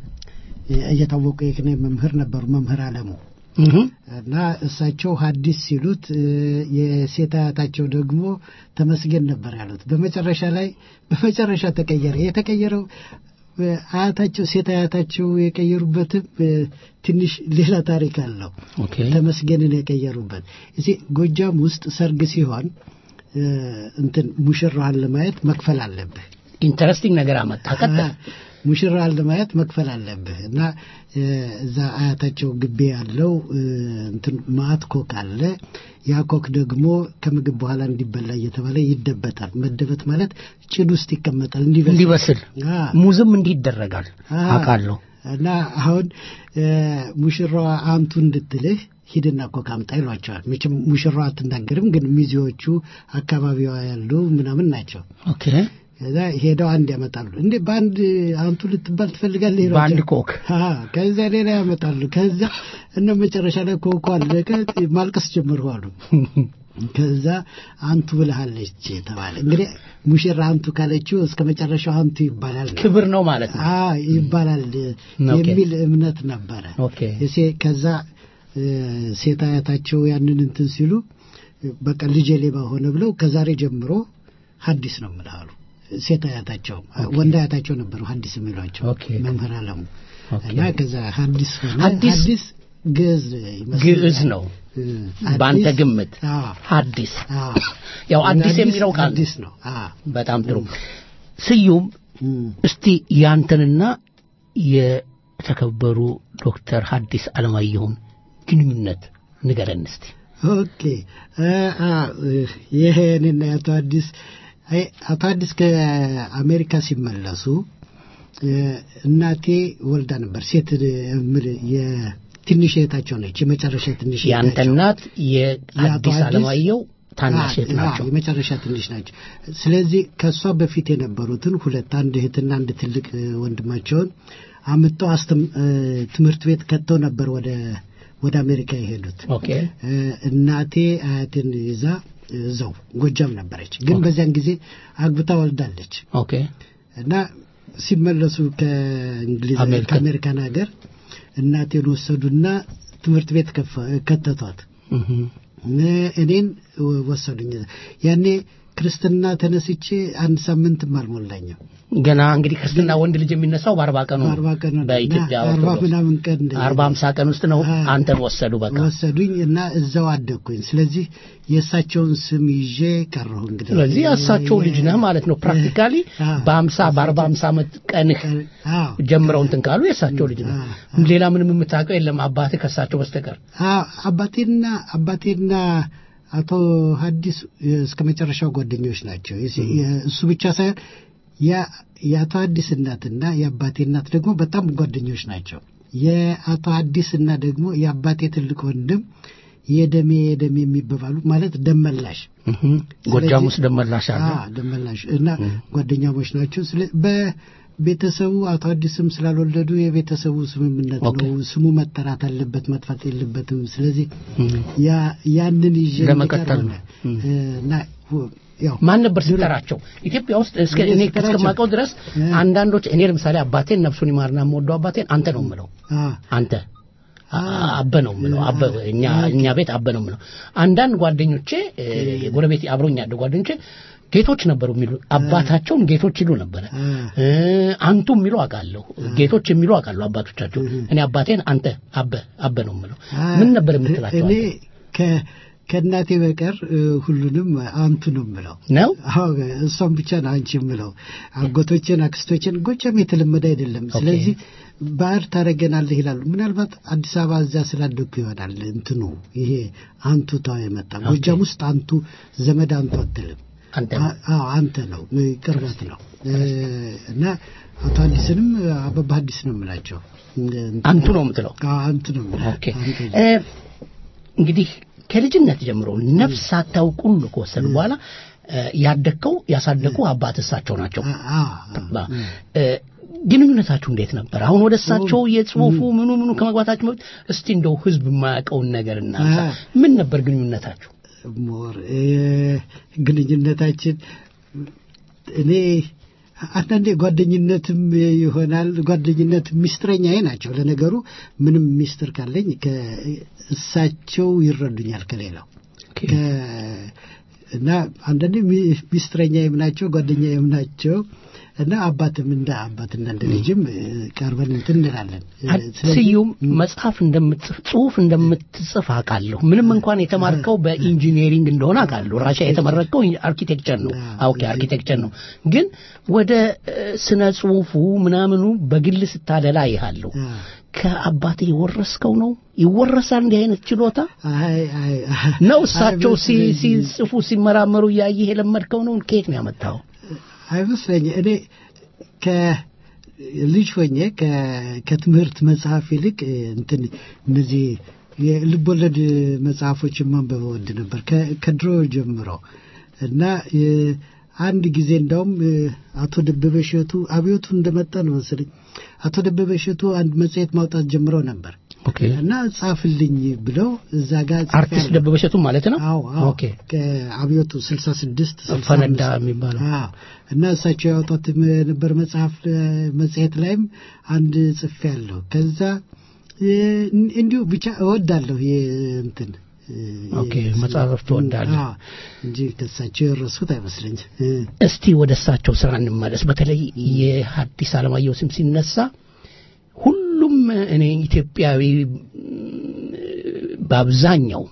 እየታወቁ የቅኔ መምህር ነበሩ፣ መምህር አለሙ እና እሳቸው ሐዲስ ሲሉት የሴት አያታቸው ደግሞ ተመስገን ነበር ያሉት። በመጨረሻ ተቀየረ። የተቀየረው አያታቸው ሴት አያታቸው የቀየሩበት ትንሽ ሌላ ታሪክ አለው። ተመስገንን የቀየሩበት እዚህ ጎጃም ውስጥ ሰርግ ሲሆን እንትን ሙሽራን ለማየት መክፈል አለብህ። ኢንተረስቲንግ ነገር አመጣ። ሙሽራን ለማየት መክፈል አለብህ እና እዛ አያታቸው ግቢ ያለው እንትን ማት ኮክ አለ። ያ ኮክ ደግሞ ከምግብ በኋላ እንዲበላ እየተባለ ይደበታል። መደበት ማለት ጭድ ውስጥ ይቀመጣል እንዲበስል። ሙዝም እንዲደረጋል አቃለው እና አሁን ሙሽራዋ አንቱ እንድትልህ ሂድና ኮክ አምጣ ይሏቸዋል። መቼም ሙሽራዋ አትናገርም፣ ግን ሚዜዎቹ አካባቢዋ ያሉ ምናምን ናቸው። ኦኬ ከዛ ሄደው አንድ ያመጣሉ። እንዴ ባንድ አንቱ ልትባል ትፈልጋለህ ይላል። ባንድ ኮክ ከዛ ሌላ ያመጣሉ። ከዛ እነ መጨረሻ ላይ ኮኩ አለቀ። ማልቀስ ጀመሩ አሉ። ከዛ አንቱ ብለሃለች ተባለ። እንግዲህ ሙሽራ አንቱ ካለችው እስከ መጨረሻው አንቱ ይባላል። ክብር ነው ማለት ነው። ይባላል የሚል እምነት ነበረ። ከዛ ሴት አያታቸው ያንን እንትን ሲሉ በቃ ልጄ ሌባ ሆነ ብለው ከዛሬ ጀምሮ ሐዲስ ነው የምላሉ። ሴት አያታቸው ወንድ አያታቸው ነበሩ ሐዲስ የሚሏቸው መምህር አለሙ እና ከዛ ሐዲስ ሆነ። ሐዲስ ግዕዝ ነው ባንተ ግምት። ሐዲስ ያው አዲስ የሚለው ቃል ሐዲስ ነው። በጣም ጥሩ። ስዩም እስቲ ያንተንና የተከበሩ ዶክተር ሐዲስ አለማየሁን ግንኙነት ንገረን እስቲ። ኦኬ ይሄንና አቶ ሐዲስ ከአሜሪካ ሲመለሱ እናቴ ወልዳ ነበር። ሴት የትንሽ እህታቸው ነች። የመጨረሻ ትንሽ ያንተ እናት የሐዲስ አለማየሁ ታናሽ እህት ናቸው። የመጨረሻ ትንሽ ናቸው። ስለዚህ ከሷ በፊት የነበሩትን አንድ እህትና አንድ ትልቅ ወንድማቸውን አምጥተው ትምህርት ቤት ከተው ነበር ወደ አሜሪካ የሄዱት። እናቴ አያቴን ይዛ እዛው ጎጃም ነበረች። ግን በዚያን ጊዜ አግብታ ወልዳለች። እና ሲመለሱ ከእንግሊዝ ከአሜሪካን ሀገር እናቴን ወሰዱና ትምህርት ቤት ከተቷት እኔን ወሰዱኝ ያኔ ክርስትና ተነስቼ አንድ ሳምንት አልሞላኝም ገና እንግዲህ ክርስትና ወንድ ልጅ የሚነሳው በ40 ቀኑ በኢትዮጵያ 40 ምናምን ቀን 40 ቀን ውስጥ ነው አንተን ወሰዱ በቃ ወሰዱኝ እና እዛው አደኩኝ ስለዚህ የእሳቸውን ስም ይዤ ቀረሁ እንግዲህ ስለዚህ እሳቸው ልጅ ነህ ማለት ነው ፕራክቲካሊ በ50 በ40 ዓመት ቀንህ ጀምረው እንትን ካሉ የእሳቸው ልጅ ነህ ሌላ ምንም የምታውቀው የለም አባትህ ከእሳቸው በስተቀር አባቴና አቶ ሐዲስ እስከመጨረሻው ጓደኞች ናቸው እሱ ብቻ ሳይሆን የአቶ ሐዲስ እናትና የአባቴ እናት ደግሞ በጣም ጓደኞች ናቸው የአቶ ሐዲስ እና ደግሞ የአባቴ ትልቅ ወንድም የደሜ የሚባሉ ማለት ደመላሽ ጎጃም ውስጥ ደመላሽ አለ ደመላሽ እና ጓደኛሞች ናቸው በቤተሰቡ አቶ ሐዲስም ስላልወለዱ የቤተሰቡ ስምምነት ነው ስሙ መጠራት አለበት መጥፋት የለበትም ስለዚህ ያንን ይዤ ለመቀጠል እና ማን ነበር ሲጠራቸው ኢትዮጵያ ውስጥ እስከ እኔ ከስከማቀው ድረስ አንዳንዶች እኔ ለምሳሌ አባቴን ነፍሱን ይማርና የምወደው አባቴን አንተ ነው የምለው አንተ አበ ነው የምለው አበ እኛ ቤት አበ ነው የምለው አንዳንድ ጓደኞቼ የጎረቤት አብሮኛ ያለው ጓደኞቼ ጌቶች ነበሩ የሚሉ አባታቸውን ጌቶች ይሉ ነበር አንቱ የሚሉ አቃለሁ ጌቶች የሚሉ አቃለሁ አባቶቻቸው እኔ አባቴን አንተ አበ ነው የምለው ምን ነበር የምትላቸው እኔ ከእናቴ በቀር ሁሉንም አንቱ ነው የምለው ነው አዎ እሷም ብቻ ነው አንቺ የምለው አጎቶቼን አክስቶቼን ጎጃም የተለመደ አይደለም ስለዚህ ባህር ታረገናለህ ይላሉ ምናልባት አዲስ አበባ እዛ ስላደኩ ይሆናል እንትኑ ይሄ አንቱ ታው የመጣ ጎጃም ውስጥ አንቱ ዘመድ አንቱ አትልም አንተ ነው ቅርበት ነው እና አቶ ሐዲስንም አበባ ሐዲስ ነው የምላቸው አንቱ ነው የምትለው አንቱ ነው ኦኬ እንግዲህ ከልጅነት ጀምሮ ነፍስ አታውቁን ከወሰዱ በኋላ ያደከው ያሳደቁ አባትሳቸው ናቸው ግንኙነታችሁ እንዴት ነበር አሁን ወደ እሳቸው የጽሁፉ ምኑ ከመግባታችሁ በፊት እስቲ እንደው ህዝብ የማያውቀውን ነገርና ምን ነበር ግንኙነታችሁ ሞር ግንኙነታችን እኔ አንዳንዴ ጓደኝነትም ይሆናል ጓደኝነት ሚስጥረኛዬ ናቸው ለነገሩ ምንም ሚስጥር ካለኝ ከእሳቸው ይረዱኛል ከሌላው እና አንዳንዴ ሚስጥረኛዬም ናቸው ጓደኛዬም ናቸው እና አባትም እንደ አባትና እንደ ልጅም ቀርበን እንላለን ስዩም መጽሐፍ እንደምትጽፍ ጽሁፍ እንደምትጽፍ አቃለሁ ምንም እንኳን የተማርከው በኢንጂነሪንግ እንደሆነ አቃለሁ ራሻ የተመረቀው አርኪቴክቸር ነው ኦኬ አርኪቴክቸር ነው ግን ወደ ስነ ጽሁፉ ምናምኑ በግል ስታደላ ይሃለሁ ከአባቴ የወረስከው ነው ይወረሳል እንዲህ አይነት ችሎታ ነው እሳቸው ሲጽፉ ሲመራመሩ ያየህ የለመድከው ነው ከየት ነው ያመጣው አይመስለኝ እኔ ከልጅ ሆኜ ከትምህርት መጽሐፍ ይልቅ እንትን እነዚህ የልቦለድ መጽሐፎችን ማንበብ ወድ ነበር ከድሮ ጀምሮ እና አንድ ጊዜ እንደውም አቶ ደበበ እሸቱ አብዮቱ እንደመጣ ነው መሰለኝ አቶ ደበበ እሸቱ አንድ መጽሔት ማውጣት ጀምረው ነበር እና ጻፍልኝ ብለው እዛ ጋር አርቲስት ደበበ እሸቱ ማለት ነው ኦኬ ከአብዮቱ 66 ፈነዳ የሚባለው እና እሳቸው ያወጣት ነበር መጽሔት ላይም አንድ ጽፍ ያለው ከዛ እንዲሁ ብቻ እወዳለሁ እንትን ኦኬ መጽሐፍ ተወዳለህ እንጂ ከሳቸው የረሱት አይመስልኝ እስቲ ወደ እሳቸው ስራ እንመለስ በተለይ የሐዲስ ዓለማየሁ ስም ሲነሳ ሁሉም እኔ ኢትዮጵያዊ በአብዛኛው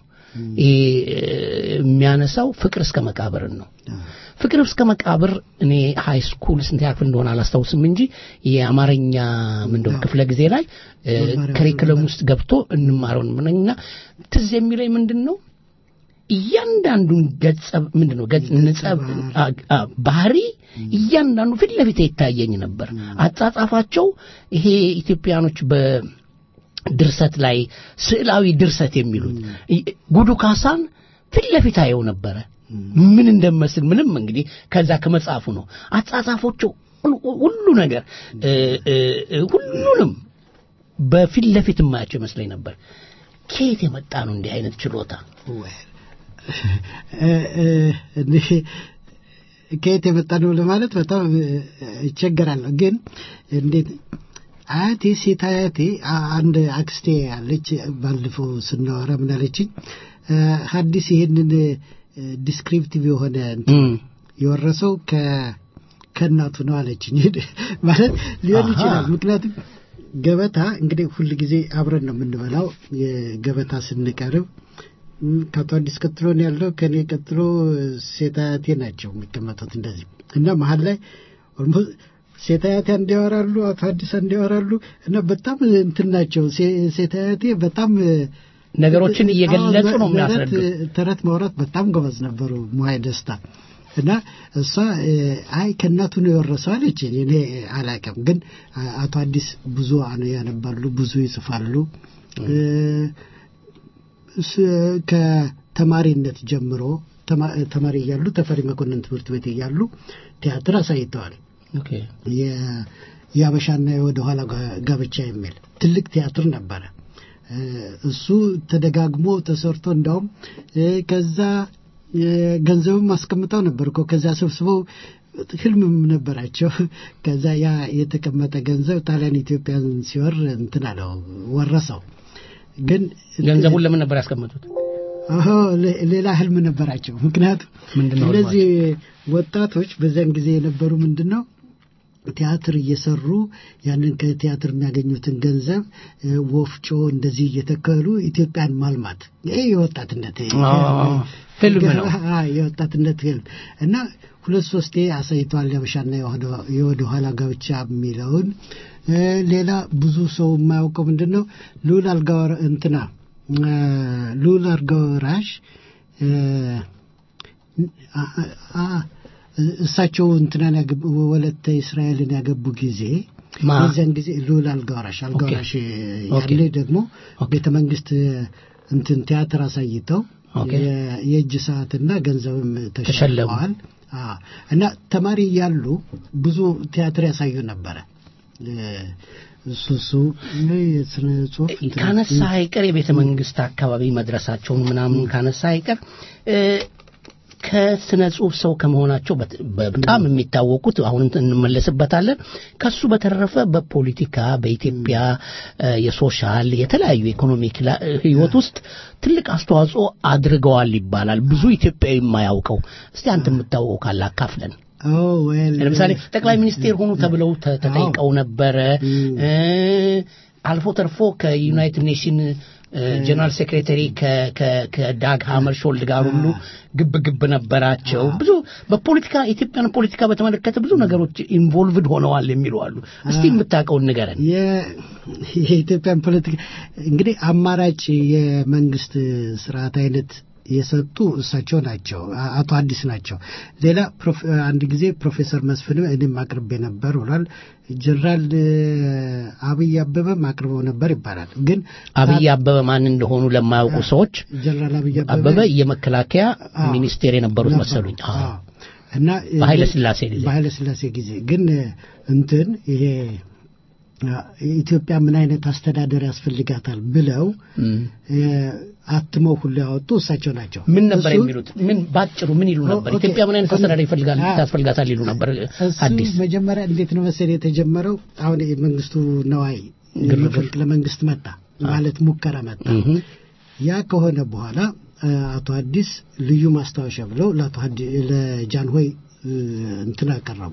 የሚያነሳው ፍቅር እስከ መቃብር ነው ፍቅር እስከ መቃብር እኔ ሃይ ስኩል ስንት ያክል እንደሆነ አላስታውስም እንጂ የአማርኛ ምንድነው ክፍለ ጊዜ ላይ ከሪኩለም ውስጥ ገብቶ እንማረው ነውና ትዝ የሚለኝ ምንድነው እያንዳንዱን ገጽ ምንድነው ገጽ ንጸብ ባህሪ እያንዳንዱ ፊት ለፊት ይታየኝ ነበር አጻጻፋቸው ይሄ ኢትዮጵያኖች በድርሰት ላይ ስዕላዊ ድርሰት የሚሉት ጉዱ ካሳን ፊት ለፊት አየው ነበር ምን እንደመስል ምንም እንግዲህ ከዛ ከመጽሐፉ ነው አጻጻፎቹ ሁሉ ነገር ሁሉንም በፊት ለፊት ማያቸው ይመስለኝ ነበር ከየት የመጣ ነው እንዲህ አይነት ችሎታ ከየት የመጣ ነው ለማለት በጣም ይቸገራለሁ። ግን እንዴት አያቴ ሴት አያቴ አንድ አክስቴ ያለች ባለፈው ስናወራ ምን አለችኝ ሐዲስ ይሄንን ዲስክሪፕቲቭ የሆነ የወረሰው ከእናቱ ነው አለችኝ። ማለት ሊሆን ይችላል ምክንያቱም ገበታ እንግዲህ ሁሉ ጊዜ አብረን ነው የምንበላው የገበታ ስንቀርብ ከአቶ አዲስ ቀጥሎ ነው ያለው ከኔ ቀጥሎ ሴት አያቴ ናቸው የሚቀመጡት እንደዚህ እና መሀል ላይ ሴት አያቴ እንዲያወራሉ አቶ አዲስ እንዲያወራሉ እና በጣም እንትን ናቸው ሴት አያቴ በጣም ነገሮችን እየገለጹ ነው የሚያስረዱት ተረት ማውራት በጣም ጎበዝ ነበሩ ሙሃይ ደስታ እና እሷ አይ ከናቱ ነው የወረሰው አለች እኔ አላውቅም ግን አቶ አዲስ ብዙ ያነባሉ ብዙ ይጽፋሉ ከተማሪነት ጀምሮ ተማሪ ያሉ ተፈሪ መኮንን ትምህርት ቤት ያሉ ቲያትር አሳይተዋል ኦኬ ያበሻና ወደ ኋላ ጋብቻ የሚል ትልቅ ቲያትር ነበር እሱ ተደጋግሞ ተሰርቶ እንደውም ከዛ ገንዘብም ማስቀምጠው ነበርኮ ከዛ ሰብስበው ህልምም ነበራቸው ከዛ ያ የተቀመጠ ገንዘብ ጣሊያን ኢትዮጵያን ሲወር እንትን አለው ወረሰው ግን ገንዘቡን ለምን ነበር ያስቀመጡት ሌላ ህልም ነበራቸው ምክንያቱም እነዚህ ወጣቶች በዛን ጊዜ የነበሩ ምንድነው ቲያትር እየሰሩ ያንን ከቲያትር የሚያገኙትን ገንዘብ ወፍጮ እንደዚህ እየተከሉ ኢትዮጵያን ማልማት ይሄ የወጣትነት ህልም ነው የወጣትነት ህልም እና ሁለት ሶስቴ አሳይቷል ያበሻና የወደ ኋላ ጋብቻ የሚለውን ሌላ ብዙ ሰው የማያውቀው ምንድነው ሉል አልጋወር እንትና ሉል አልጋወራሽ እሳቸው እንትናን ወለተ እስራኤልን ያገቡ ጊዜ የዛን ጊዜ ሉል አልጋወራሽ ያለ ደግሞ ቤተ መንግስት እንትን ቲያትር አሳይተው የእጅ ሰዓትና ገንዘብም ተሸልመዋል እና ተማሪ ያሉ ብዙ ቲያትር ያሳዩ ነበር እሱ ካነሳ አይቀር የቤተ መንግስት አካባቢ መድረሳቸውን ምናምን ካነሳ አይቀር ከስነ ጽሁፍ ሰው ከመሆናቸው በጣም የሚታወቁት አሁን እንመለስበታለን ከሱ በተረፈ በፖለቲካ በኢትዮጵያ የሶሻል የተለያዩ ኢኮኖሚክ ህይወት ውስጥ ትልቅ አስተዋጽኦ አድርገዋል ይባላል ብዙ ኢትዮጵያዊ የማያውቀው እስቲ አንተ የምታውቀው ካለ አካፍለን ለምሳሌ ጠቅላይ ሚኒስቴር ሆኑ ተብለው ተጠይቀው ነበር አልፎ ተርፎ ከዩናይትድ ኔሽን ጀነራል ሴክሬታሪ ከዳግ ሃመርሾልድ ጋር ሁሉ ግብ ነበራቸው ብዙ በፖለቲካ ኢትዮጵያን ፖለቲካ በተመለከተ ብዙ ነገሮች ኢንቮልቭድ ሆነዋል የሚሉ አሉ እስቲ የምታውቀው ንገረን የኢትዮጵያን ፖለቲካ እንግዲህ አማራጭ የመንግስት ስርዓት አይነት የሰጡ እሳቸው ናቸው አቶ አዲስ ናቸው ሌላ አንድ ጊዜ ፕሮፌሰር መስፍን እኔም አቅርቤ ነበር ብሏል ጀነራል አብይ አበበ አቅርበው ነበር ይባላል ግን አብይ አበበ ማን እንደሆኑ ለማያውቁ ሰዎች ጀነራል አብይ አበበ የመከላከያ ሚኒስቴር የነበሩት መሰሉኝ እና በኃይለ ሥላሴ ጊዜ ግን እንትን ይሄ ኢትዮጵያ ምን አይነት አስተዳደር ያስፈልጋታል ብለው አትመው ሁሉ ያወጡ እሳቸው ናቸው ምን ነበር የሚሉት ምን ባጭሩ ምን ይሉ ነበር ኢትዮጵያ ምን አይነት አስተዳደር ታስፈልጋታል ይሉ ነበር አዲስ መጀመሪያ እንዴት ነው መሰለኝ የተጀመረው አሁን መንግስቱ ነዋይ መፈንቅለ መንግስት መጣ ማለት ሙከራ መጣ ያ ከሆነ በኋላ አቶ አዲስ ልዩ ማስታወሻ ብለው ለጃንሆይ እንትን አቀረቡ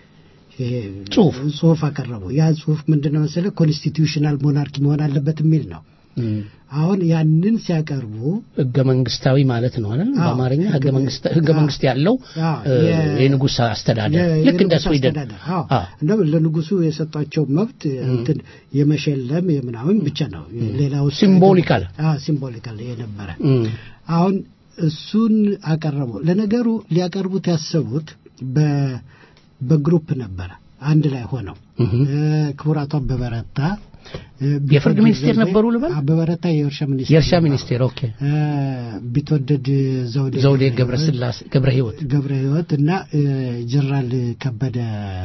ጽሁፍ አቀረቡ ያ ጽሁፍ ምንድነው መሰለህ ኮንስቲቲዩሽናል ሞናርኪ መሆን አለበት የሚል ነው አሁን ያንን ሲያቀርቡ ህገ መንግስታዊ ማለት ነው አይደል በአማርኛ ህገ መንግስት ያለው የንጉስ አስተዳደር ልክ እንደ ስዊድን እንደው ለንጉሱ የሰጣቸው መብት እንትን የመሸለም የምናውን ብቻ ነው ሌላው ሲምቦሊካል የነበረ አሁን እሱን አቀረቡ ለነገሩ ሊያቀርቡት ያሰቡት በግሩፕ ነበር አንድ ላይ ሆነው ክቡራቱ አበበረታ የፍርድ ሚኒስቴር ነበሩ ልበል አበበረታ የእርሻ ሚኒስቴር ኦኬ ቢትወደድ ዘውዴ ገብረ ህይወት እና ጀነራል ከበደ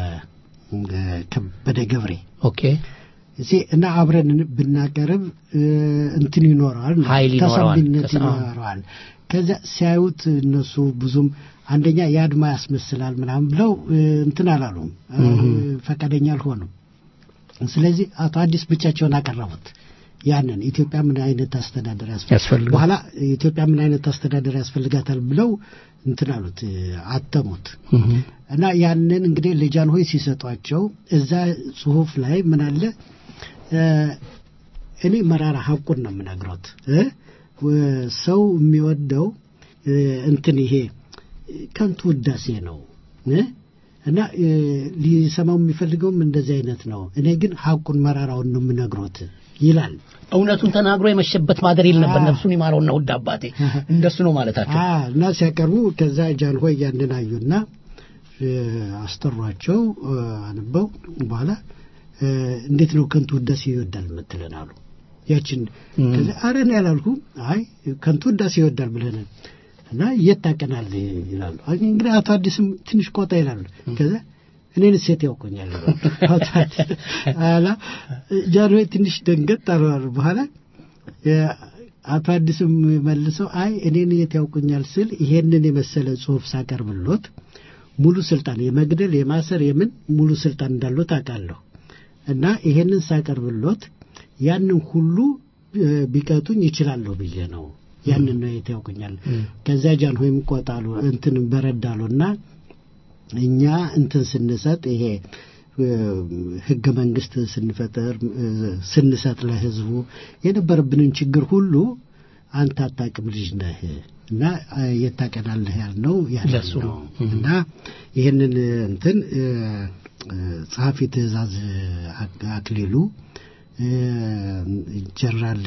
ገብሬ ኦኬ እና አብረን ብናቀርብ እንትን ይኖራል ኃይል ተሰሚነት ይኖራል ከዛ ሲያዩት እነሱ ብዙም አንደኛ ያድማ ያስመስላል ምናምን ብለው እንትን አላሉም ፈቃደኛ አልሆኑም ስለዚህ አቶ አዲስ ብቻቸውን አቀረቡት ያንን ኢትዮጵያ ምን አይነት አስተዳደር ያስፈልጋል በኋላ ኢትዮጵያ ምን አይነት አስተዳደር ያስፈልጋታል ብለው እንትን አሉት አተሙት እና ያንን እንግዲህ ለጃንሆይ ሲሰጧቸው እዛ ጽሁፍ ላይ ምን አለ እኔ መራራ ሐቁን ነው የምነግሮት ሰው የሚወደው እንትን ይሄ ከንቱ ውዳሴ ነው እና ሊሰማው የሚፈልገውም እንደዚህ አይነት ነው እኔ ግን ሐቁን መራራውን ነው የምነግሮት ይላል እውነቱን ተናግሮ የመሸበት ማደር የለበት ነፍሱን ይማረውና ውድ አባቴ እንደሱ ነው ማለታቸው እና ሲያቀርቡ ከዛ ጃንሆይ ያንናዩና አስተሯቸው አንበው በኋላ እንዴት ነው ከንቱ ውዳሴ ይወዳል የምትለን አሉ ያችን ከዛ አረን ያላልኩ አይ ከንቱ ውዳሴ ይወዳል ብለን እና እየታቀናል ይላሉ እንግዲህ አቶ አዲስም ትንሽ ቆጣ ይላሉ ከዛ እኔን ሴት ያውቁኛል አላ ጃንሆይ ትንሽ ደንገጥ አሉ በኋላ አቶ አዲስም መልሰው አይ እኔን ያውቁኛል ስል ይሄንን የመሰለ ጽሁፍ ሳቀርብሎት ሙሉ ስልጣን የመግደል የማሰር የምን ሙሉ ስልጣን እንዳለው ታውቃለሁ እና ይሄንን ሳቀርብሎት ያንን ሁሉ ቢቀጡኝ ይችላል ብዬ ነው ያንን ነው ያውቁኛል ከዛ ጃንሆይም ቆጣሉ እንትን በረዳሉና እኛ እንትን ስንሰጥ ይሄ ህገ መንግስት ስንፈጥር ስንሰጥ ለህዝቡ የነበረብንን ችግር ሁሉ አንተ አታውቅም ልጅ ነህ እና የታቀናለህ ያልነው ያለሱ ነው እና ይሄንን እንትን ጸሐፊ ትእዛዝ አክሊሉ ጀነራል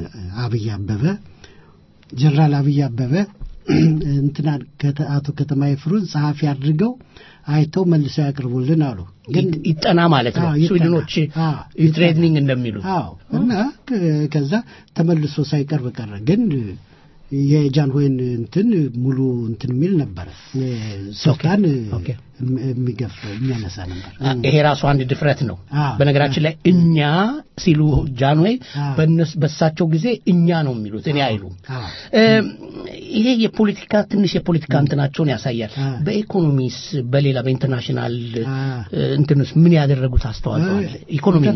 አብይ አበበ እንትና አቶ ከተማ ይፍሩን ጸሐፊ አድርገው አይተው መልሰው ያቀርቡልን አሉ ግን ይጠና ማለት ነው ስዊድኖች ትሬኒንግ እንደሚሉት እና ከዛ ተመልሶ ሳይቀርብ ቀረ ግን የጃንሆይን እንትን ሙሉ እንትን ሚል ነበር ስልጣን የሚገፍ የሚያነሳ ነበር ይሄ ራሱ አንድ ድፍረት ነው በነገራችን ላይ እኛ ሲሉ ጃንሆይ በእሳቸው ጊዜ እኛ ነው የሚሉት እኔ አይሉም ይሄ የፖለቲካ ትንሽ የፖለቲካ እንትናቸውን ያሳያል በኢኮኖሚስ በሌላ በኢንተርናሽናል እንትንስ ምን ያደረጉት አስተዋጽኦ አለ ኢኮኖሚ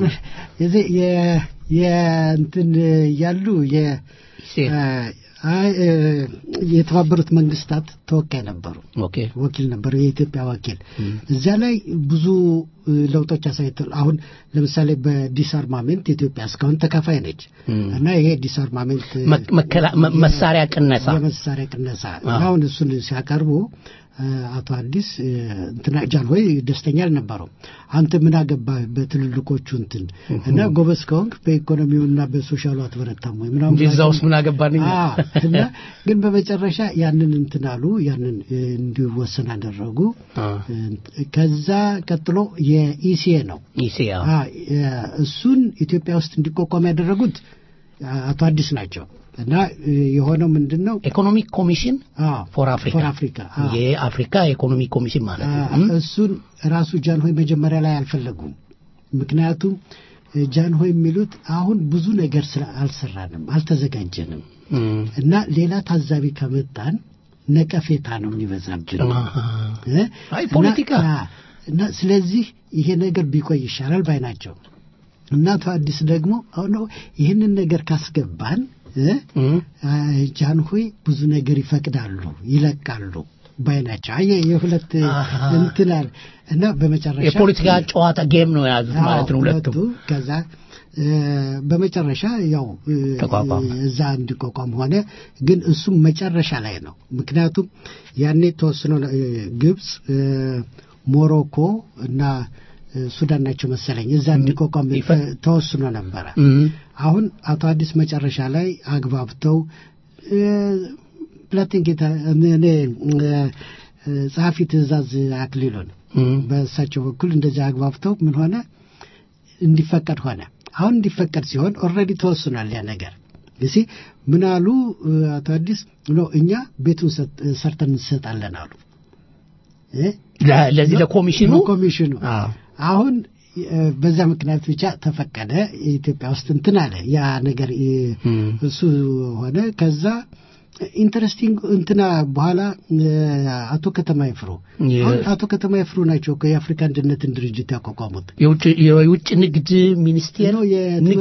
የእንትን ያሉ የተባበሩት መንግስታት ተወካይ ነበሩ ወኪል ነበሩ የኢትዮጵያ ወኪል እዛ ላይ ብዙ ለውጦች አሳይተዋል አሁን ለምሳሌ በዲስአርማመንት ኢትዮጵያ እስካሁን ተካፋይ ነች እና ይሄ ዲስአርማመንት መሳሪያ ቅነሳ አሁን እሱን ሲያቀርቡ አቶ አዲስ እንትና ጃንሆይ ደስተኛ አልነበረው አንተ ምን አገባህ በትልልቆቹ እንትን እና ጎበዝ ከሆንክ በኢኮኖሚውና በሶሻሉ አትበረታም ወይ ምናምን ዲዛውስ ምን አገባኝ እና ግን በመጨረሻ ያንን እንትን አሉ ያንን እንዲወሰን አደረጉ ከዛ ቀጥሎ የኢሲኤ ነው እሱን ኢትዮጵያ ውስጥ እንዲቋቋም ያደረጉት አቶ አዲስ ናቸው እና የሆነው ምንድነው ኢኮኖሚክ ኮሚሽን ፎር አፍሪካ የአፍሪካ ኢኮኖሚክ ኮሚሽን ማለት ነው እሱን ራሱ ጃንሆይ መጀመሪያ ላይ አልፈለጉም ምክንያቱም ጃንሆይ የሚሉት አሁን ብዙ ነገር አልሰራንም አልተዘጋጀንም እና ሌላ ታዛቢ ከመጣን ነቀፌታ ነው የሚበዛብን አይ ፖለቲካ እና ስለዚህ ይሄ ነገር ቢቆይ ይሻላል ባይ ናቸው እና አዲስ ደግሞ አሁን ይሄንን ነገር ካስገባን ጃንሆይ ብዙ ነገር ይፈቅዳሉ ይለቃሉ ባይናቸው አየ የሁለት እንትናል እና በመጨረሻ የፖለቲካ ጨዋታ ጌም ነው ያዙት ማለት ነው ሁለቱ ከዛ በመጨረሻ ያው እዛ እንዲቋቋም ሆነ ግን እሱም መጨረሻ ላይ ነው ምክንያቱም ያኔ ተወስኖ ግብጽ ሞሮኮ እና ሱዳን ናቸው መሰለኝ እዛ እንዲቋቋም ተወስኖ ነበር አሁን አቶ አዲስ መጨረሻ ላይ አግባብተው ፕላቲንጌታ እኔ ጸሐፊ ትእዛዝ አክሊሉን በእሳቸው በኩል እንደዚህ አግባብተው ምን ሆነ እንዲፈቀድ ሆነ አሁን እንዲፈቀድ ሲሆን ኦልሬዲ ተወስኗል ያ ነገር እሺ ምን አሉ አቶ አዲስ ነው እኛ ቤቱን ሰርተን እንሰጣለን አሉ ለዚህ ለኮሚሽኑ አሁን በዛ ምክንያት ብቻ ተፈቀደ ኢትዮጵያ ውስጥ እንትን አለ ያ ነገር እሱ ሆነ ከዛ ኢንተረስቲንግ እንትና በኋላ አቶ ከተማ ይፍሩ አቶ ከተማ ይፍሩ ናቸው የአፍሪካ አንድነትን ድርጅት ያቋቋሙት የውጭ ንግድ ሚኒስቴር ነው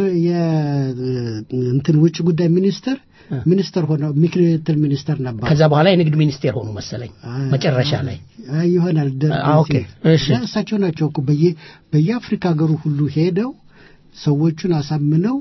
እንትን ውጭ ጉዳይ ሚኒስተር ሆነው ምክትል ሚኒስተር ነበር ከዛ በኋላ የንግድ ሚኒስቴር ሆኑ መሰለኝ መጨረሻ ላይ ይሆናል ኦኬ እሺ እሳቸው ናቸው በየአፍሪካ ሀገሩ ሁሉ ሄደው ሰዎችን አሳምነው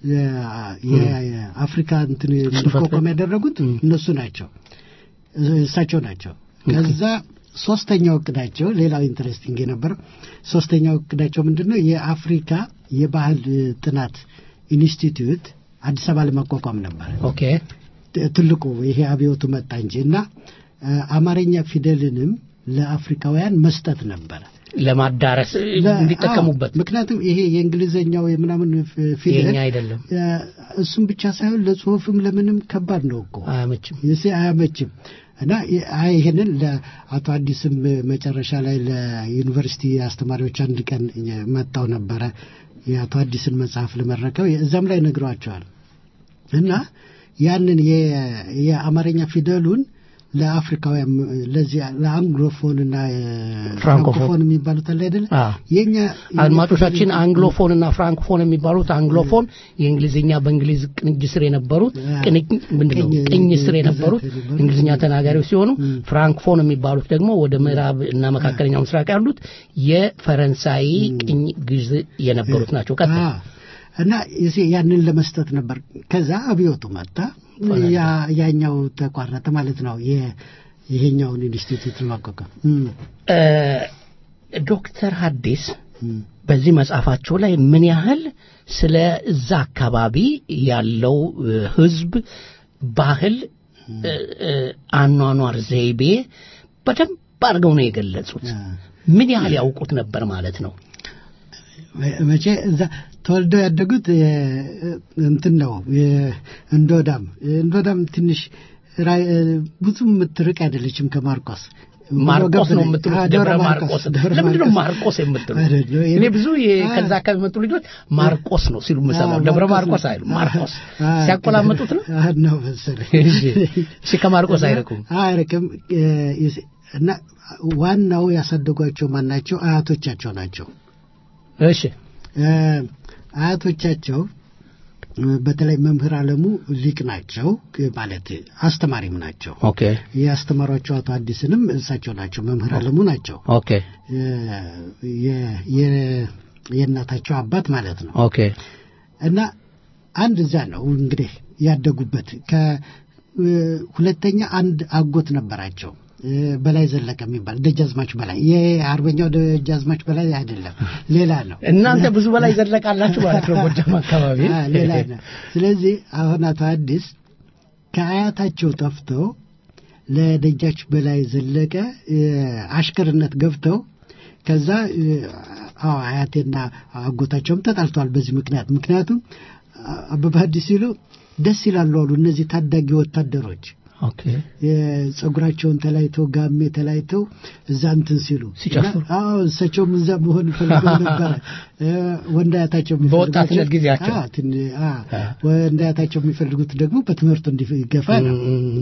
የአፍሪካ እንትን እንዲቋቋም ያደረጉት እነሱ ናቸው እሳቸው ናቸው ከዛ ሶስተኛው እቅዳቸው ሌላው ኢንተረስቲንግ የነበረው ሶስተኛው እቅዳቸው ምንድነው የአፍሪካ የባህል ጥናት ኢንስቲትዩት አዲስ አበባ ለማቋቋም ነበር ኦኬ ትልቁ ይሄ አብዮቱ መጣ እንጂና አማርኛ ፊደልንም ለአፍሪካውያን መስጠት ነበር ለማዳረስ እንዲጠቀሙበት ምክንያቱም ይሄ የእንግሊዘኛው የምናምን ፊደል አይደለም እሱም ብቻ ሳይሆን ለጽሁፍም ለምንም ከባድ ነው እኮ አያመችም እና ይሄንን ለአቶ አዲስም መጨረሻ ላይ ለዩኒቨርሲቲ አስተማሪዎች አንድ ቀን መጣው ነበረ የአቶ አዲስን መጽሐፍ ለመረከው እዛም ላይ ነግሯቸዋል እና ያንን የአማርኛ ፊደሉን ለአፍሪካውያን ለዚህ ለአንግሎፎን እና ፍራንኮፎን የሚባሉት አለ አይደል የኛ አድማጮቻችን አንግሎፎን እና ፍራንኮፎን የሚባሉት አንግሎፎን የእንግሊዝኛ በእንግሊዝ ቅንጅ ስር የነበሩት ምንድነው ቅኝ ስር የነበሩት እንግሊዝኛ ተናጋሪዎች ሲሆኑ ፍራንኮፎን የሚባሉት ደግሞ ወደ ምዕራብ እና መካከለኛው ምስራቅ ያሉት የፈረንሳይ ቅኝ ግዝ የነበሩት ናቸው እና ያንን ለመስጠት ነበር ከዛ አብዮቱ መጣ ያኛው ተቋረጠ ማለት ነው ይሄኛውን ኢንስቲትዩት ለማቋቋም ዶክተር ሐዲስ በዚህ መጽሐፋቸው ላይ ምን ያህል ስለ እዛ አካባቢ ያለው ህዝብ ባህል አኗኗር ዘይቤ በደንብ አድርገው ነው የገለጹት ምን ያህል ያውቁት ነበር ማለት ነው መቼ እዛ ተወልደው ያደጉት እንትን ነው እንዶዳም ትንሽ ብዙም ምትርቅ አይደለችም ከማርቆስ ማርቆስ ነው የምትሉት ደብረ ማርቆስ ለምንድን ነው ማርቆስ የምትሉት እኔ ብዙ ከዛ አካባቢ መጡ ልጆች ማርቆስ ነው ሲሉ መሰማው ደብረ ማርቆስ አይሉ ማርቆስ ሲያቆላመጡት ነው ነው መሰለኝ እሺ ከማርቆስ አይረኩም እና ዋናው ያሳደጓቸው ማናቸው አያቶቻቸው ናቸው እሺ አያቶቻቸው በተለይ መምህር አለሙ ሊቅ ናቸው ማለት አስተማሪም ናቸው ኦኬ ያስተማሯቸው አቶ አዲስንም እሳቸው ናቸው መምህር አለሙ ናቸው ኦኬ የእናታቸው አባት ማለት ነው ኦኬ እና አንድ እዛ ነው እንግዲህ ያደጉበት ከሁለተኛ አንድ አጎት ነበራቸው በላይ ዘለቀ የሚባል ደጃዝማች በላይ የአርበኛው ደጃዝማች በላይ አይደለም ሌላ ነው እናንተ ብዙ በላይ ዘለቃላችሁ ማለት ነው ጎጃም አካባቢ ሌላ ነው ስለዚህ አሁን አቶ አዲስ ከአያታቸው ጠፍተው ለደጃች በላይ ዘለቀ አሽከርነት ገብተው ከዛ አያቴና አጎታቸውም ተጣልተዋል በዚህ ምክንያቱም አበባ አዲስ ሲሉ ደስ ይላሉ አሉ እነዚህ ታዳጊ ወታደሮች ኦኬ የጸጉራቸውን ተላይተው ጋሜ ተላይተው እዛ እንትን ሲሉ ሲጨፍሩ እሳቸውም እዛ መሆን ፈልገው ነበር ወንዳያታቸው በወጣትነት ጊዜያቸው ወንዳያታቸው የሚፈልጉት ደግሞ በትምህርቱ እንዲገፋ ነው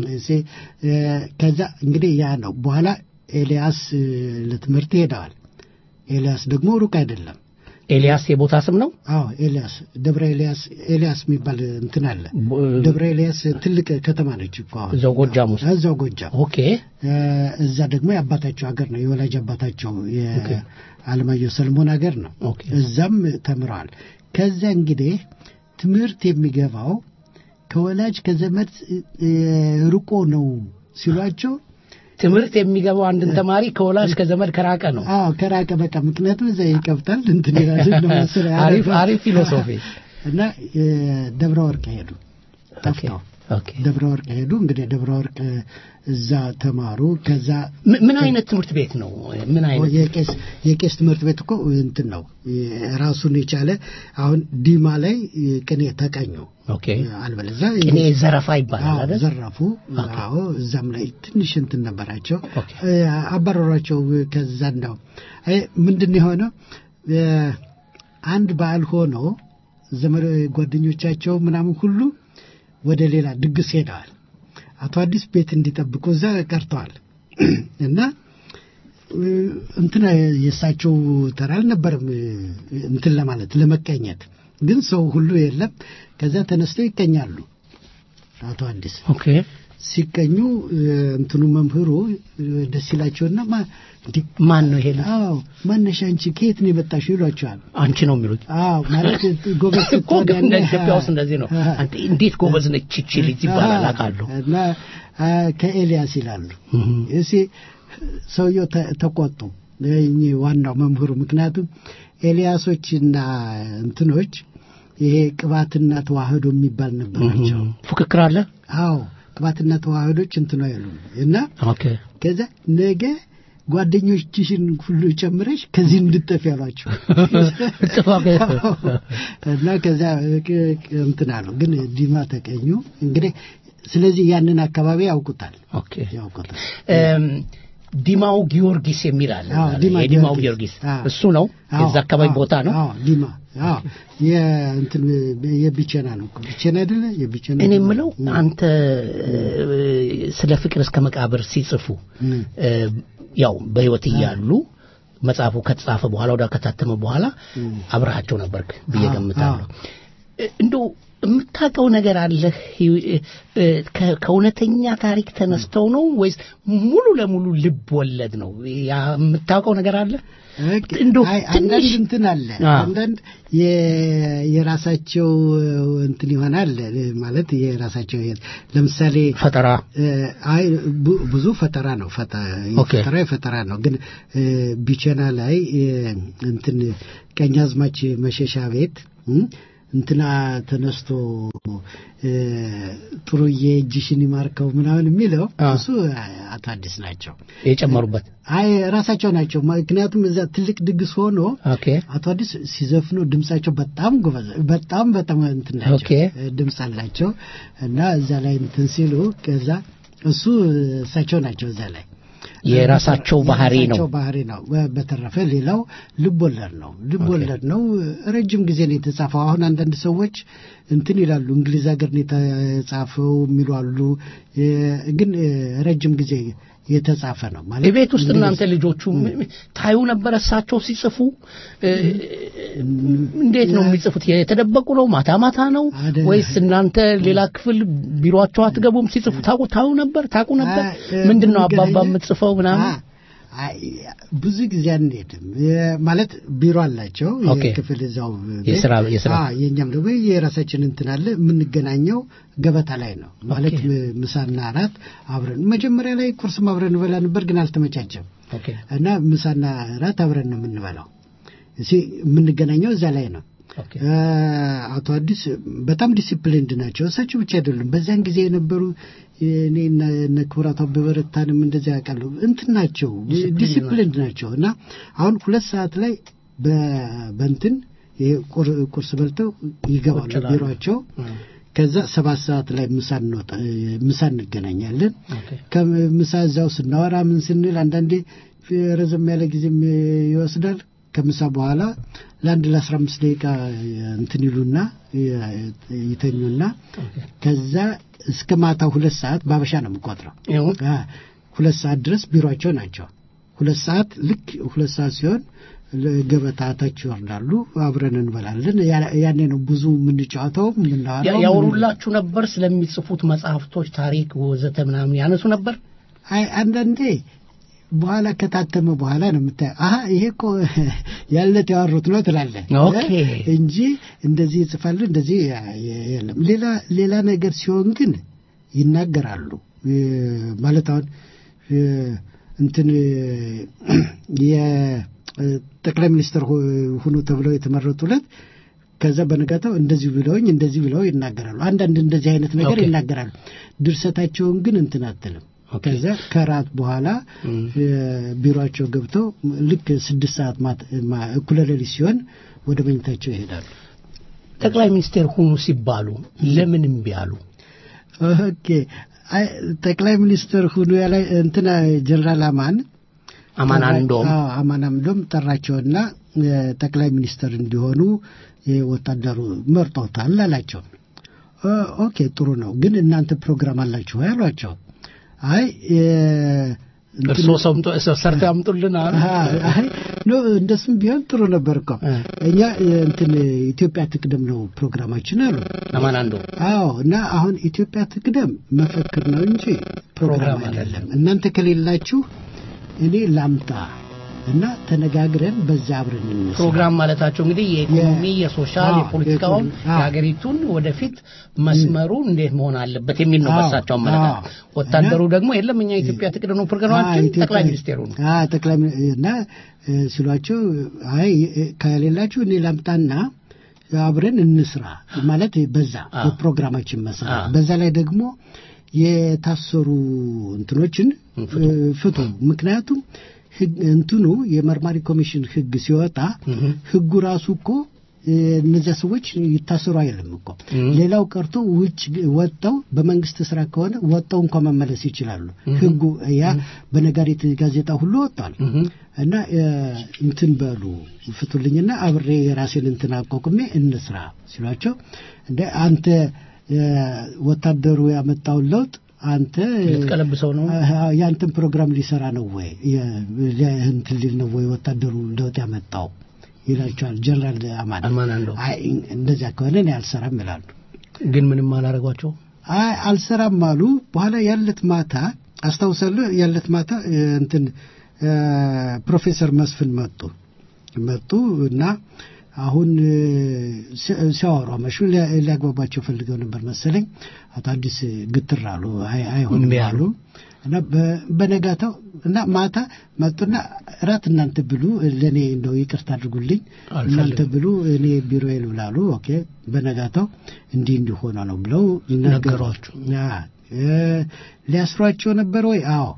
ከዛ እንግዲህ ያ ነው በኋላ ኤልያስ ለትምህርት ሄደዋል ኤልያስ ደግሞ ሩቅ አይደለም ኤልያስ የቦታ ስም ነው አዎ ኤልያስ ደብረ ኤልያስ የሚባል እንትን አለ ደብረ ኤልያስ ትልቅ ከተማ ነች እኮ እዛው ጎጃም ውስጥ እዛው ጎጃም ኦኬ እዛ ደግሞ የአባታቸው ሀገር ነው የወላጅ አባታቸው የአለማየሁ ሰለሞን ሀገር ነው እዛም ተምረዋል ከዛ እንግዲህ ትምህርት የሚገባው ከወላጅ ከዘመድ ርቆ ነው ሲሏቸው ትምህርት የሚገባው አንድን ተማሪ ከወላጅ ከዘመድ ከራቀ ነው ከራቀ በቃ ምክንያቱም እዛ ይቀብታል እንትን ይላል አሪፍ ፊሎሶፊ እና ደብረ ወርቅ ሄዱ ጠፍተው ደብረ ወርቅ ሄዱ እንግዲህ ደብረ ወርቅ እዛ ተማሩ ከዛ ምን አይነት ትምህርት ቤት ነው ምን አይነት የቄስ ትምህርት ቤት እኮ እንትን ነው ራሱን የቻለ አሁን ዲማ ላይ ቅኔ ተቀኙ ኦኬ አልበለዛ ቅኔ ዘረፋ ይባላል አይደል ዘረፉ አዎ እዛም ላይ ትንሽ እንትን ነበራቸው አባረሯቸው ከዛ ነው ምንድነው የሆነው አንድ በዓል ሆኖ ዘመድ ጓደኞቻቸው ምናምን ሁሉ ወደ ሌላ ድግስ ሄደዋል አቶ አዲስ ቤት እንዲጠብቁ እዛ ቀርተዋል እና እንትና የሳቸው ተራል ነበር እንትን ለማለት ለመቀኘት ግን ሰው ሁሉ የለም ከዛ ተነስተው ይቀኛሉ አቶ አዲስ ኦኬ ሲቀኙ እንትኑ መምህሩ ደስ ይላቸውና ማን ነው ይሄ አዎ ማነሽ አንቺ ከየት ነው የመጣሽው ይሏቸዋል አንቺ ነው የሚሉት አዎ ማለት ጎበዝ ኮገነ ኢትዮጵያ ውስጥ እንደዚህ ነው አንተ እንዴት ጎበዝ ነች እቺ ልጅ ይባላል አቃሉ እና ከኤልያስ ይላሉ እሺ ሰውየው ተቆጡ ዋናው መምህሩ ምክንያቱም ኤልያሶችና እንትኖች ይሄ ቅባትና ተዋህዶ የሚባል ነበርቸው ፉክክር አለ አዎ ቅባትና ተዋህዶች እንትን ነው ያሉን እና ኦኬ ከዛ ነገ ጓደኞችሽን ሁሉ ጨምረሽ ከዚህ እንድትጠፊ ያሏቸው እና ከዛ እንትን አሉ ግን ዲማ ተቀኙ እንግዲህ ስለዚህ ያንን አካባቢ ያውቁታል ኦኬ ያውቁታል ዲማው ጊዮርጊስ የሚል አለ ዲማው ጊዮርጊስ እሱ ነው የዛ አካባቢ ቦታ ነው ዲማ የእንትን የቢቸና ነው ቢቸና አይደለ የቢቸና እኔ የምለው አንተ ስለ ፍቅር እስከ መቃብር ሲጽፉ ያው በህይወት ይያሉ መጽሐፉ ከተጻፈ በኋላ ወደ ከታተመ በኋላ አብራቸው ነበርክ በየገምታለሁ እንደው የምታውቀው ነገር አለ ከእውነተኛ ታሪክ ተነስተው ነው ወይስ ሙሉ ለሙሉ ልብ ወለድ ነው የምታውቀው ነገር አለ እንደው አንዳንድ እንትን አለ አንዳንድ የራሳቸው እንትን ይሆናል ማለት የራሳቸው ለምሳሌ ፈጠራ አይ ብዙ ፈጠራ ነው ፈጠራ ነው ግን ቢቸና ላይ እንትን ቀኛዝማች መሸሻ ቤት እንትና ተነስቶ ጥሩዬ እጅሽን ይማርከው ምናምን የሚለው እሱ አቶ አዲስ ናቸው የጨመሩበት አይ ራሳቸው ናቸው ምክንያቱም እዛ ትልቅ ድግስ ሆኖ አቶ አዲስ ሲዘፍኑ ድምጻቸው በጣም ጎበዝ በጣም እንትን ናቸው ድምጽ አላቸው እና እዛ ላይ እንትን ሲሉ ከዛ እሱ እሳቸው ናቸው እዛ ላይ የራሳቸው ባህሪ ነው በተረፈ ሌላው ልቦለድ ነው ረጅም ጊዜ ነው የተጻፈው አሁን አንዳንድ ሰዎች እንትን ይላሉ እንግሊዝ ሀገር ነው የተጻፈው የሚሏሉ ግን ረጅም ጊዜ የተጻፈ ነው ማለት ቤት ውስጥ እናንተ ልጆቹ ታዩ ነበር እሳቸው ሲጽፉ እንዴት ነው የሚጽፉት የተደበቁ ነው ማታ ነው ወይስ እናንተ ሌላ ክፍል ቢሮአቸው አትገቡም ሲጽፉ ታቁ ነበር ምንድነው አባባ የምትጽፈው ምናምን ብዙ ጊዜ አንሄድም ማለት ቢሮ አላቸው የክፍል እዛው የሥራ የኛም ደግሞ የራሳችን እንትን አለ የምንገናኘው ገበታ ላይ ነው ማለት ምሳና አራት አብረን መጀመሪያ ላይ ቁርስ አብረን እንበላ ነበር ግን አልተመቻቸም እና ምሳና አራት አብረን ነው የምንበላው እሺ የምንገናኘው እዛ ላይ ነው አቶ አዲስ በጣም ዲሲፕሊንድ ናቸው እሳቸው ብቻ አይደሉም በዛን ጊዜ የነበሩ እኔና ነክብራቱ በበረታንም እንደዛ ያቃሉ እንትን ናቸው ዲሲፕሊንድ ናቸው እና አሁን 2 ሰዓት ላይ በእንትን ቁርስ በልተው ይገባሉ ቢሮአቸው ከዛ 7 ሰዓት ላይ ምሳ እንገናኛለን ከምሳ እዛው ስናወራ ምን ስንል አንዳንዴ ረዘም ያለ ጊዜም ይወስዳል ከምሳ በኋላ ለአንድ ለ15 ደቂቃ እንትን ይሉና ይተኙና ከዛ እስከ ማታ 2 ሰዓት ባበሻ ነው የምቆጥረው 2 ሰዓት ድረስ ቢሮአቸው ናቸው 2 ሰዓት ልክ 2 ሰዓት ሲሆን ገበታታች ይወርዳሉ አብረን እንበላለን ያኔ ነው ብዙ ምንጫወተው ምንናወራው ያወሩላችሁ ነበር ስለሚጽፉት መጽሐፍቶች ታሪክ ወዘተ ምናምን ያነሱ ነበር አይ አንዳንዴ በኋላ ከታተመ በኋላ ነው የምታየው ይሄ እኮ ያለት ያወሩት ነው ትላለህ እንጂ እንደዚህ ይጽፋሉ እንደዚህ የለም ሌላ ነገር ሲሆን ግን ይናገራሉ ማለት አሁን እንትን የጠቅላይ ሚኒስትር ሆኖ ተብለው የተመረጡለት ከዛ በነጋታው እንደዚህ ብለው ይናገራሉ አንዳንድ እንደዚህ አይነት ነገር ይናገራሉ ድርሰታቸውን ግን እንትን አትልም ከዛ ከራት በኋላ ቢሮአቸው ገብተው ልክ 6 ሰዓት እኩለ ሌሊት ሲሆን ወደ መኝታቸው ይሄዳሉ ጠቅላይ ሚኒስትር ሆኑ ሲባሉ ለምን እምቢ አሉ ኦኬ ጠቅላይ ሚኒስትር ሆኑ ያለ እንትና ጀነራል አማናንዶም ጠራቸውና ጠቅላይ ሚኒስትር እንዲሆኑ ወታደሩ መርጦታል አላቸው ኦኬ ጥሩ ነው ግን እናንተ ፕሮግራም አላችሁ ያሏቸው አይ እርሶ ሰርተው ያምጡልን አይ ነው እንደሱም ቢሆን ጥሩ ነበር እኮ እኛ እንትን ኢትዮጵያ ትቅደም ነው ፕሮግራማችን አሉ ለማናንዶ አዎ እና አሁን ኢትዮጵያ ትቅደም መፈክር ነው እንጂ ፕሮግራም አይደለም እናንተ ከሌላችሁ እኔ ላምጣ እና ተነጋግረን በዛ አብረን እንስራ ፕሮግራም ማለታቸው እንግዲህ የኢኮኖሚ የሶሻል የፖለቲካውን የሀገሪቱን ወደፊት መስመሩ እንዴት መሆን አለበት የሚል ነው በሳቸው ማለት ወታደሩ ደግሞ የለም እኛ ኢትዮጵያ ትቅደም ነው ፕሮግራማችን ጠቅላይ ሚኒስቴሩ ነው ጠቅላይ እና ሲሏቸው አይ ከሌላችሁ እኔ ላምጣና አብረን እንስራ ማለት በዛ በፕሮግራማችን መስራት በዛ ላይ ደግሞ የታሰሩ እንትኖችን ፍቱ ምክንያቱም እንትኑ የመርማሪ ኮሚሽን ህግ ሲወጣ ህጉ ራሱ እኮ እነዚያ ሰዎች ይታሰሩ አይልም እኮ ሌላው ቀርቶ ውጭ ወጣው በመንግስት ስራ ከሆነ ወጣው እንኳን መመለስ ይችላሉ ህጉ ያ በነጋሪት ጋዜጣ ሁሉ ወጣል እና እንትን በሉ ፍቱልኝና አብሬ የራሴን እንትን አቋቁሜ እንስራ ሲሏቸው እንደ አንተ ወታደሩ ያመጣው ለውጥ አንተ ልትቀለብሰው ነው ያንተን ፕሮግራም ሊሰራ ነው ወይ እንትን ሊል ነው ወይ ወታደሩ ለውጥ ያመጣው ይላቸዋል ጀነራል አማን አይ እንደዛ ከሆነ እኔ አልሰራም ይላሉ ግን ምንም አላረጋቸው አይ አልሰራም አሉ በኋላ ያለት ማታ አስተውሰለ ያለት ማታ እንትን ፕሮፌሰር መስፍን መጡና አሁን ሲያወሩ ማሹ ሊያግባባቸው ፈልገው ነበር መሰለኝ አቶ አዲስ ግትራሉ አይሆንም ያሉ እና በነጋታው እና ማታ መጡና ራት እናንተ ብሉ ለኔ እንደው ይቅርታ አድርጉልኝ እናንተ ብሉ እኔ ቢሮ ይልብላሉ ኦኬ በነጋታው እንዲሆነ ነው ብለው ነገሯቸው ሊያስሯቸው ነበር ወይ አዎ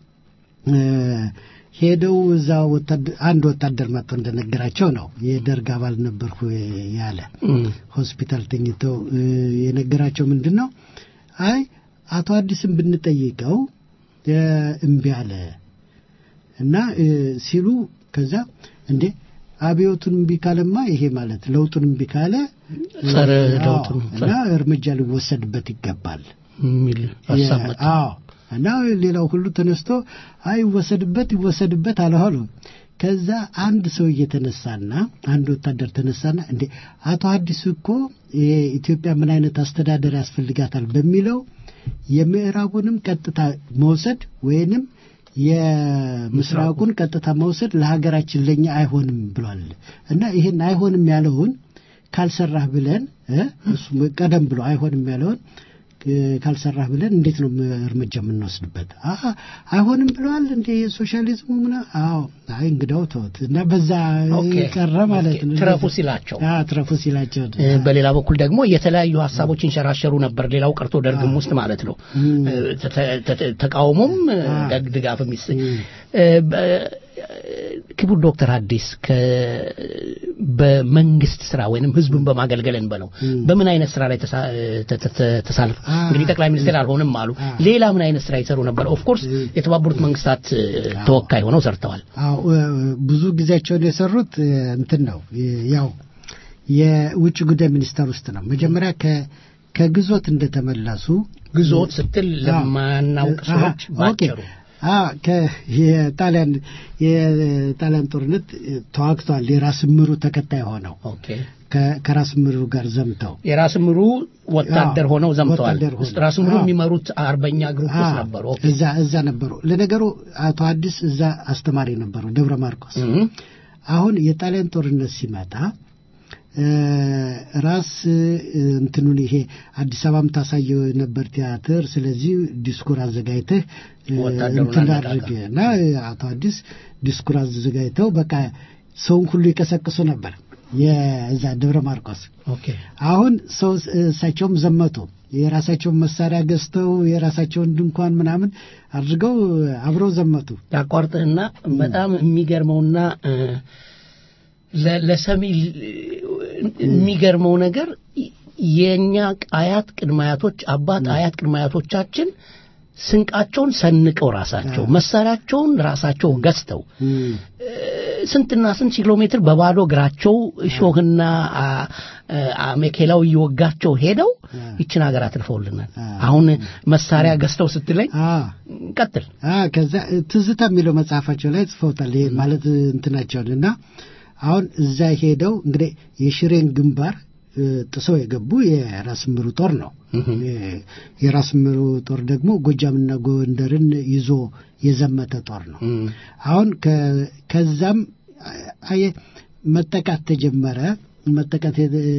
ሄደው እዛ አንድ ወታደር መጥቶ እንደነገራቸው ነው የደርግ አባል ነበርኩ ያለ ሆስፒታል ተኝተው የነገራቸው ምንድነው አይ አቶ አዲስን ብንጠይቀው እምቢ አለ እና ሲሉ ከዛ እንዴ አብዮቱን እምቢ ካለማ ይሄ ማለት ለውጡን እምቢ ካለ ጸረ ለውጡን እና እርምጃ ሊወሰድበት ይገባል ሚል አሳመጣ እና ሌላው ሁሉ ተነስቶ አይ ይወሰድበት አለሆነ ከዛ አንድ ሰው እየተነሳና አንድ ወታደር ተነሳና እንዴ አቶ አዲስ እኮ የኢትዮጵያ ምን አይነት አስተዳደር ያስፈልጋታል በሚለው የምዕራቡንም ቀጥታ መውሰድ ወይንም የምስራቁን ቀጥታ መውሰድ ለሀገራችን ለኛ አይሆንም ብሏል እና ይሄን አይሆንም ያለውን ካልሰራህ ብለን እሱ ቀደም ብሎ አይሆንም ያለውን ካልሰራህ ብለን እንዴት ነው እርምጃ የምንወስድበት አይሆንም ብለዋል እንዴ ሶሻሊዝሙ ምና አዎ አይ እንግዳው ተውት እና በዛ ቀረ ማለት ነው ትረፉ ሲላቸው በሌላ በኩል ደግሞ የተለያዩ ሐሳቦችን ሸራሸሩ ነበር ሌላው ቀርቶ ደርግም ውስጥ ማለት ነው ተቃውሞም ድጋፍም ክቡር ዶክተር አዲስ በመንግስት ስራ ወይንም ህዝብን በማገልገል እንበለው በምን አይነት ስራ ላይ ተሳልፈ እንግዲህ ጠቅላይ ሚኒስትር አልሆነም አሉ ሌላ ምን አይነት ስራ ይሰሩ ነበር ኦፍ ኮርስ የተባበሩት መንግስታት ተወካይ ሆነው ሰርተዋል አዎ ብዙ ጊዜያቸውን የሰሩት እንትን ነው ያው የውጭ ጉዳይ ሚኒስቴር ውስጥ ነው መጀመሪያ ከግዞት እንደተመለሱ ግዞት ስትል ለማናውቅ ሰዎች ባጭሩ የጣሊያን ጦርነት ተዋግቷል የራስ ምሩ ተከታይ ሆነው ከራስ ምሩ ጋር ዘምተው የራስ ምሩ ወታደር ሆነው ዘምተዋል ራስ ምሩ የሚመሩት አርበኛ ግሩፕስ ነበሩ እዛ ነበሩ ለነገሩ አቶ አዲስ እዛ አስተማሪ ነበሩ ደብረ ማርቆስ አሁን የጣሊያን ጦርነት ሲመጣ ራስ እንትኑን ይሄ አዲስ አበባም ታሳየው ነበር ቲያትር ስለዚህ ዲስኩር አዘጋጅተህ እንትን አድርገና አቶ አዲስ ዲስኩር አዘጋጅተው በቃ ሰውን ሁሉ ይቀሰቅሱ ነበር የዛ ደብረ ማርቆስ አሁን ሰው እሳቸውም ዘመቱ የራሳቸውን መሳሪያ ገዝተው የራሳቸውን ድንኳን ምናምን አድርገው አብረው ዘመቱ ያቋርጥና በጣም የሚገርመውና ለሰሚ የሚገርመው ነገር የኛ አያት ቅድማያቶች አባት አያት ቅድማያቶቻችን ስንቃቸውን ሰንቀው ራሳቸው መሳሪያቸውን ራሳቸው ገዝተው ስንትና ስንት ኪሎ ሜትር በባዶ እግራቸው ሾህና አሜኬላው ይወጋቸው ሄደው ይችን ሀገር አትርፈውልናል አሁን መሳሪያ ገዝተው ስትለኝ ቀጥል ከዛ ትዝታ የሚለው መጽሐፋቸው ላይ ጽፈውታል ይሄ ማለት እንትናቸውና አሁን እዛ ሄደው እንግዲህ የሽሬን ግንባር ጥሰው የገቡ የራስ ምሩ ጦር ነው የራስ ምሩ ጦር ደግሞ ጎጃምና ጎንደርን ይዞ የዘመተ ጦር ነው አሁን ከዛም መጠቃት ተጀመረ መጠቃት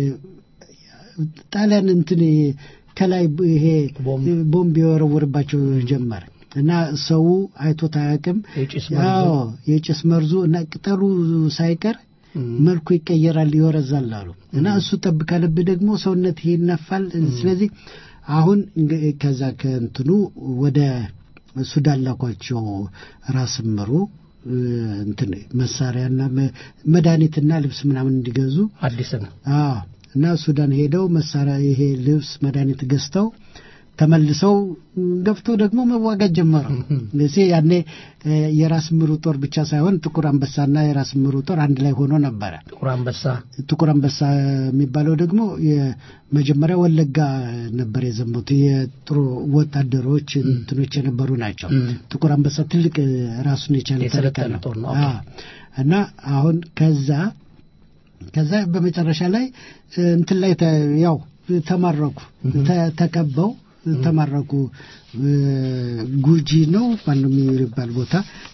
ጣሊያን እንትን ከላይ ይሄ ቦምብ ይወረወርባቸው ጀመረ እና ሰው አይቶ ታያቅም ያው የጭስ መርዙ እና ቅጠሉ ሳይቀር መልኩ ይቀየራል ይወረዛል አሉ እና እሱ ተብካለብ ደግሞ ሰውነት ይነፋል ስለዚህ አሁን ከዛ ከእንትኑ ወደ ሱዳን ላኳቸው ራስ ምሩ እንትን መሳሪያና መድኃኒትና ልብስ ምናምን እንዲገዙ አዲስ ነው እና ሱዳን ሄደው መሳሪያ ይሄ ልብስ መድኃኒት ገዝተው ተመልሰው ገፍተው ደግሞ መዋጋት ጀመሩ ለዚህ ያኔ የራስ ምሩ ጦር ብቻ ሳይሆን ጥቁር አንበሳና የራስ ምሩ ጦር አንድ ላይ ሆኖ ነበር ጥቁር አንበሳ የሚባለው ደግሞ የመጀመሪያ ወለጋ ነበር የዘመቱ የጥሩ ወታደሮች እንትኖች የነበሩ ናቸው ጥቁር አንበሳ ትልቅ ራሱን የቻለ ታሪክ ነው እና አሁን ከዛ በመጨረሻ ላይ እንትን ላይ ያው ተማረኩ ተከበው ተማረኩ ጉጂ ነው ማንም የሚባል ቦታ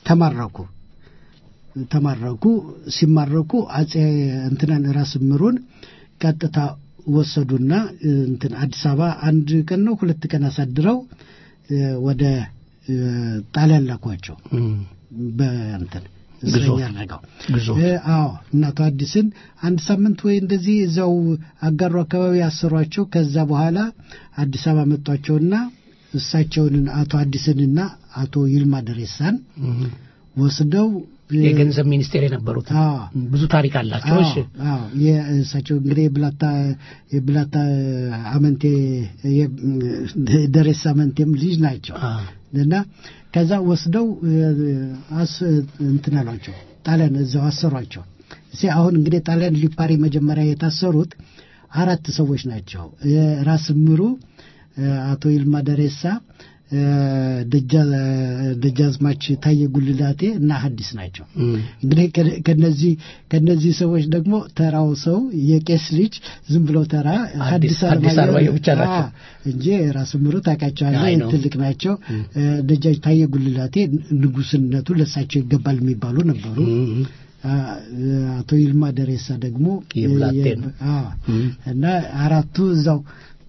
ተማረኩ ሲማረኩ አጼ እንትናን ራስ ምሩን ቀጥታ ወሰዱና እንትን አዲስ አበባ አንድ ቀን ነው ሁለት ቀን አሳድረው ወደ ጣሊያን ላኳቸው በእንትን ግዞት እናቱ አዲስን አንድ ሳምንት ወይ እንደዚህ እዛው አጋሩ አካባቢ ያሰሯቸው ከዛ በኋላ አዲስ አበባ መጣቸውና እሳቸውን አቶ አዲስንና አቶ ይልማ ደሬሳን ወስደው የገንዘብ ሚኒስቴር የነበሩት ብዙ ታሪክ አላቸው እሺ የእሳቸው እንግዲህ የብላታ አመንቴ ደሬሳ አመንቴም ልጅ ናቸው እና ከዛ ወስደው እንትናላቸው ጣሊያን እዛው አሰሯቸው አሁን እንግዲህ ጣሊያን ሊፓሪ መጀመሪያ የታሰሩት 4 ሰዎች ናቸው ራስ ምሩ አቶ ይልማ ደሬሳ ደጃዝማች ታየ ጉልላቴ እና ሐዲስ ናቸው እንግዲህ ከነዚህ ሰዎች ደግሞ ተራው ሰው የቄስ ልጅ ዝም ብሎ ተራ ሐዲስ አርባየሁ ብቻ ናቸው እንጂ ራስ ምሩ ታቃቻለህ ትልቅ ናቸው ደጃጅ ታየ ጉልላቴ ንጉስነቱ ለሳቸው ይገባል የሚባሉ ነበሩ አቶ ይልማ ደሬሳ ደግሞ እና አራቱ እዛው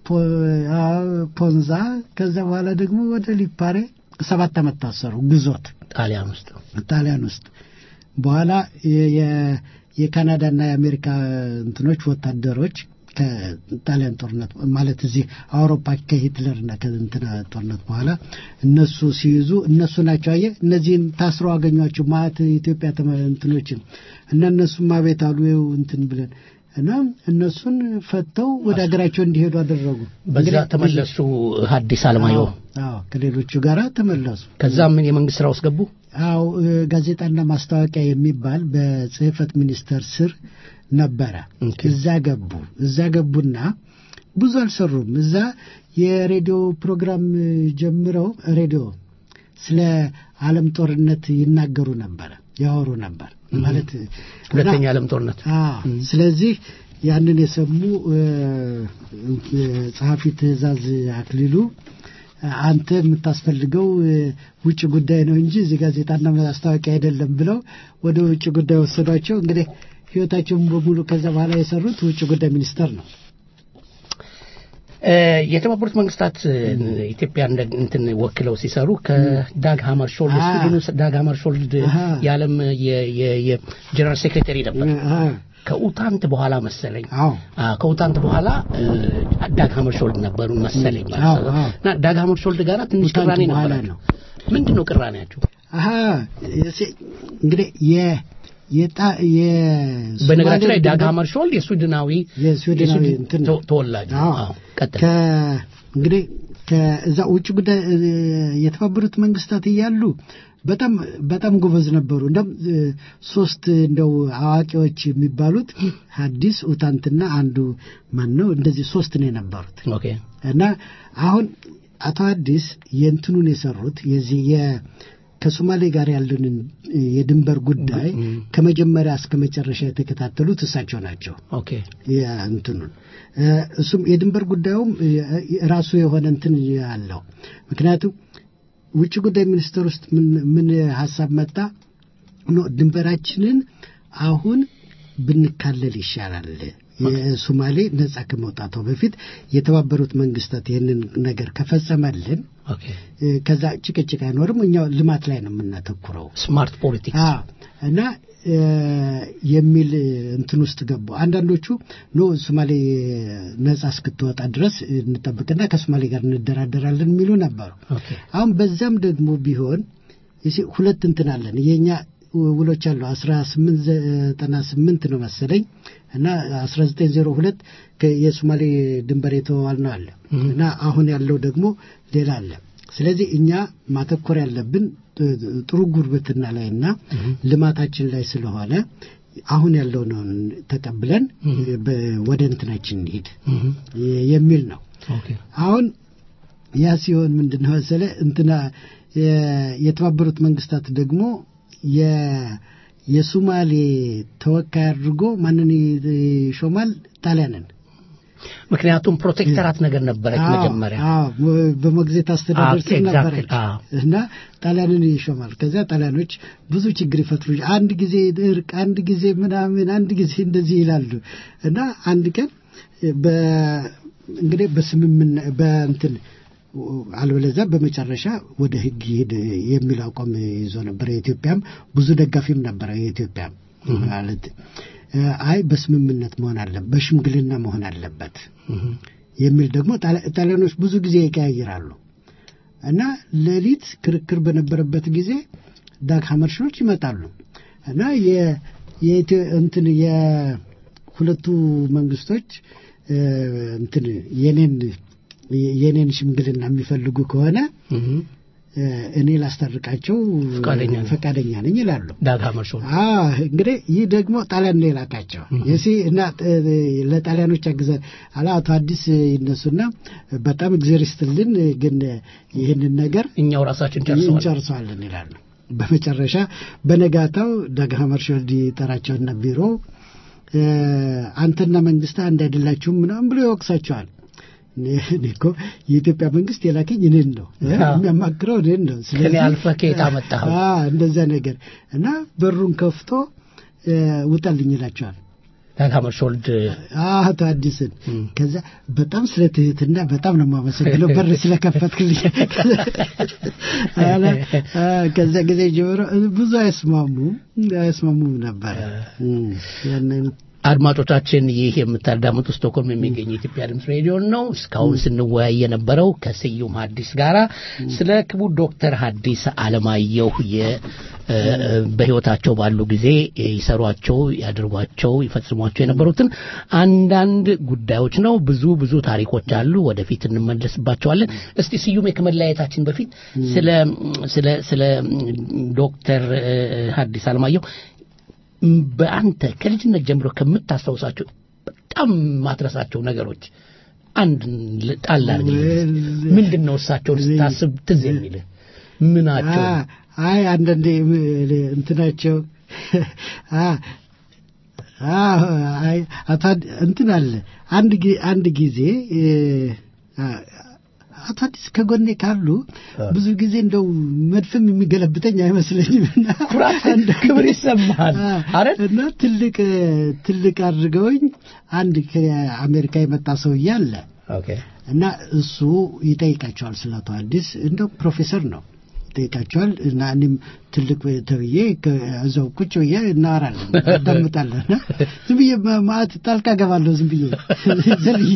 ፖንዛ ከዛ በኋላ ደግሞ ወደ ሊፓሬ 7 ዓመት ታሰሩ ግዞት ጣሊያን ውስጥ በኋላ የካናዳና የአሜሪካ እንትኖች ወታደሮች ከጣሊያን ጦርነት ማለት እዚህ አውሮፓ ከሂትለርና ከእንትና ጦርነት በኋላ እነሱ ሲይዙ እነሱ ናቸው እነዚህን ታስሮ አገኟቸው ማለት ኢትዮጵያ ተመንትኖችን እነሱ ማቤት አሉ እንትን ብለን እና እነሱን ፈተው ወደ ሀገራቸው እንዲሄዱ አደረጉ በዛ ተመለሱ ሐዲስ አለማየሁ ከሌሎቹ ጋራ ተመለሱ ከዛ ምን የመንግስት ስራ ውስጥ ገቡ ጋዜጣና ማስታወቂያ የሚባል በጽህፈት ሚኒስቴር ስር ነበረ እዛ ገቡና ብዙ አልሰሩም እዛ የሬዲዮ ፕሮግራም ጀምረው ሬዲዮ ስለ ዓለም ጦርነት ይናገሩ ነበር ያወሩ ነበር ማለት ሁለተኛ ዓለም ጦርነት ስለዚህ ያንን የሰሙ ጸሐፊ ትእዛዝ አክሊሉ አንተ የምታስፈልገው ውጭ ጉዳይ ነው እንጂ እዚህ ጋዜጣና ማስታወቂያ አይደለም ብለው ወደ ውጭ ጉዳይ ወሰዷቸው እንግዲህ ህይወታቸውን በሙሉ ከዛ በኋላ የሰሩት ውጭ ጉዳይ ሚኒስቴር ነው የተባበሩት መንግስታት ኢትዮጵያ እንትን ወክለው ሲሰሩ ከዳግ ሃመርሾልድ ስዊድኑ ዳግ ሃመርሾልድ የዓለም የጀነራል ሴክሬታሪ ነበር ከኡታንት በኋላ መሰለኝ ከኡታንት በኋላ ዳግ ሃመርሾልድ ነበሩ መሰለኝ እና ዳግ ሃመርሾልድ ጋር ትንሽ ቅራኔ ነበር ምንድነው ቅራኔያቸው እንግዲህ በነገራችን ላይ ዳግ ሃመርሾልድ የስዊድናዊ ተወላጅ እንግዲህ ከዛ ውጭ ጉዳይ የተባበሩት መንግስታት እያሉ በጣም ጎበዝ ነበሩ። እንደም ሶስት እንደው አዋቂዎች የሚባሉት ሐዲስ ኡታንትና አንዱ ማን ነው እንደዚህ ሶስት ነው የነበሩት። ኦኬ እና አሁን አቶ ሐዲስ የእንትኑን የሰሩት የዚህ ከሶማሌ ጋር ያለንን የድንበር ጉዳይ ከመጀመሪያ እስከ መጨረሻ የተከታተሉት እሳቸው ናቸው። ኦኬ የእንትኑን እሱም የድንበር ጉዳዩም ራሱ የሆነ እንትን ያለው ምክንያቱም ውጭ ጉዳይ ሚኒስቴር ውስጥ ምን ሐሳብ መጣ ነው ድንበራችንን አሁን ብንካለል ይሻላል የሶማሌ ነጻ ከመውጣቱ በፊት የተባበሩት መንግስታት ይሄንን ነገር ከፈጸመልን ኦኬ ከዛ ጭቅጭቅ አይኖርም እኛው ልማት ላይ ነው የምናተኩረው ስማርት ፖለቲክስ እና የሚል እንትን ውስጥ ገቡ። አንዳንዶቹ ነው ሶማሌ ነጻ እስክትወጣ ድረስ እንጠብቅና ከሶማሌ ጋር እንደራደራለን የሚሉ ነበሩ። አሁን በዛም ደግሞ ቢሆን ሁለት እንትን አለን የኛ ውሎች አሉ 1898 ነው መሰለኝ እና 1902 የሶማሌ ድንበር የተዋል ነው አለ እና አሁን ያለው ደግሞ ሌላ አለ። ስለዚህ እኛ ማተኮር ያለብን ጥሩ ጉርብትና ላይና ልማታችን ላይ ስለሆነ አሁን ያለው ነው ተቀብለን ወደ እንትናችን እንሂድ የሚል ነው። አሁን ያ ሲሆን ምንድነው መሰለ እንትና የተባበሩት መንግስታት ደግሞ የሶማሌ ተወካይ አድርጎ ማንን ይሾማል? ጣሊያንን። ምክንያቱም ፕሮቴክተራት ነገር ነበረች መጀመሪያ በሞግዚት አስተዳደር ስር ነበረች እና ጣሊያንን ይሾማል። ከዛ ጣሊያኖች ብዙ ችግር ይፈጥሩ አንድ ጊዜ እርቅ አንድ ጊዜ ምናምን አንድ ጊዜ እንደዚህ ይላሉ እና አንድ ቀን እንግዲህ በስምምነት በእንትን አልበለዚያ በመጨረሻ ወደ ህግ ይሄድ የሚል አቋም ይዞ ነበር። የኢትዮጵያም ብዙ ደጋፊም ነበር። የኢትዮጵያ ማለት አይ በስምምነት መሆን አለበት በሽምግልና መሆን አለበት የሚል ደግሞ ጣሊያኖች ብዙ ጊዜ ይቀያይራሉ እና ሌሊት ክርክር በነበረበት ጊዜ ዳግ ሐመርሾች ይመጣሉ እና እንትን የሁለቱ መንግስቶች እንትን የኔን ሽምግልና የሚፈልጉ ከሆነ እኔ ላስታርቃቸው ፈቃደኛ ነኝ ይላሉ ዳግማሾ። እንግዲህ ይህ ደግሞ ጣሊያን ነው የላካቸው የሲ እና ለጣሊያኖች አግዘ አቶ ሐዲስ ይነሱና በጣም እግዚአብሔር ይስጥልን ግን ይህንን ነገር እኛው ራሳችን ጨርሰዋለን ይላሉ። በመጨረሻ በነጋታው ዳግማሾ ዲጠራቸውና ቢሮ አንተና መንግስት አንድ አይደላችሁም ምናምን ብሎ ይወቅሳቸዋል። እኮ የኢትዮጵያ መንግስት የላከኝ እኔን ነው የሚያማክረው እኔን ነው ስለዚህ አልፈህ ከየት አመጣኸው እንደዛ ነገር እና በሩን ከፍቶ ውጣልኝ ይላቸዋል ዳግማሾልድ አቶ ሐዲስን። ከዛ በጣም ስለትህትና በጣም ነው የማመሰግነው በር ስለከፈትክልኝ ከዛ ጊዜ ጀምሮ ብዙ አይስማሙ ነበር። አድማጮቻችን ይህ የምታዳምጡ ስቶክሆልም የሚገኝ የኢትዮጵያ ድምጽ ሬዲዮ ነው። እስካሁን ስንወያይ የነበረው ከስዩም ሐዲስ ጋራ ስለ ክቡር ዶክተር ሐዲስ ዓለማየሁ በህይወታቸው ባሉ ጊዜ ይሰሯቸው ያድርጓቸው ይፈጽሟቸው የነበሩትን አንዳንድ ጉዳዮች ነው። ብዙ ታሪኮች አሉ፣ ወደፊት እንመለስባቸዋለን። እስቲ ስዩም ከመለያየታችን በፊት ስለ ዶክተር ሐዲስ ዓለማየሁ በአንተ ከልጅነት ጀምሮ ከምታስታውሳቸው በጣም ማትረሳቸው ነገሮች አንድ ጣል አድርግ። ምንድነው እሳቸውን ስታስብ ትዝ የሚልህ ምናቸው? አይ አንዳንዴ እንትናቸው አይ እንትን አለ አንድ ጊዜ አቶ ሐዲስ ከጎኔ ካሉ ብዙ ጊዜ እንደው መድፍም የሚገለብጠኝ አይመስለኝምና ክብር ይሰማል አይደል? እና ትልቅ አድርገውኝ አንድ ከአሜሪካ የመጣ ሰው ያለ እና እሱ ይጠይቃቸዋል ስለ አቶ ሐዲስ እንደው ፕሮፌሰር ነው ይጠይቃቸዋል እና እኔም ትልቅ ተብዬ ከዛው ቁጭ ብዬ እናወራለን አዳምጣለን። ዝም ብዬ ማለት ጣልቃ ገባለሁ ዝም ብዬ ዘልዬ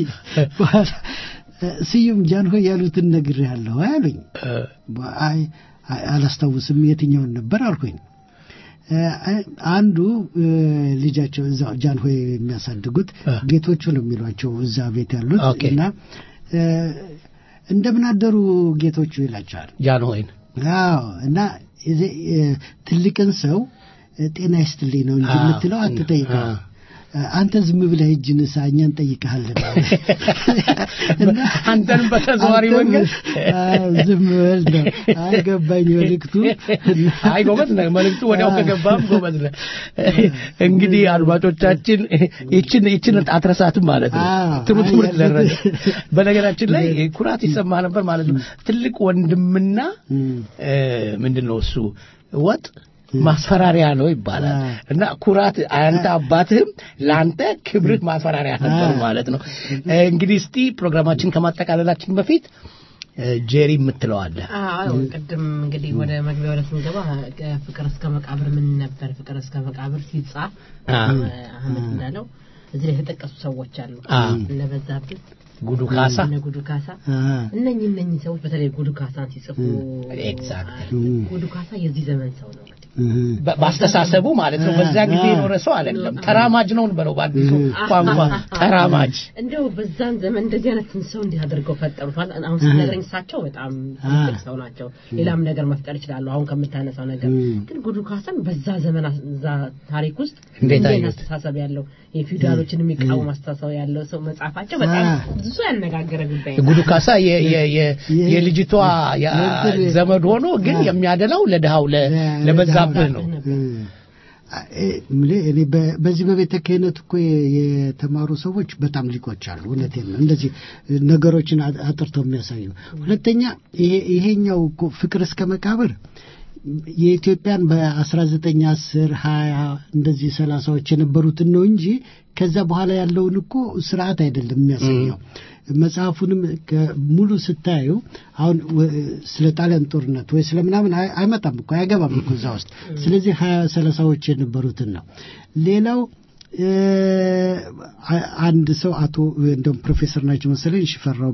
ስዩም ጃንሆይ ያሉትን ነግሬሃለሁ አሉኝ። አይ አላስታውስም የትኛውን ነበር አልኩኝ። አንዱ ልጃቸው እዛው ጃንሆይ የሚያሳድጉት ጌቶቹ ነው የሚሏቸው እዛ ቤት ያሉት እና እንደምን አደሩ ጌቶቹ ይላቸዋል ጃንሆይን። አዎ እና ትልቅን ሰው ጤና ይስጥልኝ ነው እንጂ የምትለው አትጠይቀው። አንተ ዝም ብለህ እጅ ንሳ እኛን ጠይቀሃልና አንተን በተዘዋሪ መንገድ ዝም በል ነው። አይገባኝ መልእክቱ። አይ ጎበዝ ነህ፣ መልእክቱ ወዲያው ከገባም ጎበዝ ነህ። እንግዲህ አድማጮቻችን ይችን አትረሳትም ማለት ነው። ጥሩ ትምህርት ደረሰ። በነገራችን ላይ ኩራት ይሰማ ነበር ማለት ነው። ትልቅ ወንድምና ምንድነው እሱ ወጥ ማስፈራሪያ ነው ይባላል እና ኩራት አንተ አባትህም ላንተ ክብርህ ማስፈራሪያ ነበር ማለት ነው። እንግዲህ እስቲ ፕሮግራማችን ከማጠቃለላችን በፊት ጄሪ የምትለዋለ? አዎ ቅድም እንግዲህ ወደ መግቢያው ወደ ስንገባ ፍቅር እስከ መቃብር ምን ነበር? ፍቅር እስከ መቃብር ሲጻፍ አህመድ እንዳለው እዚህ ላይ የተጠቀሱ ሰዎች አሉ። እነ በዛብህ ጉዱ ካሳ እነኚህ ሰዎች በተለይ ጉዱ ካሳን ሲጽፉ ኤግዛክትሊ ጉዱ ካሳ የዚህ ዘመን ሰው ነው ባስተሳሰቡ ማለት ነው። በዛ ጊዜ የኖረ ሰው አይደለም፣ ተራማጅ ነው በለው ባዲሱ ቋንቋ ተራማጅ። እንደው በዛን ዘመን እንደዚህ አይነት ሰው እንዲህ አድርገው ፈጠሩት። አሁን ስለነገረኝ ሳቸው በጣም ትልቅ ሰው ናቸው። ሌላም ነገር መፍጠር ይችላሉ አሁን ከምታነሳው ነገር። ግን ጉዱ ካሳን በዛ ዘመን እዛ ታሪክ ውስጥ እንዴት አስተሳሰብ ያለው የፊውዳሎችን የሚቃወም አስተሳሰብ ያለው ሰው መጻፋቸው በጣም ብዙ ያነጋገረ ጉዳይ ነው። ጉዱ ካሳ የልጅቷ ዘመድ ሆኖ ግን የሚያደላው ለድሃው ለበዛብህ ነው። እኔ በዚህ በቤተ ክህነት እኮ የተማሩ ሰዎች በጣም ሊቆች አሉ። እውነቴን ነው። እንደዚህ ነገሮችን አጥርተው የሚያሳዩ። ሁለተኛ ይሄኛው እኮ ፍቅር እስከ መቃብር የኢትዮጵያን በ1910 20 እንደዚህ 30ዎች የነበሩትን ነው እንጂ ከዛ በኋላ ያለውን እኮ ስርዓት አይደለም የሚያሳየው። መጽሐፉንም ሙሉ ስታዩ አሁን ስለ ጣሊያን ጦርነት ወይ ስለምናምን አይመጣም እኮ አይገባም እኮ እዛ ውስጥ። ስለዚህ 20 30ዎች የነበሩትን ነው። ሌላው አንድ ሰው አቶ እንደም ፕሮፌሰር ናቸው መሰለኝ ሽፈራው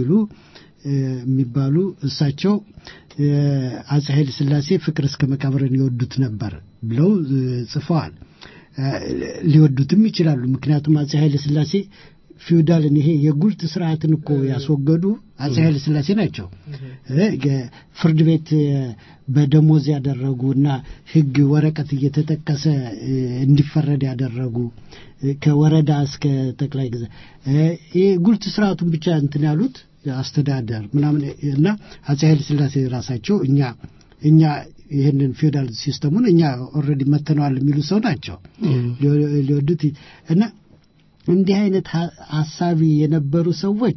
የሚባሉ እሳቸው አፄ ኃይለ ሥላሴ ፍቅር እስከ መቃብርን ይወዱት ነበር ብለው ጽፈዋል። ሊወዱትም ይችላሉ። ምክንያቱም አፄ ኃይለ ሥላሴ ፊውዳልን ይሄ የጉልት ስርዓትን እኮ ያስወገዱ አፄ ኃይለ ሥላሴ ናቸው። ፍርድ ቤት በደሞዝ ያደረጉና ህግ ወረቀት እየተጠቀሰ እንዲፈረድ ያደረጉ ከወረዳ እስከ ጠቅላይ ግዛት ይሄ ጉልት ስርዓቱን ብቻ እንትን ያሉት አስተዳደር ምናምን እና አፄ ኃይለ ሥላሴ ራሳቸው እኛ ይሄንን ፊውዳል ሲስተሙን እኛ ኦልሬዲ መተናል የሚሉ ሰው ናቸው ሊወዱት እና እንዲህ አይነት ሐሳቢ የነበሩ ሰዎች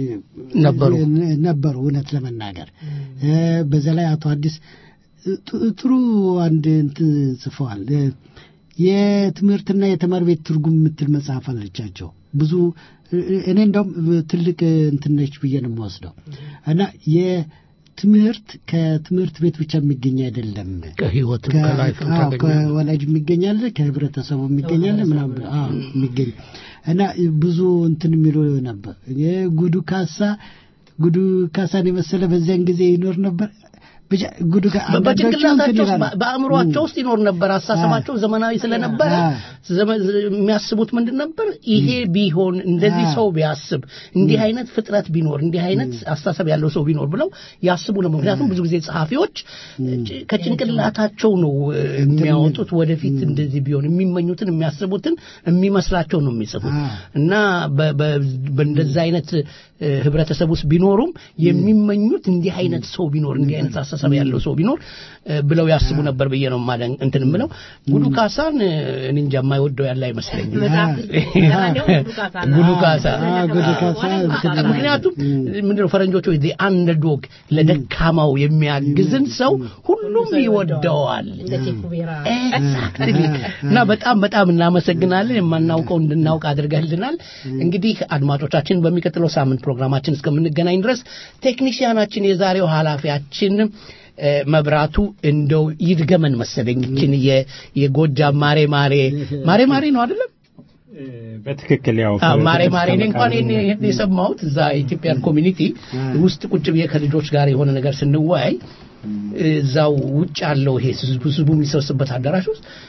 ነበሩ እውነት ለመናገር። በዛ ላይ አቶ አዲስ ጥሩ አንድ እንትን ጽፈዋል። የትምህርትና የተማሪ ቤት ትርጉም የምትል መጽሐፍ አለቻቸው። ብዙ እኔ እንደውም ትልቅ እንትን ነች ብዬ ነው የምወስደው እና የትምህርት ከትምህርት ቤት ብቻ የሚገኝ አይደለም። ከህይወት ከላይፍ ከወላጅ የሚገኛል፣ ከህብረተሰቡ የሚገኛል ምናምን የሚገኝ እና ብዙ እንትን የሚሉ ነበር። ጉዱ ካሳን የመሰለ በዚያን ጊዜ ይኖር ነበር። በጭንቅላታቸው በአእምሮአቸው ውስጥ ይኖር ነበር። አሳሰባቸው ዘመናዊ ስለነበረ የሚያስቡት ምንድን ነበር? ይሄ ቢሆን እንደዚህ ሰው ቢያስብ እንዲህ አይነት ፍጥረት ቢኖር እንዲህ አይነት አስተሳሰብ ያለው ሰው ቢኖር ብለው ያስቡ ነው። ምክንያቱም ብዙ ጊዜ ጸሐፊዎች ከጭንቅላታቸው ነው የሚያወጡት። ወደፊት እንደዚህ ቢሆን የሚመኙትን የሚያስቡትን የሚመስላቸው ነው የሚጽፉት እና በእንደዚህ አይነት ህብረተሰብ ውስጥ ቢኖሩም የሚመኙት እንዲህ አይነት ሰው ቢኖር እንዲህ አይነት አስተሳሰብ ያለው ሰው ቢኖር ብለው ያስቡ ነበር ብዬ ነው ማለት እንትን ምለው። ጉዱ ካሳን እኔ እንጃ የማይወደው ያለ አይመስለኝም። ጉዱ ካሳ ምክንያቱም ምንድነው ፈረንጆቹ the underdog ለደካማው የሚያግዝን ሰው ሁሉም ይወደዋል። ኤግዛክትሊ እና በጣም እናመሰግናለን። የማናውቀው እንድናውቅ አድርገልናል። እንግዲህ አድማጮቻችን በሚቀጥለው ሳምንት ፕሮግራማችን እስከምንገናኝ ድረስ ቴክኒሽያናችን የዛሬው ኃላፊያችን መብራቱ እንደው ይድገመን መሰለኝ እቺን የጎጃም ማሬ ነው አይደለም? በትክክል ያው ማሬ እንኳን የሰማሁት እዛ ኢትዮጵያን ኮሚኒቲ ውስጥ ቁጭ ብዬ ከልጆች ጋር የሆነ ነገር ስንወያይ እዛው ውጭ ያለው ይሄ ህዝቡ የሚሰበስብበት አዳራሽ ውስጥ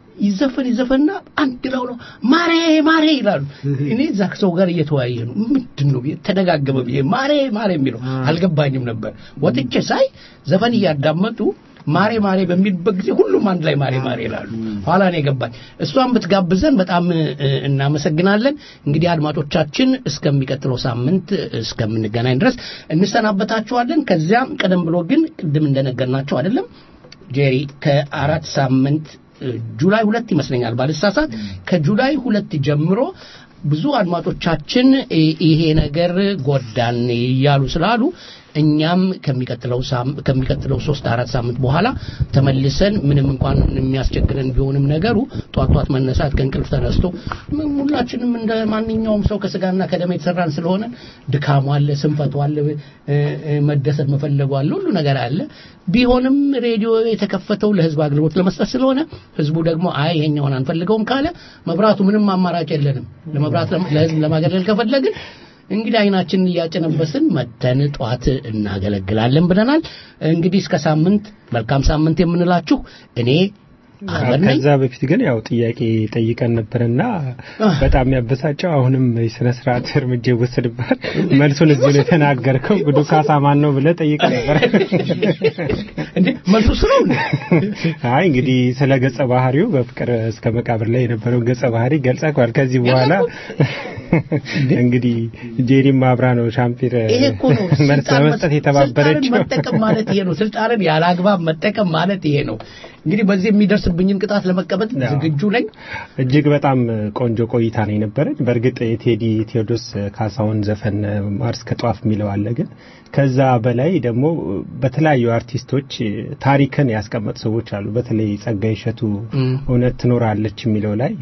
ይዘፈንና አንድ ላው ነው ማሬ ይላሉ እኔ ዛክ ሰው ጋር እየተወያየ ነው ምንድነው ተደጋገመ ማሬ የሚለው አልገባኝም ነበር ወጥቼ ሳይ ዘፈን እያዳመጡ ማሬ በሚልበት ጊዜ ሁሉም አንድ ላይ ማሬ ይላሉ ኋላ ነው የገባኝ እሷን ብትጋብዘን በጣም እናመሰግናለን እንግዲህ አድማጮቻችን እስከሚቀጥለው ሳምንት እስከምንገናኝ ድረስ እንሰናበታችኋለን ከዚያም ቀደም ብሎ ግን ቅድም እንደነገርናችሁ አይደለም ጄሪ ከ4 ሳምንት ጁላይ 2 ይመስለኛል ባልሳሳት ከጁላይ 2 ጀምሮ ብዙ አድማጮቻችን ይሄ ነገር ጎዳን ይያሉ ስላሉ እኛም ከሚቀጥለው 3-4 ሳምንት በኋላ ተመልሰን ምንም እንኳን የሚያስቸግረን ቢሆንም ነገሩ ጧት መነሳት ከእንቅልፍ ተነስቶ ሁላችንም እንደ ማንኛውም ሰው ከስጋና ከደም የተሰራን ስለሆነ ድካሙ አለ ስንፈቱ አለ መደሰት መፈለጉ አለ ሁሉ ነገር አለ ቢሆንም ሬዲዮ የተከፈተው ለህዝብ አገልግሎት ለመስጠት ስለሆነ ህዝቡ ደግሞ አይ ይሄኛውን አንፈልገውም ካለ መብራቱ ምንም አማራጭ የለንም ለመብራት ለህዝብ ለማገልገል ከፈለግን እንግዲህ አይናችንን ያጨነበስን መተን ጧት እናገለግላለን ብለናል እንግዲህ እስከ ሳምንት መልካም ሳምንት የምንላችሁ እኔ ከዛ በፊት ግን ያው ጥያቄ ጠይቀን ነበርና በጣም ያበሳጨው አሁንም የሥነ ስርዓት እርምጃ ወሰድባል መልሱን እዚህ ነው ተናገርከው ጉዱ ካሳማን ነው ብለ ጠይቀን ነበር እንዴ መልሱ ስለው አይ እንግዲህ ስለ ገጸ ባህሪው በፍቅር እስከ መቃብር ላይ የነበረው ገጸ ባህሪ ገልጸዋል ከዚህ በኋላ እንግዲህ ጄሪ ማብራ ነው ሻምፒር መልስ መስጠት የተባበረችው መጠቀም ማለት ይሄ ነው ስልጣንን ያላግባብ መጠቀም ማለት ይሄ ነው እንግዲህ በዚህ የሚደርስብኝን ቅጣት ለመቀበል ዝግጁ ነኝ እጅግ በጣም ቆንጆ ቆይታ ነው የነበረን በርግጥ የቴዲ ቴዎድሮስ ካሳሁን ዘፈን ማርስ ከጧፍ የሚለው አለ ግን ከዛ በላይ ደግሞ በተለያዩ አርቲስቶች ታሪክን ያስቀመጡ ሰዎች አሉ በተለይ ጸጋይ እሸቱ እውነት ትኖራለች የሚለው ላይ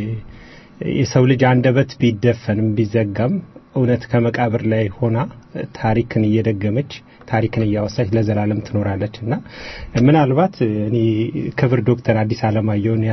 የሰው ልጅ አንደበት ቢደፈንም ቢዘጋም እውነት ከመቃብር ላይ ሆና ታሪክን እየደገመች ታሪክን እያወሳች ለዘላለም ትኖራለችና ምናልባት እኔ ክብር ዶክተር አዲስ አለማየሁን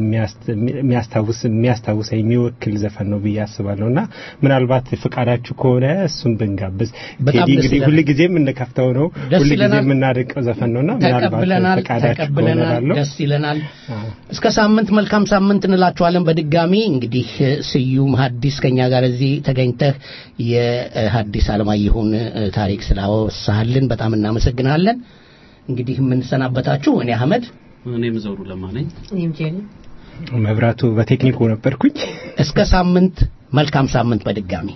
የሚያስታውስ የሚወክል ዘፈን ነው ብያስባለሁና ምናልባት ፍቃዳችሁ ከሆነ እሱን ብንጋብዝ ቴዲ እንግዲህ ሁሉ ጊዜም እንከፍተው ነው ሁሉ ጊዜም እናደርቀው ዘፈን ነውና ምናልባት ፍቃዳችሁ ከሆነ ደስ ይለናል እስከ ሳምንት መልካም ሳምንት እንላችኋለን በድጋሚ እንግዲህ ስዩም ሐዲስ ከኛ ጋር እዚህ ተገኝተህ የሐዲስ አለማየሁን ታሪክ ስላወሳልን በጣም እናመሰግናለን እንግዲህ ምን ሰናበታችሁ እኔ አህመድ እኔም ዘውሩ ለማነኝ እኔም ጄሪ መብራቱ በቴክኒኩ ነበርኩኝ እስከ ሳምንት መልካም ሳምንት በድጋሚ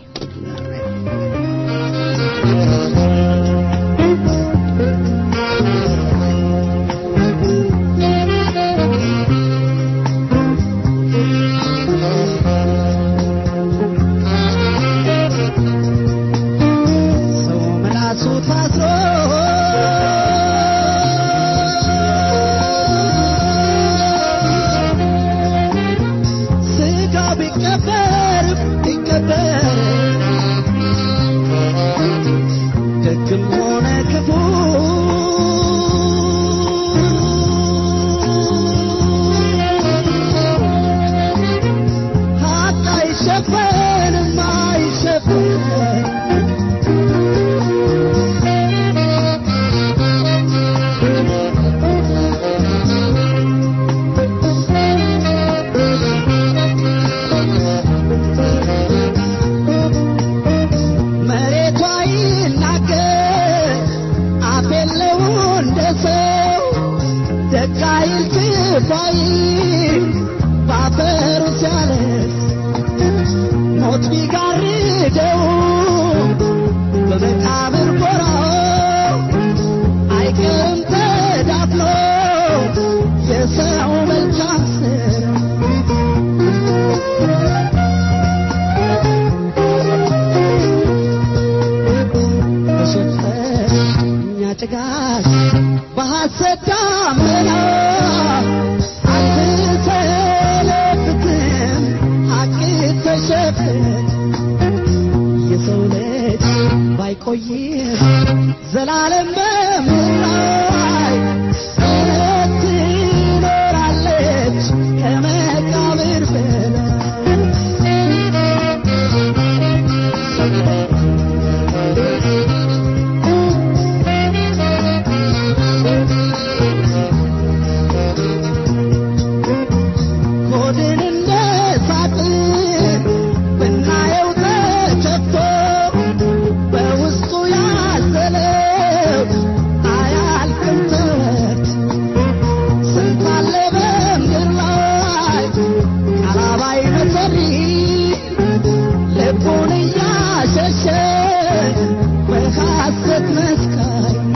ሐሰት መስካይ